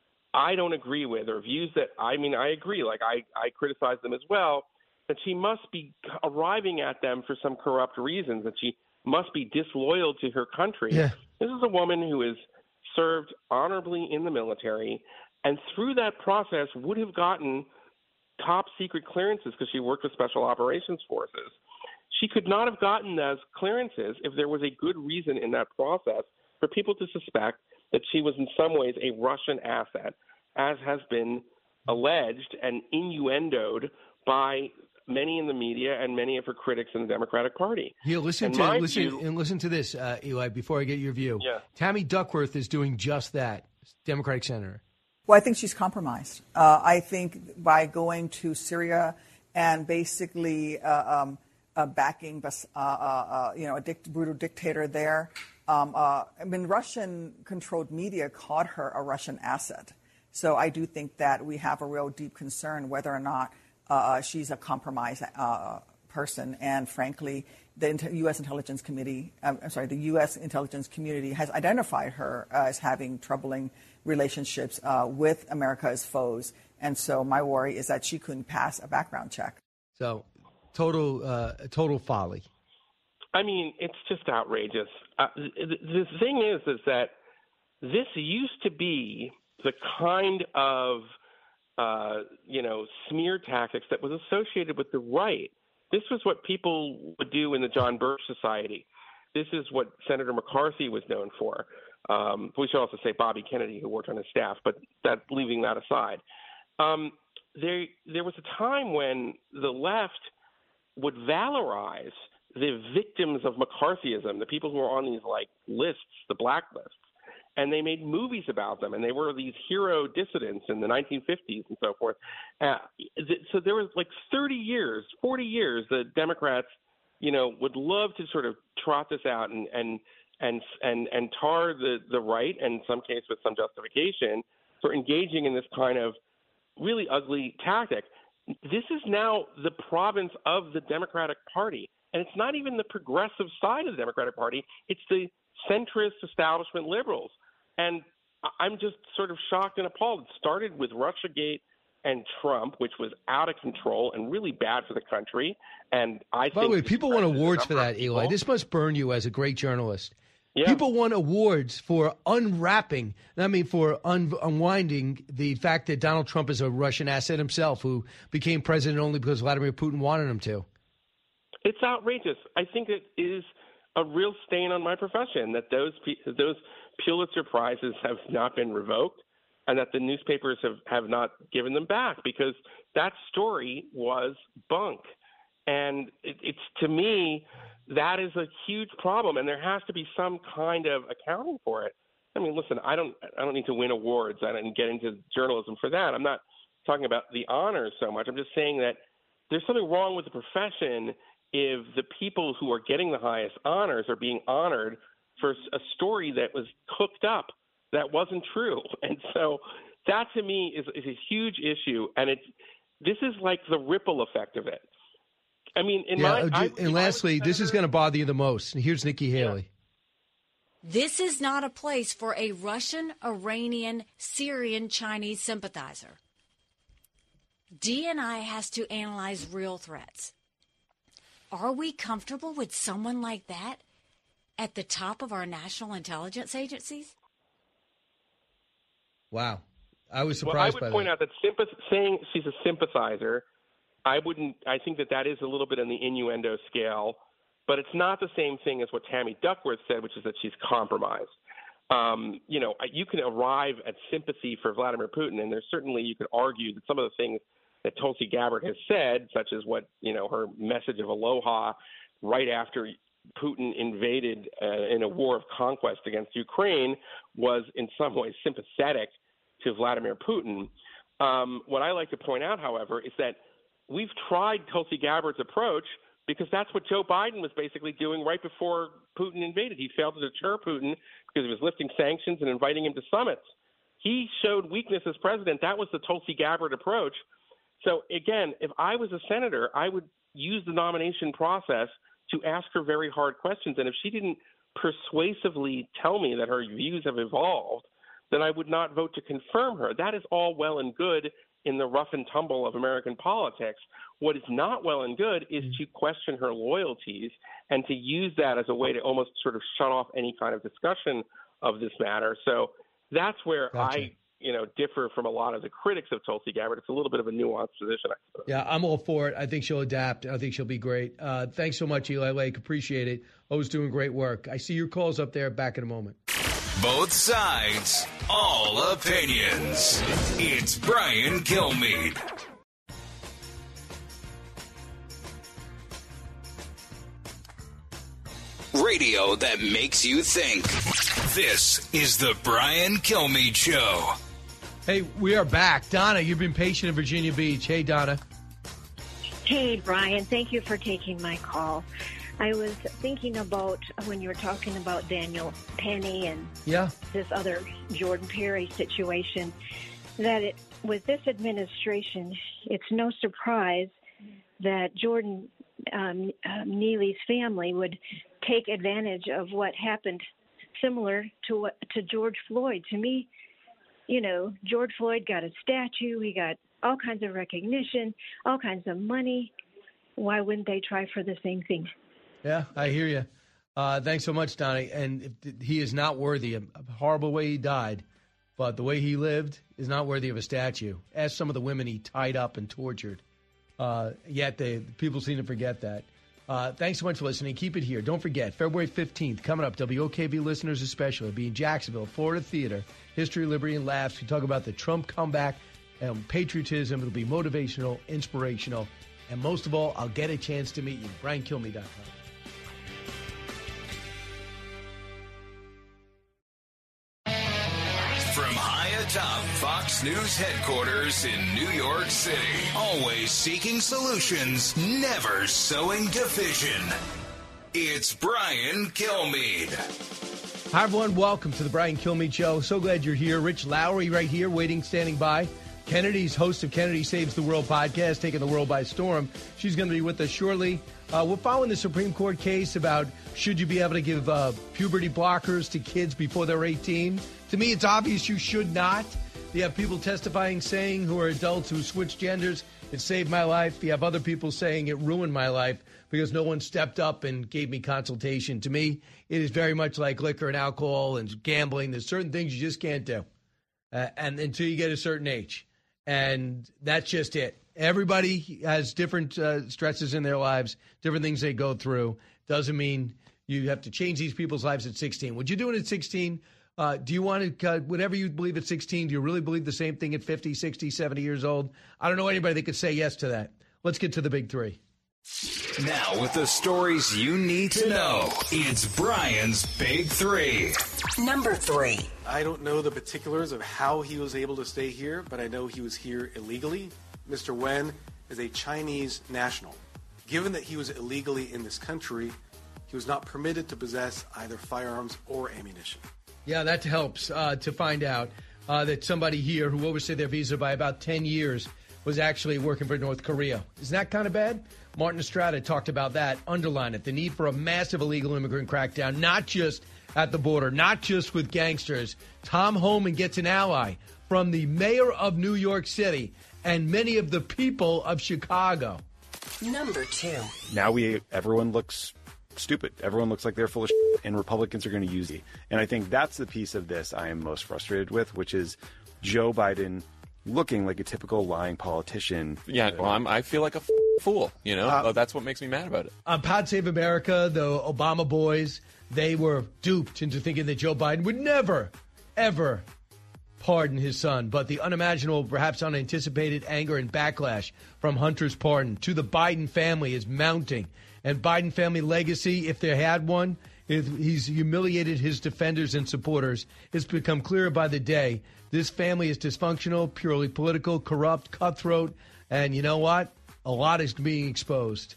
Speaker 22: I don't agree with, or views that, I mean, I agree, like I, I criticize them as well, that she must be arriving at them for some corrupt reasons, that she must be disloyal to her country.
Speaker 2: Yeah.
Speaker 22: This is a woman who has served honorably in the military, and through that process would have gotten top secret clearances because she worked with Special Operations Forces. She could not have gotten those clearances if there was a good reason in that process for people to suspect that she was in some ways a Russian asset, as has been alleged and innuendoed by many in the media and many of her critics in the Democratic Party.
Speaker 2: Here, listen
Speaker 22: and
Speaker 2: to listen
Speaker 22: view,
Speaker 2: and listen to this, uh, Eli. Before I get your view,
Speaker 22: yeah.
Speaker 2: Tammy Duckworth is doing just that. Democratic senator.
Speaker 9: Well, I think she's compromised. Uh, I think by going to Syria and basically uh, um, uh, backing, uh, uh, uh, you know, a dict- brutal dictator there. Um, uh, I mean, Russian-controlled media called her a Russian asset. So I do think that we have a real deep concern whether or not uh, she's a compromised uh, person. And frankly, the U S intelligence committee, um, I'm sorry, the U S intelligence community has identified her uh, as having troubling relationships uh, with America's foes. And so my worry is that she couldn't pass a background check.
Speaker 2: So total, uh, total folly.
Speaker 22: I mean, it's just outrageous. Uh, the, the thing is, is that this used to be the kind of, uh, you know, smear tactics that was associated with the right. This was what people would do in the John Birch Society. This is what Senator McCarthy was known for. Um, we should also say Bobby Kennedy, who worked on his staff, but that, leaving that aside. Um, there, there was a time when the left would valorize the victims of McCarthyism, the people who are on these like lists, the blacklists, and they made movies about them, and they were these hero dissidents in the nineteen fifties and so forth. Uh, th- so there was like thirty years, forty years, the Democrats, you know, would love to sort of trot this out and and and and, and tar the, the right, and in some cases with some justification, for engaging in this kind of really ugly tactic. This is now the province of the Democratic Party. And it's not even the progressive side of the Democratic Party. It's the centrist establishment liberals. And I'm just sort of shocked and appalled. It started with Russiagate and Trump, which was out of control and really bad for the country. And I
Speaker 2: By
Speaker 22: think
Speaker 2: the way, people want awards for that,
Speaker 22: Eli.
Speaker 2: This must burn you as a great journalist.
Speaker 22: Yeah.
Speaker 2: People won awards for unwrapping, I mean, for un- unwinding the fact that Donald Trump is a Russian asset himself who became president only because Vladimir Putin wanted him to.
Speaker 22: It's outrageous. I think it is a real stain on my profession that those those Pulitzer Prizes have not been revoked and that the newspapers have, have not given them back, because that story was bunk. And it, it's, to me, that is a huge problem, and there has to be some kind of accounting for it. I mean, listen, I don't I don't need to win awards. I don't get into journalism for that. I'm not talking about the honors so much. I'm just saying that there's something wrong with the profession if the people who are getting the highest honors are being honored for a story that was cooked up, that wasn't true. And so that, to me, is, is a huge issue, and it's this is like the ripple effect of it. I mean, in
Speaker 2: yeah,
Speaker 22: my I,
Speaker 2: and lastly, this is going to bother you the most. And here's Nikki Haley.
Speaker 11: This is not a place for a Russian, Iranian, Syrian, Chinese sympathizer. D and I has to analyze real threats. Are we comfortable with someone like that at the top of our national intelligence agencies?
Speaker 2: Wow. I was surprised
Speaker 22: well, I
Speaker 2: by
Speaker 22: would point
Speaker 2: that.
Speaker 22: out that sympath- saying she's a sympathizer, I wouldn't. I think that that is a little bit on the innuendo scale, but it's not the same thing as what Tammy Duckworth said, which is that she's compromised. Um, you know, you can arrive at sympathy for Vladimir Putin, and there's certainly you could argue that some of the things that Tulsi Gabbard has said, such as what you know her message of aloha right after Putin invaded uh, in a war of conquest against Ukraine, was in some ways sympathetic to Vladimir Putin. Um, what I like to point out, however, is that we've tried Tulsi Gabbard's approach because that's what Joe Biden was basically doing right before Putin invaded. He failed to deter Putin because he was lifting sanctions and inviting him to summits. He showed weakness as president. That was the Tulsi Gabbard approach. So, again, if I was a senator, I would use the nomination process to ask her very hard questions. And if she didn't persuasively tell me that her views have evolved, then I would not vote to confirm her. That is all well and good in the rough and tumble of American politics. What is not well and good is to question her loyalties and to use that as a way to almost sort of shut off any kind of discussion of this matter. So that's where
Speaker 2: Gotcha.
Speaker 22: I, you know, differ from a lot of the critics of Tulsi Gabbard. It's a little bit of a nuanced position, I suppose.
Speaker 2: Yeah, I'm all for it. I think she'll adapt. I think she'll be great. Uh, thanks so much, Eli Lake. Appreciate it. Always doing great work. I see your calls up there. Back in a moment.
Speaker 1: Both sides, all opinions. It's Brian Kilmeade. Radio that makes you think. This is the Brian Kilmeade Show.
Speaker 2: Hey, we are back. Donna, you've been patient in Virginia Beach. Hey, Donna.
Speaker 12: Hey, Brian. Thank you for taking my call. I was thinking about when you were talking about Daniel Penny and
Speaker 2: yeah.
Speaker 12: this other Jordan Perry situation, that it, with this administration, it's no surprise that Jordan um, um, Neely's family would take advantage of what happened similar to what to George Floyd. To me, you know, George Floyd got a statue. He got all kinds of recognition, all kinds of money. Why wouldn't they try for the same thing?
Speaker 2: Yeah, I hear you. Uh, thanks so much, Donnie. And he is not worthy. A horrible way he died, but the way he lived is not worthy of a statue. Ask some of the women he tied up and tortured. Uh, yet they, people seem to forget that. Uh, thanks so much for listening. Keep it here. Don't forget, February fifteenth, coming up, W O K V listeners especially, will be in Jacksonville, Florida Theater, History, Liberty, and Laughs. We talk about the Trump comeback and patriotism. It'll be motivational, inspirational, and most of all, I'll get a chance to meet you. Brian Kilmeade dot com.
Speaker 1: From high atop Fox News headquarters in New York City, always seeking solutions, never sowing division. It's Brian Kilmeade.
Speaker 2: Hi, everyone. Welcome to the Brian Kilmeade Show. So glad you're here. Rich Lowry right here, waiting, standing by. Kennedy's host of Kennedy Saves the World podcast, taking the world by storm. She's going to be with us shortly. Uh, we're following the Supreme Court case about should you be able to give uh, puberty blockers to kids before they're eighteen. To me, it's obvious you should not. You have people testifying saying who are adults who switch genders, it saved my life. You have other people saying it ruined my life because no one stepped up and gave me consultation. To me, it is very much like liquor and alcohol and gambling. There's certain things you just can't do, uh, and until you get a certain age, and that's just it. Everybody has different uh, stresses in their lives, different things they go through. Doesn't mean you have to change these people's lives at sixteen. What you doing at sixteen? Uh, do you want to, uh, whatever you believe at sixteen, do you really believe the same thing at fifty, sixty, seventy years old? I don't know anybody that could say yes to that. Let's get to the big three.
Speaker 1: Now, with the stories you need to know, it's Brian's Big Three.
Speaker 3: Number three.
Speaker 4: I don't know the particulars of how he was able to stay here, but I know he was here illegally. Mister Wen is a Chinese national. Given that he was illegally in this country, he was not permitted to possess either firearms or ammunition.
Speaker 2: Yeah, that helps uh, to find out uh, that somebody here who overstayed their visa by about ten years was actually working for North Korea. Isn't that kind of bad? Martin Estrada talked about that, underlined it, the need for a massive illegal immigrant crackdown, not just at the border, not just with gangsters. Tom Homan gets an ally from the mayor of New York City and many of the people of Chicago.
Speaker 3: Number two.
Speaker 5: Now we everyone looks stupid. Everyone looks like they're full of shit, and Republicans are going to use it. And I think that's the piece of this I am most frustrated with, which is Joe Biden looking like a typical lying politician.
Speaker 6: Yeah, well, I'm, I feel like a f- fool, you know? Uh, That's what makes me mad about it.
Speaker 2: On Pod Save America, the Obama boys, they were duped into thinking that Joe Biden would never, ever pardon his son. But the unimaginable, perhaps unanticipated anger and backlash from Hunter's pardon to the Biden family is mounting. And Biden family legacy, if they had one, if he's humiliated his defenders and supporters. It's become clearer by the day. This family is dysfunctional, purely political, corrupt, cutthroat. And you know what? A lot is being exposed.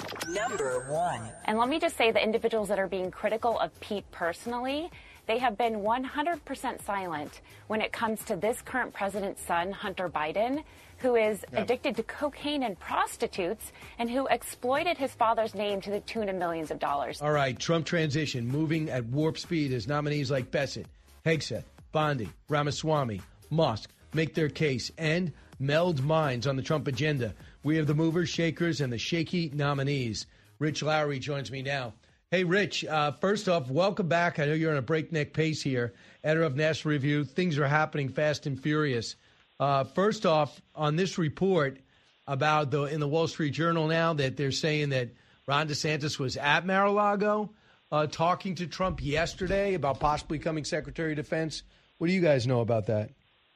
Speaker 3: Number one.
Speaker 7: And let me just say the individuals that are being critical of Pete personally, they have been one hundred percent silent when it comes to this current president's son, Hunter Biden, who is yeah. addicted to cocaine and prostitutes and who exploited his father's name to the tune of millions of dollars.
Speaker 2: All right, Trump transition moving at warp speed as nominees like Bessent, Hegseth, Bondi, Ramaswamy, Musk make their case and meld minds on the Trump agenda. We have the movers, shakers, and the shaky nominees. Rich Lowry joins me now. Hey, Rich, uh, first off, welcome back. I know you're on a breakneck pace here. Editor of National Review. Things are happening fast and furious. Uh, first off, on this report about the in the Wall Street Journal now that they're saying that Ron DeSantis was at Mar-a-Lago uh, talking to Trump yesterday about possibly becoming Secretary of Defense. What do you guys know about that?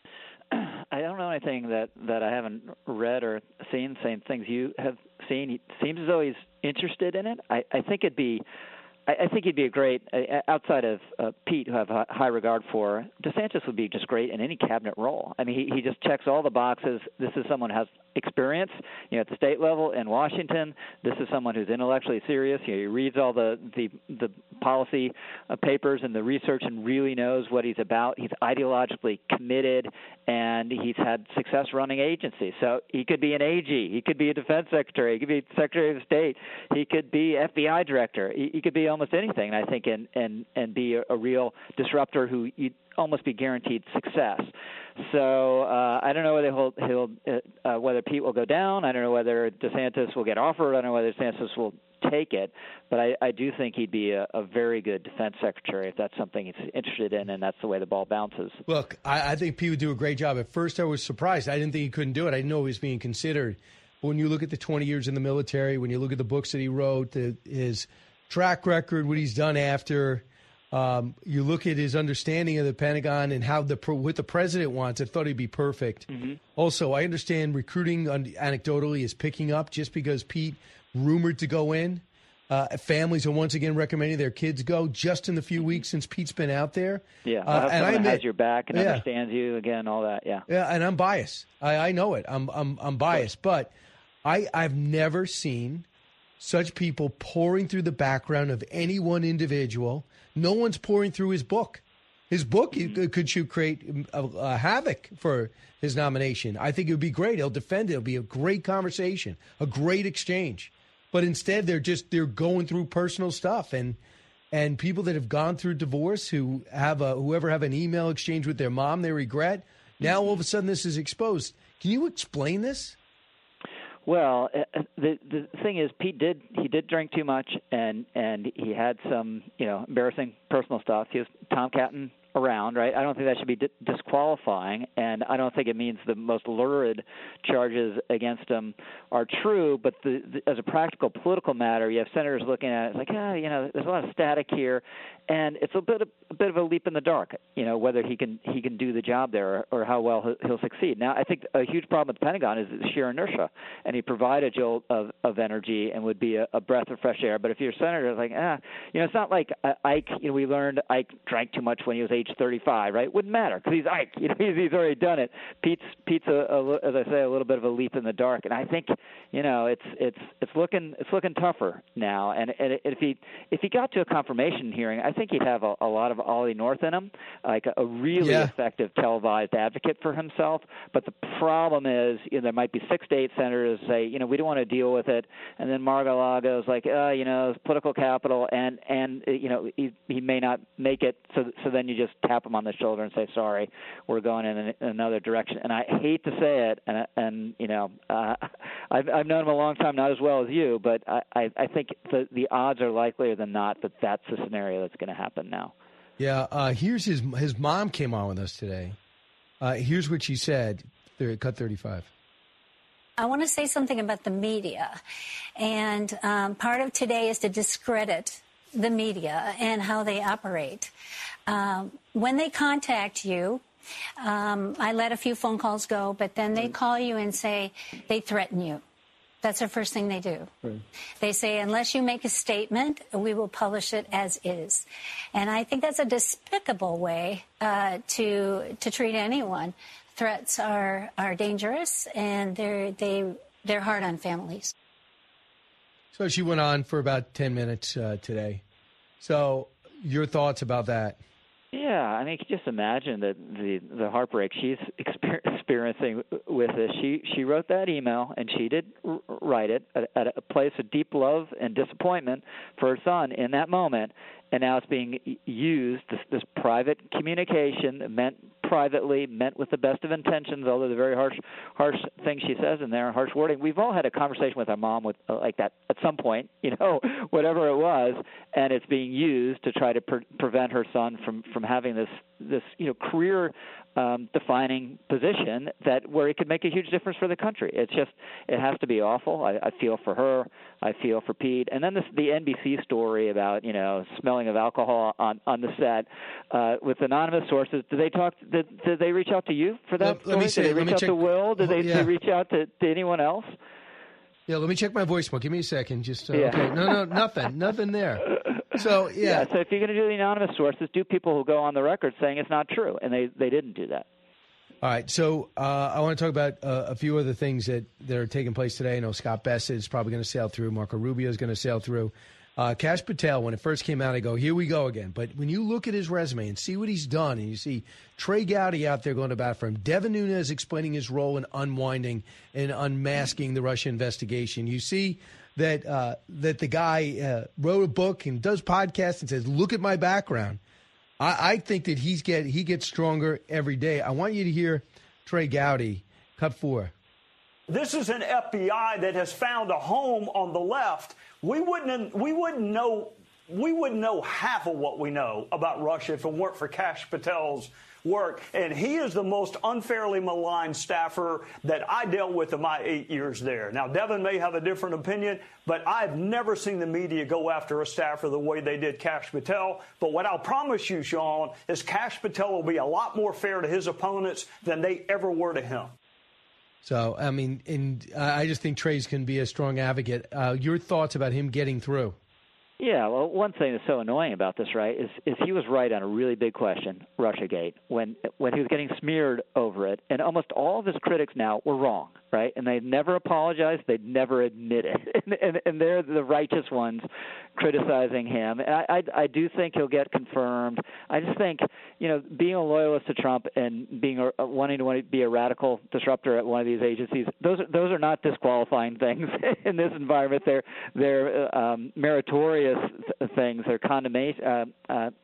Speaker 13: I don't know anything that, that I haven't read or seen. Same things you have seen. It seems as though he's interested in it. I, I think it'd be, I, I think he'd be a great uh, outside of uh, Pete, who I have high regard for. DeSantis would be just great in any cabinet role. I mean, he, he just checks all the boxes. This is someone who has experience, you know, at the state level in Washington. This is someone who's intellectually serious. You know, he reads all the the, the policy uh, papers and the research and really knows what he's about. He's ideologically committed, and he's had success running agencies. So he could be an A G. He could be a defense secretary. He could be Secretary of State. He could be F B I director. He, he could be almost anything, I think, and and and be a, a real disruptor who you'd almost be guaranteed success. So uh, I don't know whether he'll, he'll uh, uh, whether Pete will go down. I don't know whether DeSantis will get offered. I don't know whether DeSantis will take it. But I, I do think he'd be a, a very good defense secretary if that's something he's interested in, and that's the way the ball bounces.
Speaker 2: Look, I, I think Pete would do a great job. At first, I was surprised. I didn't think he couldn't do it. I didn't know he was being considered. But when you look at the twenty years in the military, when you look at the books that he wrote, the, his track record, what he's done after. Um, you look at his understanding of the Pentagon and how the what the president wants. I thought he'd be perfect. Mm-hmm. Also, I understand recruiting anecdotally is picking up just because Pete rumored to go in. Uh, families are once again recommending their kids go just in the few weeks since Pete's been out there.
Speaker 13: Yeah,
Speaker 2: uh,
Speaker 13: and
Speaker 2: I
Speaker 13: has your back and
Speaker 2: yeah.
Speaker 13: understands you again, all that. Yeah,
Speaker 2: yeah, and I'm biased. I, I know it. I'm I'm I'm biased, but I I've never seen such people pouring through the background of any one individual. No one's pouring through his book. His book mm-hmm. could should create a, a havoc for his nomination. I think it would be great. He'll defend it. It'll be a great conversation, a great exchange. But instead, they're just they're going through personal stuff, and and people that have gone through divorce who have a whoever have an email exchange with their mom they regret. Now all of a sudden this is exposed. Can you explain this?
Speaker 13: Well, the the thing is, Pete did he did drink too much, and and he had some you know embarrassing personal stuff. He was tomcatting around, right? I don't think that should be di- disqualifying, and I don't think it means the most lurid charges against him are true. But the, the, as a practical political matter, you have senators looking at it it's like, ah, you know, there's a lot of static here, and it's a bit of, a bit of a leap in the dark, you know, whether he can he can do the job there or, or how well he'll, he'll succeed. Now, I think a huge problem at the Pentagon is sheer inertia, and he provided a jolt of, of energy and would be a, a breath of fresh air. But if you're a senator, it's like, ah, you know, it's not like Ike. You know, we learned Ike drank too much when he was age thirty-five, right? Wouldn't matter because he's Ike. You know, he's, he's already done it. Pete's Pete's a, a, as I say, a little bit of a leap in the dark, and I think you know it's it's it's looking it's looking tougher now. And, and if he if he got to a confirmation hearing, I think he'd have a, a lot of Ollie North in him, like a, a really
Speaker 2: yeah.
Speaker 13: effective televised advocate for himself. But the problem is, you know, there might be six to eight senators who say, you know, we don't want to deal with it, and then Mar-a-Lago is like, uh, you know, it's political capital, and and you know he he may not make it. So so then you just tap him on the shoulder and say, sorry, we're going in, an, in another direction. And I hate to say it, and, and you know, uh, I've, I've known him a long time, not as well as you, but I, I, I think the, the odds are likelier than not that that's the scenario that's going to happen now.
Speaker 2: Yeah, uh, here's his his mom came on with us today. Uh, here's what she said. There, cut thirty-five.
Speaker 14: I want to say something about the media. And um, part of today is to discredit the media and how they operate. Um, when they contact you, um, I let a few phone calls go, but then they call you and say they threaten you. That's the first thing they do. Right. They say, unless you make a statement, we will publish it as is. And I think that's a despicable way uh, to to treat anyone. Threats are, are dangerous, and they're, they, they're hard on families.
Speaker 2: So she went on for about ten minutes uh, today. So your thoughts about that?
Speaker 13: Yeah, I mean, you can just imagine that the the heartbreak she's experiencing with this. She she wrote that email, and she did write it at, at a place of deep love and disappointment for her son in that moment, and now it's being used, this, this private communication meant privately, meant with the best of intentions, although the very harsh harsh things she says in there, harsh wording. We've all had a conversation with our mom with uh, like that at some point, you know, whatever it was, and it's being used to try to pre- prevent her son from, from having this, this you know, career Um, defining position that where it could make a huge difference for the country. It's just, it has to be awful. I, I feel for her. I feel for Pete. And then this, the N B C story about, you know, smelling of alcohol on, on the set uh, with anonymous sources. Did they talk, did, did they reach out to you for that
Speaker 2: Let,
Speaker 13: story?
Speaker 2: let me say,
Speaker 13: did they reach out
Speaker 2: check,
Speaker 13: to Will? Did they,
Speaker 2: yeah.
Speaker 13: did they reach out to, to anyone else?
Speaker 2: Yeah, let me check my voicemail. Give me a second. Just, uh,
Speaker 13: Yeah.
Speaker 2: okay. No, no, nothing. Nothing there. So, yeah.
Speaker 13: yeah. So if you're going to do the anonymous sources, do people who go on the record saying it's not true, and they, they didn't do that.
Speaker 2: All right, so uh, I want to talk about uh, a few other things that, that are taking place today. I know Scott Bassett is probably going to sail through. Marco Rubio is going to sail through. Uh, Kash Patel, when it first came out, I go, here we go again. But when you look at his resume and see what he's done, and you see Trey Gowdy out there going to bat for him, Devin Nunes explaining his role in unwinding and unmasking the Russia investigation, you see that uh, that the guy uh, wrote a book and does podcasts and says, look at my background. I, I think that he's get he gets stronger every day. I want you to hear Trey Gowdy, cut four.
Speaker 16: This is an F B I that has found a home on the left. We wouldn't we wouldn't know we wouldn't know half of what we know about Russia if it weren't for Kash Patel's work. And he is the most unfairly maligned staffer that I dealt with in my eight years there. Now, Devin may have a different opinion, but I've never seen the media go after a staffer the way they did Kash Patel. But what I'll promise you, Sean, is Kash Patel will be a lot more fair to his opponents than they ever were to him.
Speaker 2: So, I mean, and uh, I just think Trey's can be a strong advocate. Uh, your thoughts about him getting through?
Speaker 13: Yeah, well, one thing that's so annoying about this, right, is, is he was right on a really big question, Russiagate, when when he was getting smeared over it, and almost all of his critics now were wrong, right? And they never apologized, they'd never admit it, and, and, and they're the righteous ones criticizing him. And I, I, I do think he'll get confirmed. I just think, you know, being a loyalist to Trump and being a, wanting to want to be a radical disruptor at one of these agencies, those are, those are not disqualifying things in this environment. They're they're um, meritorious things. They're condemnation, uh, uh,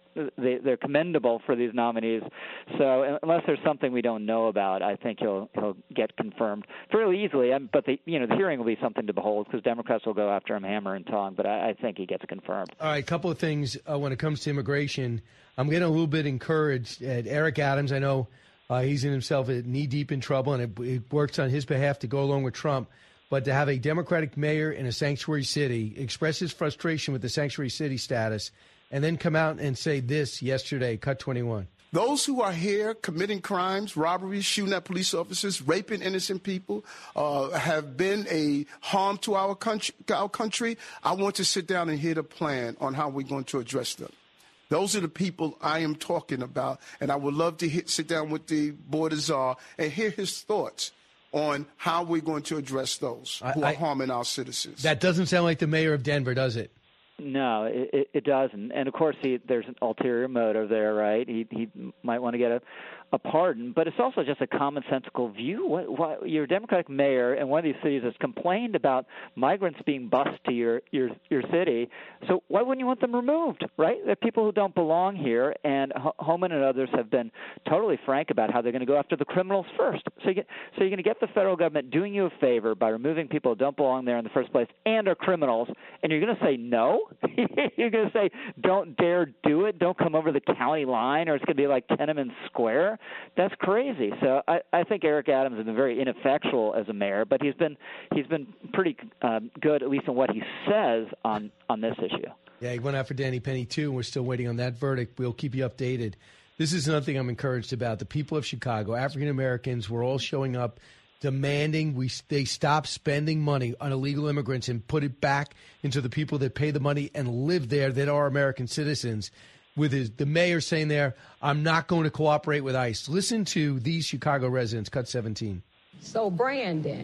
Speaker 13: they, they're commendable for these nominees. So unless there's something we don't know about, I think he'll he'll get confirmed fairly easily. But the you know the hearing will be something to behold because Democrats will go after him hammer and tong. But I, I think he gets confirmed.
Speaker 2: All right, a couple of things uh, when it comes to immigration. I'm getting a little bit encouraged at Eric Adams. I know uh, he's in himself knee deep in trouble, and it, it works on his behalf to go along with Trump. But to have a Democratic mayor in a sanctuary city express his frustration with the sanctuary city status and then come out and say this yesterday, cut twenty-one.
Speaker 10: Those who are here committing crimes, robberies, shooting at police officers, raping innocent people, uh, have been a harm to our country, our country. I want to sit down and hear the plan on how we're going to address them. Those are the people I am talking about, and I would love to hit, sit down with the Board of Czar and hear his thoughts on how we're going to address those who I, are harming our citizens.
Speaker 2: That doesn't sound like the mayor of Denver, does it?
Speaker 13: No, it, it doesn't. And, of course, he, there's an ulterior motive there, right? He, he might want to get a, a pardon. But it's also just a commonsensical view. What, what, you're a Democratic mayor in one of these cities has complained about migrants being bused to your, your, your city. So why wouldn't you want them removed, right? They're people who don't belong here. And H- Homan and others have been totally frank about how they're going to go after the criminals first. So, you get, so you're going to get the federal government doing you a favor by removing people who don't belong there in the first place and are criminals, and you're going to say no? You're going to say, don't dare do it, don't come over the county line, or it's going to be like Tiananmen Square? That's crazy. So I, I think Eric Adams has been very ineffectual as a mayor, but he's been he's been pretty um, good, at least in what he says on, on this issue.
Speaker 2: Yeah, he went out for Danny Penny, too, and we're still waiting on that verdict. We'll keep you updated. This is another thing I'm encouraged about. The people of Chicago, African Americans, were all showing up demanding we they stop spending money on illegal immigrants and put it back into the people that pay the money and live there that are American citizens. With his, the mayor saying there, I'm not going to cooperate with ICE. Listen to these Chicago residents, cut seventeen.
Speaker 17: So, Brandon,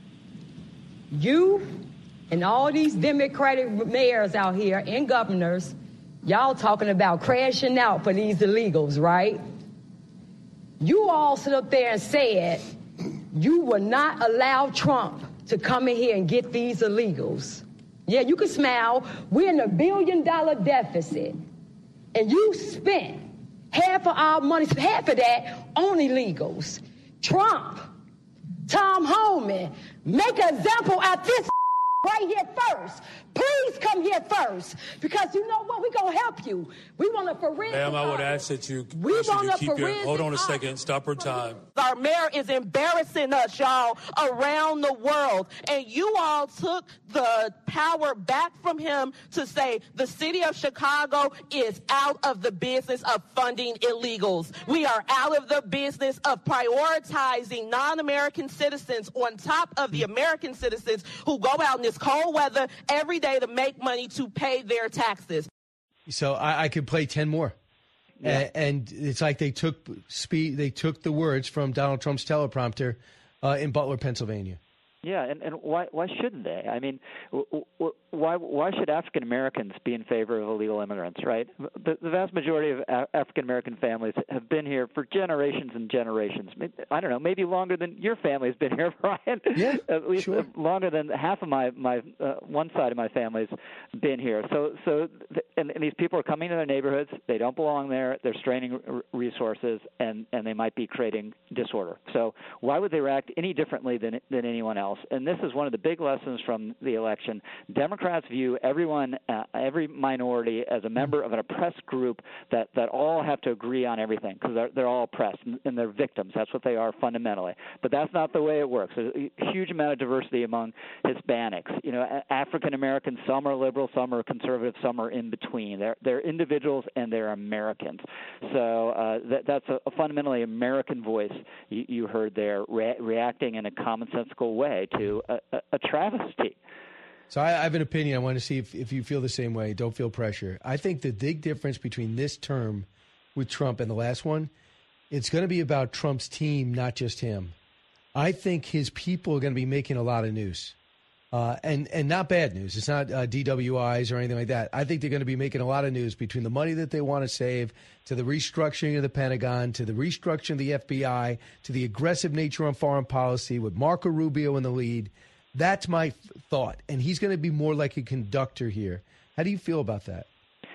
Speaker 17: you and all these Democratic mayors out here and governors, y'all talking about crashing out for these illegals, right? You all sit up there and said you will not allow Trump to come in here and get these illegals. Yeah, you can smile. We're in a billion dollar deficit. And you spent half of our money, half of that on illegals. Trump, Tom Homan, make an example out this right here first. Please come here first. Because you know what? We're going to help you. We want to forensic.
Speaker 19: Ma'am, I would ask that you,
Speaker 17: we want
Speaker 19: you
Speaker 17: to
Speaker 19: keep your, hold on a
Speaker 17: audit.
Speaker 19: second, stop her time.
Speaker 23: Our mayor is embarrassing us, y'all, around the world. And you all took the power back from him to say the city of Chicago is out of the business of funding illegals. We are out of the business of prioritizing non-American citizens on top of the American citizens who go out in this cold weather every day to make money to pay their taxes.
Speaker 2: So I, I could play ten more. Yeah. A- and it's like they took speed. They took the words from Donald Trump's teleprompter uh, in Butler, Pennsylvania.
Speaker 13: Yeah, and, and why why shouldn't they? I mean, w- w- why why should African Americans be in favor of illegal immigrants, right? The, the vast majority of a- African American families have been here for generations and generations. I don't know, maybe longer than your family's been here, Brian.
Speaker 2: Yeah,
Speaker 13: at least
Speaker 2: sure.
Speaker 13: longer than half of my my uh, one side of my family's been here. So so th- and, and these people are coming to their neighborhoods. They don't belong there. They're straining r- resources, and, and they might be creating disorder. So why would they react any differently than than anyone else? And this is one of the big lessons from the election. Democrats view everyone, uh, every minority, as a member of an oppressed group that, that all have to agree on everything because they're, they're all oppressed and, and they're victims. That's what they are fundamentally. But that's not the way it works. There's a huge amount of diversity among Hispanics. You know, African Americans, some are liberal, some are conservative, some are in between. They're, they're individuals and they're Americans. So uh, that, that's a, a fundamentally American voice you, you heard there, re- reacting in a commonsensical way to A, a, a travesty.
Speaker 2: So I, I have an opinion. I want to see if, if you feel the same way. Don't feel pressure. I think the big difference between this term with Trump and the last one, it's going to be about Trump's team, not just him. I think his people are going to be making a lot of news. Uh, and, and not bad news. It's not uh, D W Is or anything like that. I think they're going to be making a lot of news between the money that they want to save, to the restructuring of the Pentagon, to the restructuring of the F B I, to the aggressive nature on foreign policy with Marco Rubio in the lead. That's my f- thought. And he's going to be more like a conductor here. How do you feel about that?
Speaker 13: I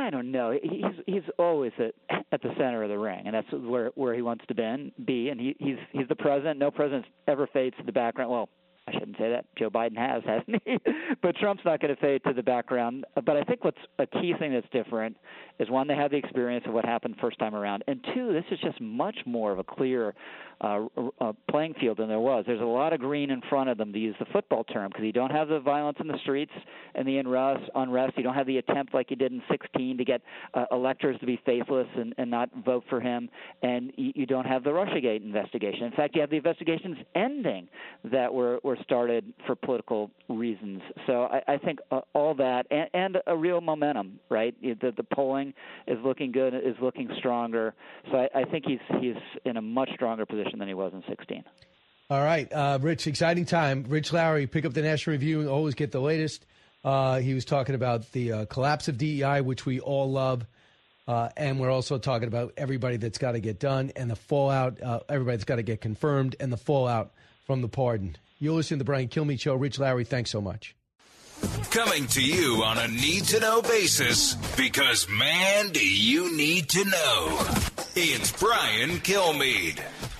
Speaker 13: I don't know. He's he's always at at the center of the ring, and that's where where he wants to be. be and he, he's he's the president. No president's ever fades to the background. Well, I shouldn't say that. Joe Biden has, hasn't he? But Trump's not going to fade to the background. But I think what's a key thing that's different is, one, they have the experience of what happened first time around, and two, this is just much more of a clear uh, uh, playing field than there was. There's a lot of green in front of them, to use the football term, because you don't have the violence in the streets and the unrest. unrest. You don't have the attempt like you did in sixteen to get uh, electors to be faithless and, and not vote for him, and you, you don't have the Russiagate investigation. In fact, you have the investigations ending that were, were started for political reasons. So I, I think uh, all that, and, and a real momentum, right? The, the polling is looking good, is looking stronger. So I, I think he's he's in a much stronger position than he was in sixteen.
Speaker 2: All right, uh, Rich, exciting time. Rich Lowry, pick up the National Review and always get the latest. Uh, he was talking about the uh, collapse of D E I, which we all love. Uh, and we're also talking about everybody that's got to get done and the fallout, uh, everybody that's got to get confirmed, and the fallout from the pardon. You're listening to the Brian Kilmeade Show. Rich Lowry, thanks so much.
Speaker 1: Coming to you on a need-to-know basis, because, man, do you need to know. It's Brian Kilmeade.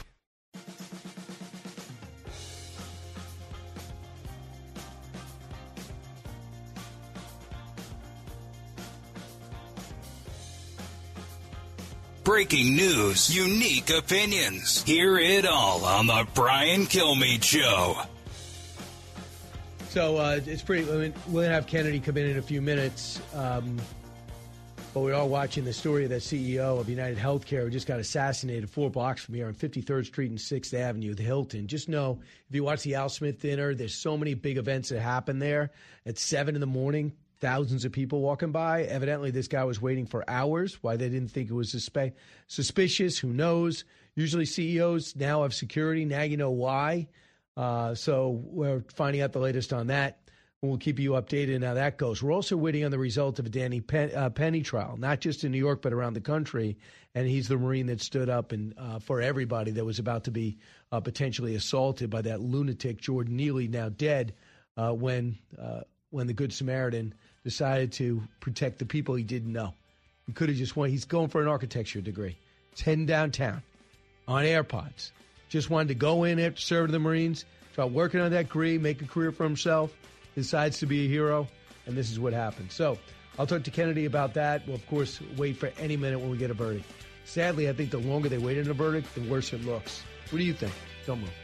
Speaker 1: Breaking news, unique opinions. Hear it all on the Brian Kilmeade Show.
Speaker 2: So uh, it's pretty. I mean, we're gonna have Kennedy come in in a few minutes, um, but we're all watching the story of that C E O of United Healthcare who just got assassinated four blocks from here on fifty-third Street and sixth Avenue, the Hilton. Just know, if you watch the Al Smith dinner, there's so many big events that happen there. At seven in the morning, thousands of people walking by. Evidently, this guy was waiting for hours. Why they didn't think it was suspe- suspicious, who knows? Usually C E Os now have security. Now you know why. Uh, so we're finding out the latest on that. We'll keep you updated on how that goes. We're also waiting on the result of a Danny Pen- uh, Penny trial, not just in New York, but around the country. And he's the Marine that stood up and uh, for everybody that was about to be uh, potentially assaulted by that lunatic Jordan Neely, now dead, uh, when uh, when the Good Samaritan decided to protect the people he didn't know. He could have just went. He's going for an architecture degree. He's heading downtown on AirPods. Just wanted to go in after serving the Marines, start working on that degree, make a career for himself, decides to be a hero, and this is what happened. So I'll talk to Kennedy about that. We'll, of course, wait for any minute when we get a verdict. Sadly, I think the longer they wait on a verdict, the worse it looks. What do you think? Don't move.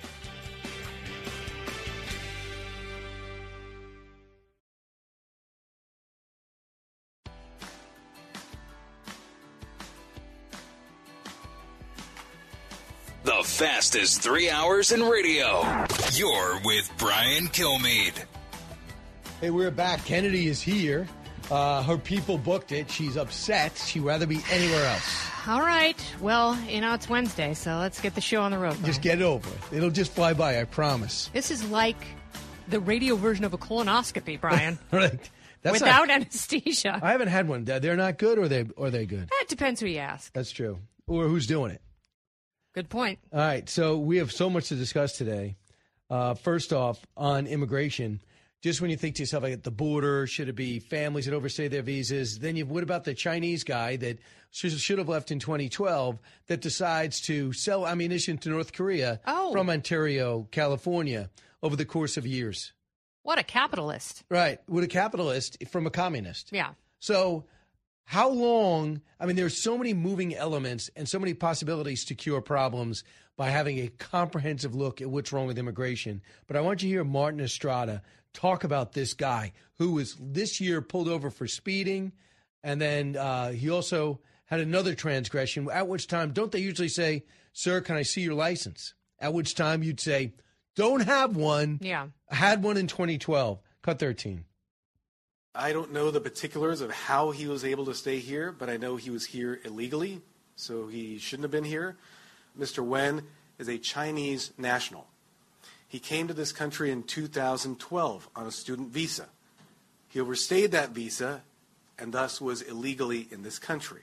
Speaker 1: The fastest three hours in radio. You're with Brian Kilmeade.
Speaker 2: Hey, we're back. Kennedy is here. Uh, her people booked it. She's upset. She'd rather be anywhere else.
Speaker 15: All right. Well, you know, it's Wednesday, so let's get the show on the road. Brian.
Speaker 2: Just get it over it. It'll just fly by, I promise.
Speaker 15: This is like the radio version of a colonoscopy, Brian.
Speaker 2: Right. That's
Speaker 15: Without
Speaker 2: not,
Speaker 15: anesthesia.
Speaker 2: I haven't had one. They're not good, or are they, or are they good?
Speaker 15: That depends who you ask.
Speaker 2: That's true. Or who's doing it.
Speaker 15: Good point.
Speaker 2: All right, so we have so much to discuss today. Uh, first off, on immigration, just when you think to yourself, like at the border, should it be families that overstay their visas? Then you, what about the Chinese guy that should, should have left in twenty twelve that decides to sell ammunition to North Korea
Speaker 15: oh.
Speaker 2: from Ontario, California, over the course of years?
Speaker 15: What a capitalist.
Speaker 2: Right, what a capitalist from a communist.
Speaker 15: Yeah.
Speaker 2: So how long, I mean, there's so many moving elements and so many possibilities to cure problems by having a comprehensive look at what's wrong with immigration. But I want you to hear Martin Estrada talk about this guy who was this year pulled over for speeding. And then uh, he also had another transgression, at which time, don't they usually say, sir, can I see your license? At which time you'd say, don't have one.
Speaker 15: Yeah.
Speaker 2: I had one in twenty twelve. Cut thirteen.
Speaker 4: I don't know the particulars of how he was able to stay here, but I know he was here illegally, so he shouldn't have been here. Mister Wen is a Chinese national. He came to this country in two thousand twelve on a student visa. He overstayed that visa and thus was illegally in this country.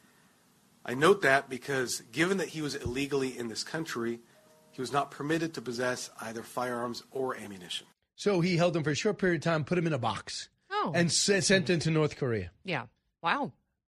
Speaker 4: I note that because given that he was illegally in this country, he was not permitted to possess either firearms or ammunition.
Speaker 2: So he held him for a short period of time, put him in a box.
Speaker 15: Oh.
Speaker 2: And sent him to North Korea.
Speaker 15: Yeah. Wow.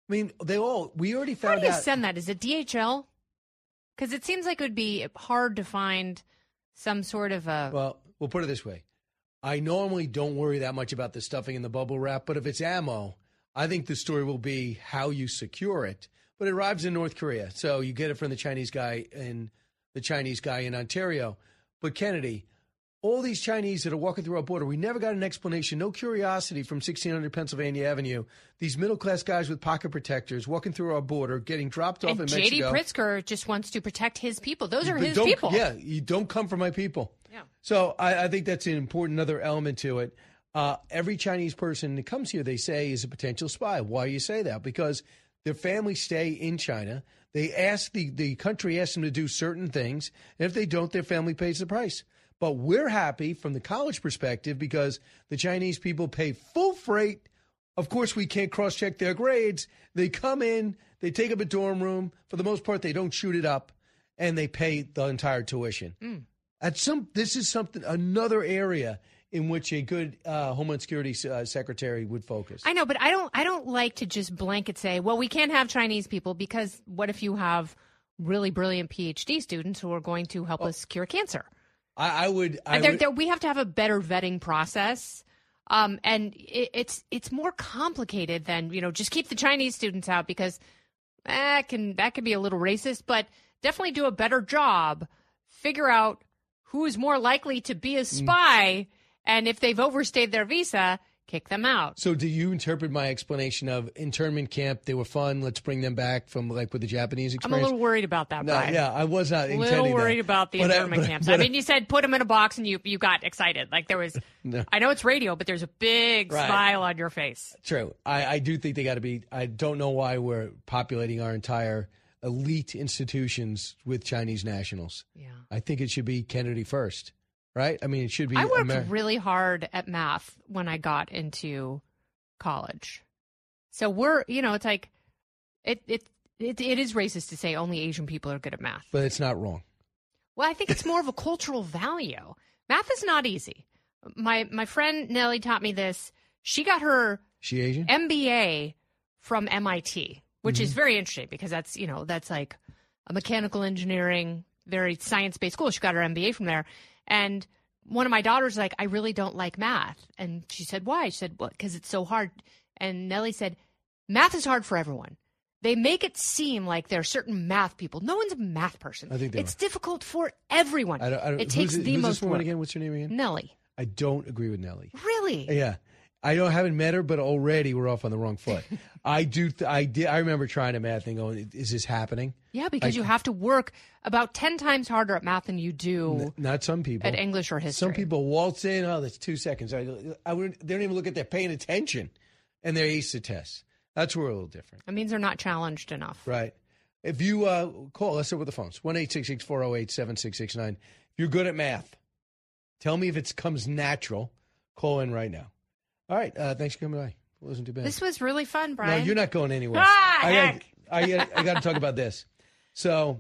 Speaker 2: I mean, they all, we already found
Speaker 15: How do you
Speaker 2: out.
Speaker 15: send that? Is it D H L? Because it seems like it would be hard to find some sort of a.
Speaker 2: Well, we'll put it this way. I normally don't worry that much about the stuffing in the bubble wrap, but if it's ammo, I think the story will be how you secure it. But it arrives in North Korea, so you get it from the Chinese guy in the Chinese guy in Ontario. But Kennedy, all these Chinese that are walking through our border, we never got an explanation, no curiosity from sixteen hundred Pennsylvania Avenue. These middle-class guys with pocket protectors walking through our border, getting dropped off
Speaker 15: and
Speaker 2: in
Speaker 15: J D
Speaker 2: Mexico.
Speaker 15: Pritzker just wants to protect his people. Those are
Speaker 2: But
Speaker 15: his
Speaker 2: don't-
Speaker 15: people.
Speaker 2: Yeah, you don't come for my people.
Speaker 15: Yeah.
Speaker 2: So I, I think that's an important other element to it. Uh, every Chinese person that comes here, they say, is a potential spy. Why do you say that? Because their families stay in China. They ask the, the country asks them to do certain things. And if they don't, their family pays the price. But we're happy from the college perspective because the Chinese people pay full freight. Of course, we can't cross-check their grades. They come in, they take up a dorm room. For the most part, they don't shoot it up, and they pay the entire tuition.
Speaker 15: Mm.
Speaker 2: At some, this is something another area in which a good uh, Homeland Security uh, secretary would focus.
Speaker 15: I know, but I don't. I don't like to just blanket say, "Well, we can't have Chinese people," because what if you have really brilliant P H D students who are going to help us cure cancer?
Speaker 2: I, I would. I
Speaker 15: There-
Speaker 2: would
Speaker 15: there- we have to have a better vetting process, um, and it, it's it's more complicated than you know. Just keep the Chinese students out because that can that can be a little racist, but definitely do a better job. Figure out who is more likely to be a spy. And if they've overstayed their visa, kick them out.
Speaker 2: So do you interpret my explanation of internment camp? They were fun. Let's bring them back from like with the Japanese
Speaker 15: I'm
Speaker 2: experience.
Speaker 15: a little worried about that,
Speaker 2: No,
Speaker 15: Brian.
Speaker 2: yeah, I was not
Speaker 15: A
Speaker 2: intending
Speaker 15: little worried
Speaker 2: that.
Speaker 15: about the
Speaker 2: But I-
Speaker 15: internment
Speaker 2: but-
Speaker 15: camps.
Speaker 2: but
Speaker 15: I mean, you said put them in a box and you you got excited. Like there was,
Speaker 2: No.
Speaker 15: I know it's radio, but there's a big
Speaker 2: Right.
Speaker 15: smile on your face.
Speaker 2: True. I, I do think they got to be. I don't know why we're populating our entire elite institutions with Chinese nationals.
Speaker 15: Yeah.
Speaker 2: I think it should be Kennedy first, right? I mean, it should be.
Speaker 15: I worked
Speaker 2: Amer-
Speaker 15: really hard at math when I got into college. So we're, you know, it's like, it, it, it, it is racist to say only Asian people are good at math.
Speaker 2: but it's not wrong.
Speaker 15: Well, I think it's more of a cultural value. Math is not easy. My my friend Nellie taught me this. She got her
Speaker 2: She Asian?
Speaker 15: M B A from M I T, which is
Speaker 2: Mhm.
Speaker 15: very interesting because that's, you know, that's like a mechanical engineering, very science-based school. She got her M B A from there. And one of my daughters was like, I really don't like math. And she said, why? She said, well, because it's so hard. And Nellie said, math is hard for everyone. They make it seem like there are certain math people. No one's a math person.
Speaker 2: I think they
Speaker 15: it's
Speaker 2: are.
Speaker 15: difficult for everyone.
Speaker 2: I don't, I don't,
Speaker 15: it
Speaker 2: who's
Speaker 15: takes
Speaker 2: it-
Speaker 15: the
Speaker 2: who's
Speaker 15: most
Speaker 2: this woman
Speaker 15: work.
Speaker 2: again? What's her name again?
Speaker 15: Nellie.
Speaker 2: I don't agree with Nellie.
Speaker 15: Really?
Speaker 2: Yeah. I don't haven't met her, but already we're off on the wrong foot. I do. Th- I did. I remember trying to math and going, "Is this happening?"
Speaker 15: Yeah, because
Speaker 2: I-
Speaker 15: you have to work about ten times harder at math than you do
Speaker 2: N- Not some people.
Speaker 15: at English or history.
Speaker 2: Some people waltz in. Oh, that's two seconds. I, I wouldn't, they don't even look at. They're paying attention, and they ace the test. That's where we're a little different,
Speaker 15: That means they're not challenged enough.
Speaker 2: right? If you uh, call, let's start with the phones. One eight six six four zero eight seven six six nine. If you're good at math, tell me if it comes natural. Call in right now. All right. Uh, thanks for coming by. It wasn't too bad.
Speaker 15: This was really fun, Brian.
Speaker 2: No, you're not going anywhere.
Speaker 15: Ah,
Speaker 2: I
Speaker 15: heck.
Speaker 2: got, I, got- I got to talk about this. So,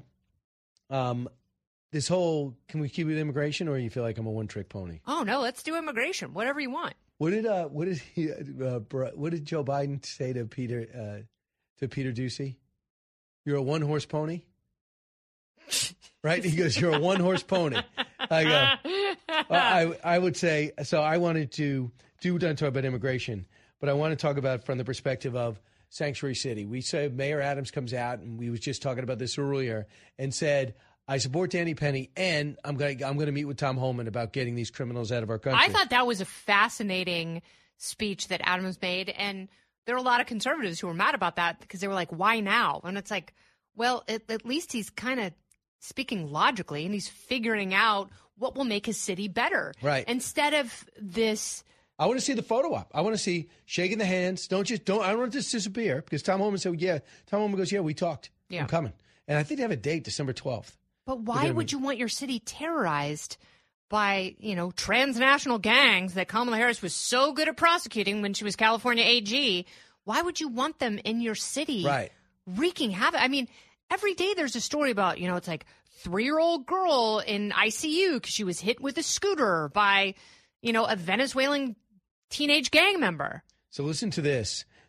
Speaker 2: um, this whole, can we keep it with immigration, or you feel like I'm a one-trick pony?
Speaker 15: Oh no, let's do immigration. Whatever you want.
Speaker 2: What did uh, what did he, uh, Br- what did Joe Biden say to Peter uh, to Peter Ducey? You're a one-horse pony, right? He goes, "You're a one-horse pony." I go, I I would say so. I wanted to do talk about immigration, but I want to talk about from the perspective of Sanctuary City. We say Mayor Adams comes out, and we was just talking about this earlier, and said, "I support Danny Penny, and I'm going I'm going to meet with Tom Holman about getting these criminals out of our country."
Speaker 15: I thought that was a fascinating speech that Adams made, and there are a lot of conservatives who were mad about that because they were like, "Why now?" And it's like, well, at, at least he's kind of speaking logically, and he's figuring out what will make his city better,
Speaker 2: Right.
Speaker 15: Instead of this.
Speaker 2: I want to see the photo op. I want to see shaking the hands. Don't just don't. I don't want this to disappear because Tom Holman said, "Yeah." Tom Holman goes, "Yeah, we talked.
Speaker 15: Yeah.
Speaker 2: I'm coming." And I think they have a date, December twelfth.
Speaker 15: But
Speaker 2: They're
Speaker 15: why
Speaker 2: gonna
Speaker 15: would
Speaker 2: be-
Speaker 15: you want your city terrorized by, you know, transnational gangs that Kamala Harris was so good at prosecuting when she was California A G? Why would you want them in your city
Speaker 2: Right.
Speaker 15: wreaking havoc? I mean, every day there's a story about, you know, it's like three-year-old girl in I C U because she was hit with a scooter by, you know, a Venezuelan teenage gang member.
Speaker 2: So listen to this.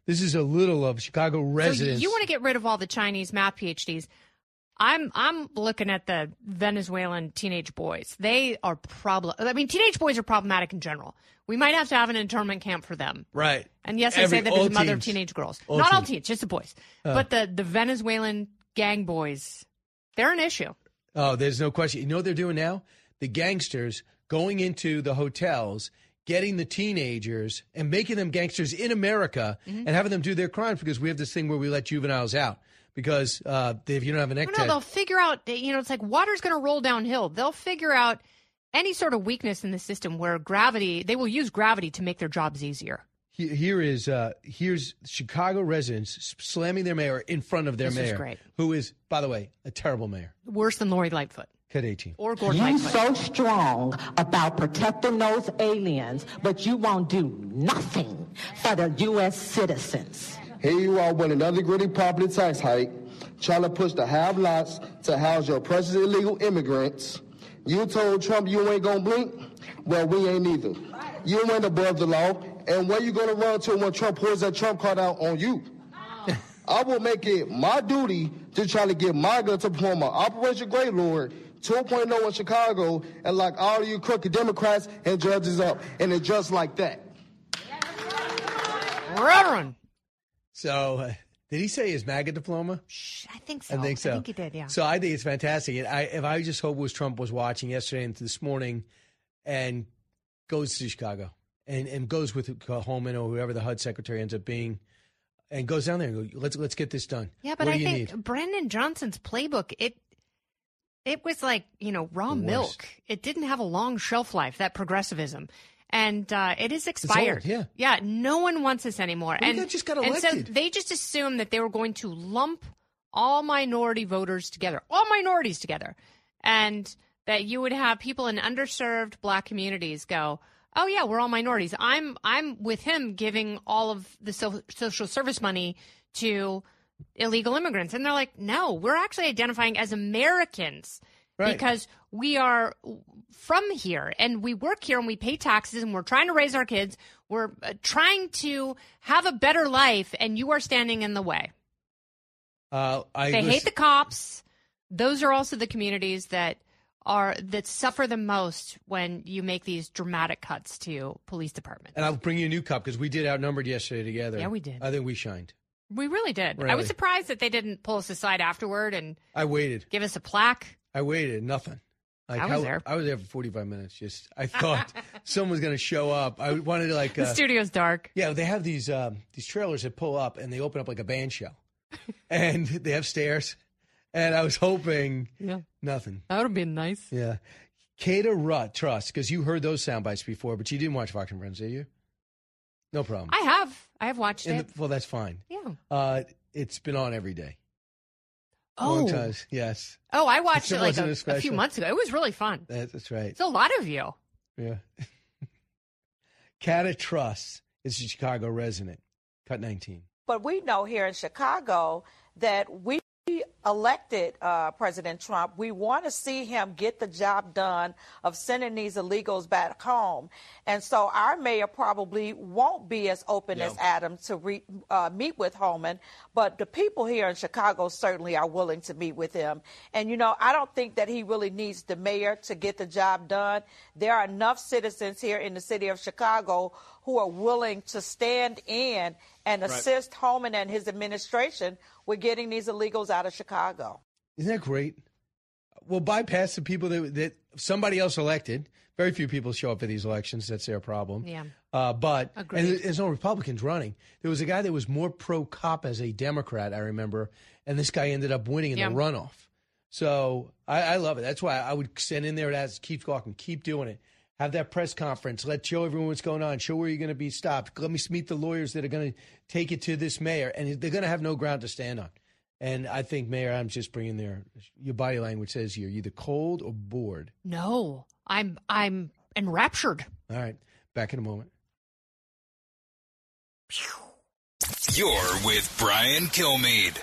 Speaker 2: This is a little of Chicago residents.
Speaker 15: So you want to get rid of all the Chinese math P H Ds. I'm I'm looking at the Venezuelan teenage boys. They are problem. I mean, teenage boys are problematic in general. We might have to have an internment camp for them.
Speaker 2: Right.
Speaker 15: And yes,
Speaker 2: Every,
Speaker 15: I say that as a mother
Speaker 2: teens.
Speaker 15: of teenage girls.
Speaker 2: All
Speaker 15: Not
Speaker 2: teens.
Speaker 15: all teens, just the boys.
Speaker 2: Uh.
Speaker 15: But the, the Venezuelan gang boys, they're an issue.
Speaker 2: Oh, there's no question. You know what they're doing now? The gangsters going into the hotels, getting the teenagers and making them gangsters in America
Speaker 15: Mm-hmm.
Speaker 2: and having them do their crimes because we have this thing where we let juveniles out because uh, if you don't have an
Speaker 15: No,
Speaker 2: neck
Speaker 15: no,
Speaker 2: tag.
Speaker 15: they'll figure out, you know, it's like water's going to roll downhill. They'll figure out any sort of weakness in the system where gravity, they will use gravity to make their jobs easier.
Speaker 2: He- Here is uh, here's Chicago residents slamming their mayor in front of their
Speaker 15: This is
Speaker 2: mayor,
Speaker 15: great.
Speaker 2: who is, by the way, a terrible mayor.
Speaker 15: Worse than Lori Lightfoot.
Speaker 2: Cut eighteen.
Speaker 15: Or Gordon
Speaker 18: You
Speaker 15: Lightfoot.
Speaker 18: so strong about protecting those aliens, but you won't do nothing for the U S citizens.
Speaker 20: Here you are with another gritty property tax hike, trying to push the have-nots to house your precious illegal immigrants. You told Trump you ain't gonna blink? Well, we ain't either. You went above the law, and where you gonna run to when Trump pulls that Trump card out on you? I will make it my duty to try to get my gun to perform my Operation Great Lord two point oh in Chicago and lock all of you crooked Democrats and judges up. And it's just like that.
Speaker 15: Reverend.
Speaker 2: So, uh, did he say his MAGA diploma?
Speaker 15: I think so.
Speaker 2: I think so.
Speaker 15: I think he did, yeah.
Speaker 2: So I think it's fantastic. And I, if I just hope it was Trump was watching yesterday and this morning and goes to Chicago and, and goes with Holman or whoever the H U D secretary ends up being and goes down there and go, let's, let's get this done.
Speaker 15: Yeah, but
Speaker 2: What
Speaker 15: I
Speaker 2: do you
Speaker 15: think
Speaker 2: need?
Speaker 15: Brandon Johnson's playbook, it it was like, you know, raw
Speaker 2: The worst.
Speaker 15: milk. It didn't have a long shelf life, that progressivism. And uh, it is expired.
Speaker 2: old, yeah.
Speaker 15: Yeah, no one wants this anymore.
Speaker 2: Well,
Speaker 15: and
Speaker 2: you guys just got
Speaker 15: And so
Speaker 2: elected.
Speaker 15: they just assumed that they were going to lump all minority voters together, all minorities together, and that you would have people in underserved black communities go, oh, yeah, we're all minorities. I'm I'm with him giving all of the so- social service money to illegal immigrants. And they're like, no, we're actually identifying as Americans
Speaker 2: Right.
Speaker 15: because we are from here and we work here and we pay taxes and we're trying to raise our kids. We're uh, trying to have a better life, and you are standing in the way.
Speaker 2: Uh, I
Speaker 15: They
Speaker 2: listen-
Speaker 15: hate the cops. Those are also the communities that are that suffer the most when you make these dramatic cuts to police departments.
Speaker 2: And I'll bring you a new cup because we did outnumbered yesterday together.
Speaker 15: Yeah, we did.
Speaker 2: I think we shined.
Speaker 15: We really did. I
Speaker 2: Really.
Speaker 15: was surprised that they didn't pull us aside afterward and
Speaker 2: I waited.
Speaker 15: give us a plaque.
Speaker 2: I waited. Nothing. Like,
Speaker 15: I was
Speaker 2: how-
Speaker 15: there.
Speaker 2: I was there for forty-five minutes. Just I thought someone was going to show up. I wanted to like
Speaker 15: The
Speaker 2: uh,
Speaker 15: studio's dark.
Speaker 2: Yeah, they have these um, these trailers that pull up and they open up like a band show, and they have stairs. And I was hoping
Speaker 15: Yeah.
Speaker 2: nothing.
Speaker 15: That would have been nice.
Speaker 2: Yeah, Kata Rutt, trust, because you heard those sound bites before, but you didn't watch Fox and Friends, did you? No problem.
Speaker 15: I have. I have watched
Speaker 2: In
Speaker 15: it.
Speaker 2: the- well, that's fine.
Speaker 15: Yeah.
Speaker 2: Uh, it's been on every day.
Speaker 15: Oh.
Speaker 2: Long times, yes.
Speaker 15: Oh, I watched
Speaker 2: It
Speaker 15: it like
Speaker 2: wasn't
Speaker 15: a,
Speaker 2: a
Speaker 15: a few
Speaker 2: special.
Speaker 15: months ago. It was really fun.
Speaker 2: That, that's right.
Speaker 15: It's a lot of you.
Speaker 2: Yeah. Kata Truss is a Chicago resident. Cut nineteen.
Speaker 21: But we know here in Chicago that we elected uh, President Trump. We want to see him get the job done of sending these illegals back home. And so our mayor probably won't be as open as Adam to re, uh, meet with Holman, but the people here in Chicago certainly are willing to meet with him. And, you know, I don't think that he really needs the mayor to get the job done. There are enough citizens here in the city of Chicago who are willing to stand in and
Speaker 2: Right.
Speaker 21: assist Holman and his administration with getting these illegals out of Chicago.
Speaker 2: Isn't that great? We'll bypass the people that, that somebody else elected. Very few people show up for these elections. That's their problem.
Speaker 15: Yeah.
Speaker 2: Uh, but
Speaker 15: Agreed.
Speaker 2: and there's no Republicans running. There was a guy that was more pro-cop as a Democrat, I remember, and this guy ended up winning in
Speaker 15: Yeah.
Speaker 2: the runoff. So I, I love it. That's why I would send in there and ask, keep talking, keep doing it. Have that press conference. Let show everyone what's going on. Show where you're going to be stopped. Let me meet the lawyers that are going to take it to this mayor, and they're going to have no ground to stand on. And I think Mayor Adams just bringing their your body language says you're either cold or bored.
Speaker 15: No, I'm I'm enraptured.
Speaker 2: All right, back in a moment.
Speaker 1: You're with Brian Kilmeade.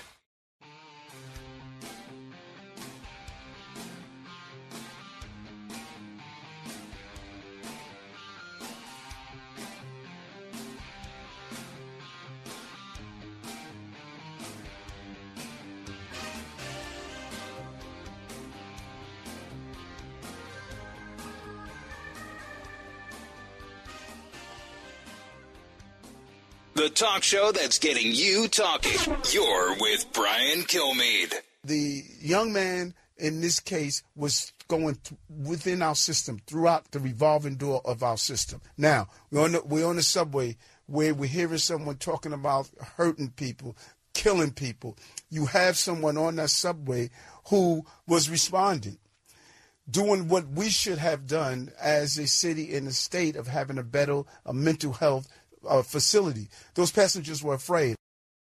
Speaker 1: the talk show that's getting you talking. You're with Brian Kilmeade.
Speaker 10: The young man in this case was going th- within our system, throughout the revolving door of our system. Now, we're on the, we're on the subway where we're hearing someone talking about hurting people, killing people. You have someone on that subway who was responding, doing what we should have done as a city and a state of having a better a mental health uh, facility. Those passengers were afraid.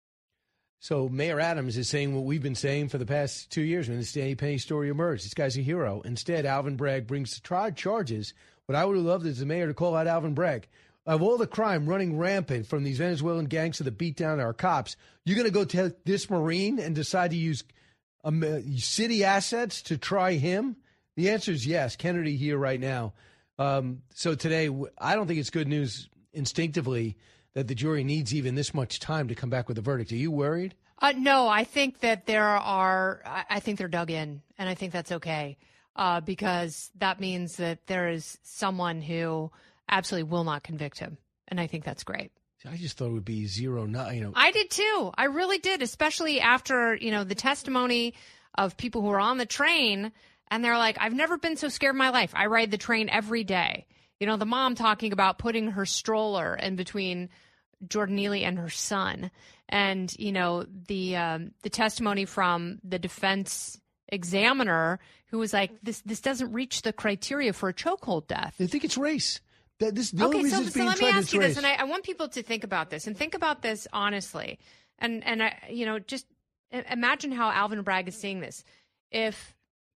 Speaker 2: So Mayor Adams is saying what we've been saying for the past two years when the Danny Penny story emerged. This guy's a hero. Instead, Alvin Bragg brings to trial charges. What I would have loved is the mayor to call out Alvin Bragg. Of all the crime running rampant from these Venezuelan gangs to the beat down our cops, you're going to go tell this Marine and decide to use um, uh, city assets to try him? The answer is yes. Kennedy here right now. Um, so today, I don't think it's good news instinctively that the jury needs even this much time to come back with a verdict. Are you worried?
Speaker 15: Uh, no, I think that there are, I think they're dug in, and I think that's okay, uh, because that means that there is someone who absolutely will not convict him, and I think that's great.
Speaker 2: I just thought it would be zero, not, you know.
Speaker 15: I did too. I really did, especially after, you know, the testimony of people who were on the train, and they're like, I've never been so scared in my life. I ride the train every day. You know, the mom talking about putting her stroller in between Jordan Neely and her son. And, you know, the um, the testimony from the defense examiner who was like, this this doesn't reach the criteria for a chokehold death.
Speaker 2: They think it's race. That this the
Speaker 15: okay,
Speaker 2: only
Speaker 15: so,
Speaker 2: reason it's
Speaker 15: so
Speaker 2: being
Speaker 15: let me
Speaker 2: tried
Speaker 15: ask
Speaker 2: is
Speaker 15: you
Speaker 2: race.
Speaker 15: this, and I, I want people to think about this, and think about this honestly. And, and I, you know, just imagine how Alvin Bragg is seeing this. If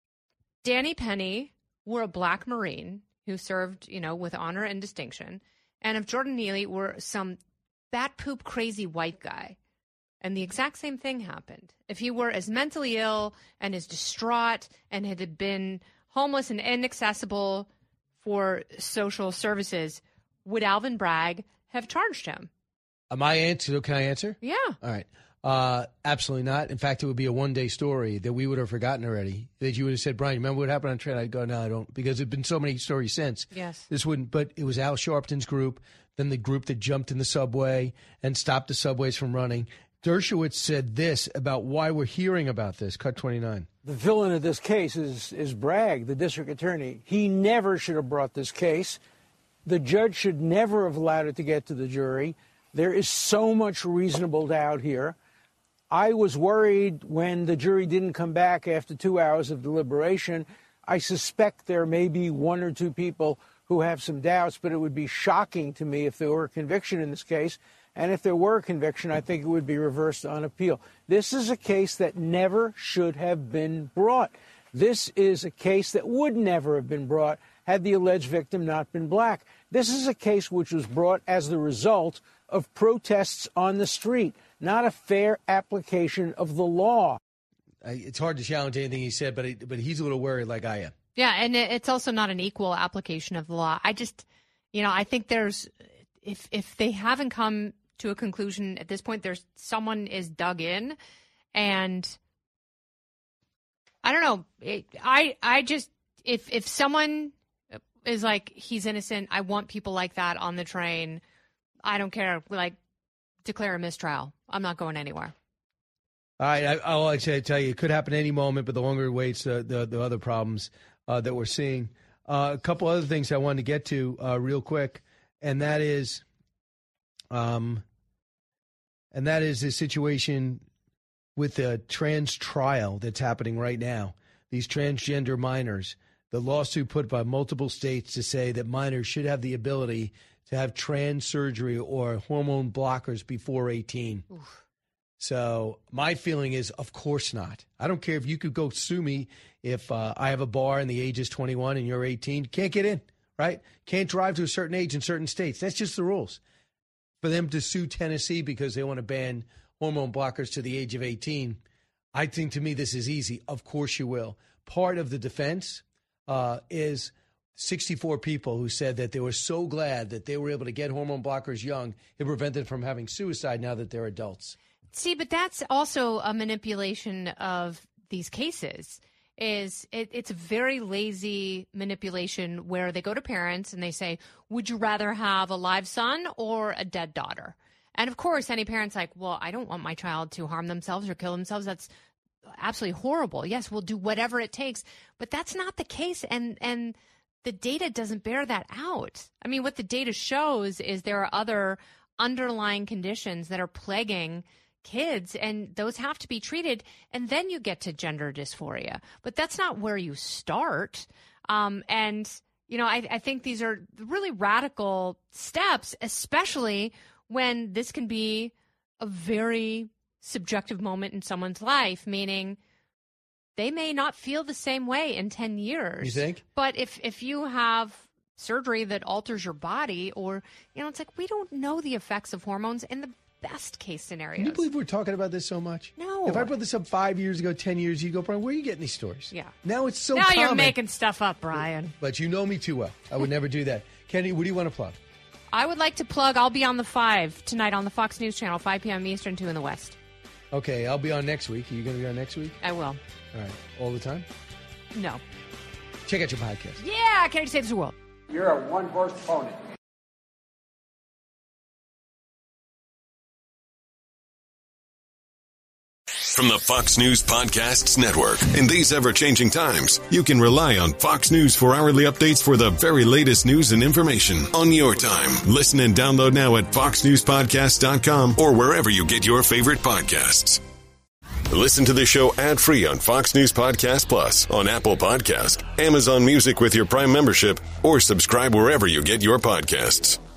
Speaker 15: Danny Penny were a black Marine who served, you know, with honor and distinction, and if Jordan Neely were some bat poop crazy white guy, and the exact same thing happened, if he were as mentally ill and as distraught and had been homeless and inaccessible for social services, would Alvin Bragg have charged him?
Speaker 2: Uh, my answer, can I answer?
Speaker 15: Yeah.
Speaker 2: All right. Uh, absolutely not. In fact, it would be a one-day story that we would have forgotten already. That you would have said, Brian, remember what happened on train? I'd go, no, I don't, because there have been so many stories since.
Speaker 15: Yes.
Speaker 2: This wouldn't, but it was Al Sharpton's group, then the group that jumped in the subway and stopped the subways from running. Dershowitz said this about why we're hearing about this. Cut twenty-nine.
Speaker 8: The villain of this case is, is Bragg, the district attorney. He never should have brought this case. The judge should never have allowed it to get to the jury. There is so much reasonable doubt here. I was worried when the jury didn't come back after two hours of deliberation. I suspect there may be one or two people who have some doubts, but it would be shocking to me if there were a conviction in this case. And if there were a conviction, I think it would be reversed on appeal. This is a case that never should have been brought. This is a case that would never have been brought had the alleged victim not been black. This is a case which was brought as the result of protests on the street, not a fair application of the law.
Speaker 2: It's hard to challenge anything he said, but it, but he's a little worried like I am.
Speaker 15: Yeah, and it's also not an equal application of the law. I just, you know, I think there's, if if they haven't come to a conclusion at this point, there's someone is dug in, and I don't know. It, I I just if if someone is like he's innocent, I want people like that on the train. I don't care. Like, declare a mistrial. I'm not going anywhere.
Speaker 2: All right. I, I'll actually tell you, it could happen any moment, but the longer it waits, uh, the the other problems uh, that we're seeing. Uh, a couple other things I wanted to get to uh, real quick, and that is, um, and that is the situation with the trans trial that's happening right now. These transgender minors, the lawsuit put by multiple states to say that minors should have the ability to have trans surgery or hormone blockers before eighteen. Oof. So my feeling is, of course not. I don't care if you could go sue me if uh, I have a bar and the age is twenty-one and you're eighteen. You can't get in, right? Can't drive to a certain age in certain states. That's just the rules. For them to sue Tennessee because they want to ban hormone blockers to the age of eighteen, I think to me this is easy. Of course you will. Part of the defense uh, is sixty-four people who said that they were so glad that they were able to get hormone blockers young, it prevented them from having suicide now that they're adults.
Speaker 15: See, but that's also a manipulation of these cases. Is it, it's a very lazy manipulation where they go to parents and they say, would you rather have a live son or a dead daughter? And of course, any parent's like, well, I don't want my child to harm themselves or kill themselves. That's absolutely horrible. Yes, we'll do whatever it takes. But that's not the case. And, and the data doesn't bear that out. I mean, what the data shows is there are other underlying conditions that are plaguing kids, and those have to be treated. And then you get to gender dysphoria. But that's not where you start. Um, and, you know, I, I think these are really radical steps, especially when this can be a very subjective moment in someone's life, meaning they may not feel the same way in ten years.
Speaker 2: You think?
Speaker 15: But if, if you have surgery that alters your body, or, you know, it's like we don't know the effects of hormones in the best case scenarios.
Speaker 2: Can you believe we're talking about this so much?
Speaker 15: No.
Speaker 2: If I brought this up five years ago, ten years, you'd go, Brian, where are you getting these stories?
Speaker 15: Yeah.
Speaker 2: Now it's so
Speaker 15: now
Speaker 2: common.
Speaker 15: You're making stuff up, Brian.
Speaker 2: But you know me too well. I would never do that. Kenny, what do you want to plug?
Speaker 15: I would like to plug, I'll be on the five tonight on the Fox News Channel, five p.m. Eastern, two in the West.
Speaker 2: Okay, I'll be on next week. Are you going to be on next week?
Speaker 15: I will.
Speaker 2: All right. All the time?
Speaker 15: No.
Speaker 2: Check out your podcast.
Speaker 15: Yeah, Kenny Saves the World.
Speaker 8: You're a one-horse pony.
Speaker 9: From the Fox News Podcasts Network. In these ever-changing times, you can rely on Fox News for hourly updates for the very latest news and information on your time. Listen and download now at fox news podcast dot com or wherever you get your favorite podcasts. Listen to the show ad-free on Fox News Podcast Plus, on Apple Podcast, Amazon Music with your Prime membership, or subscribe wherever you get your podcasts.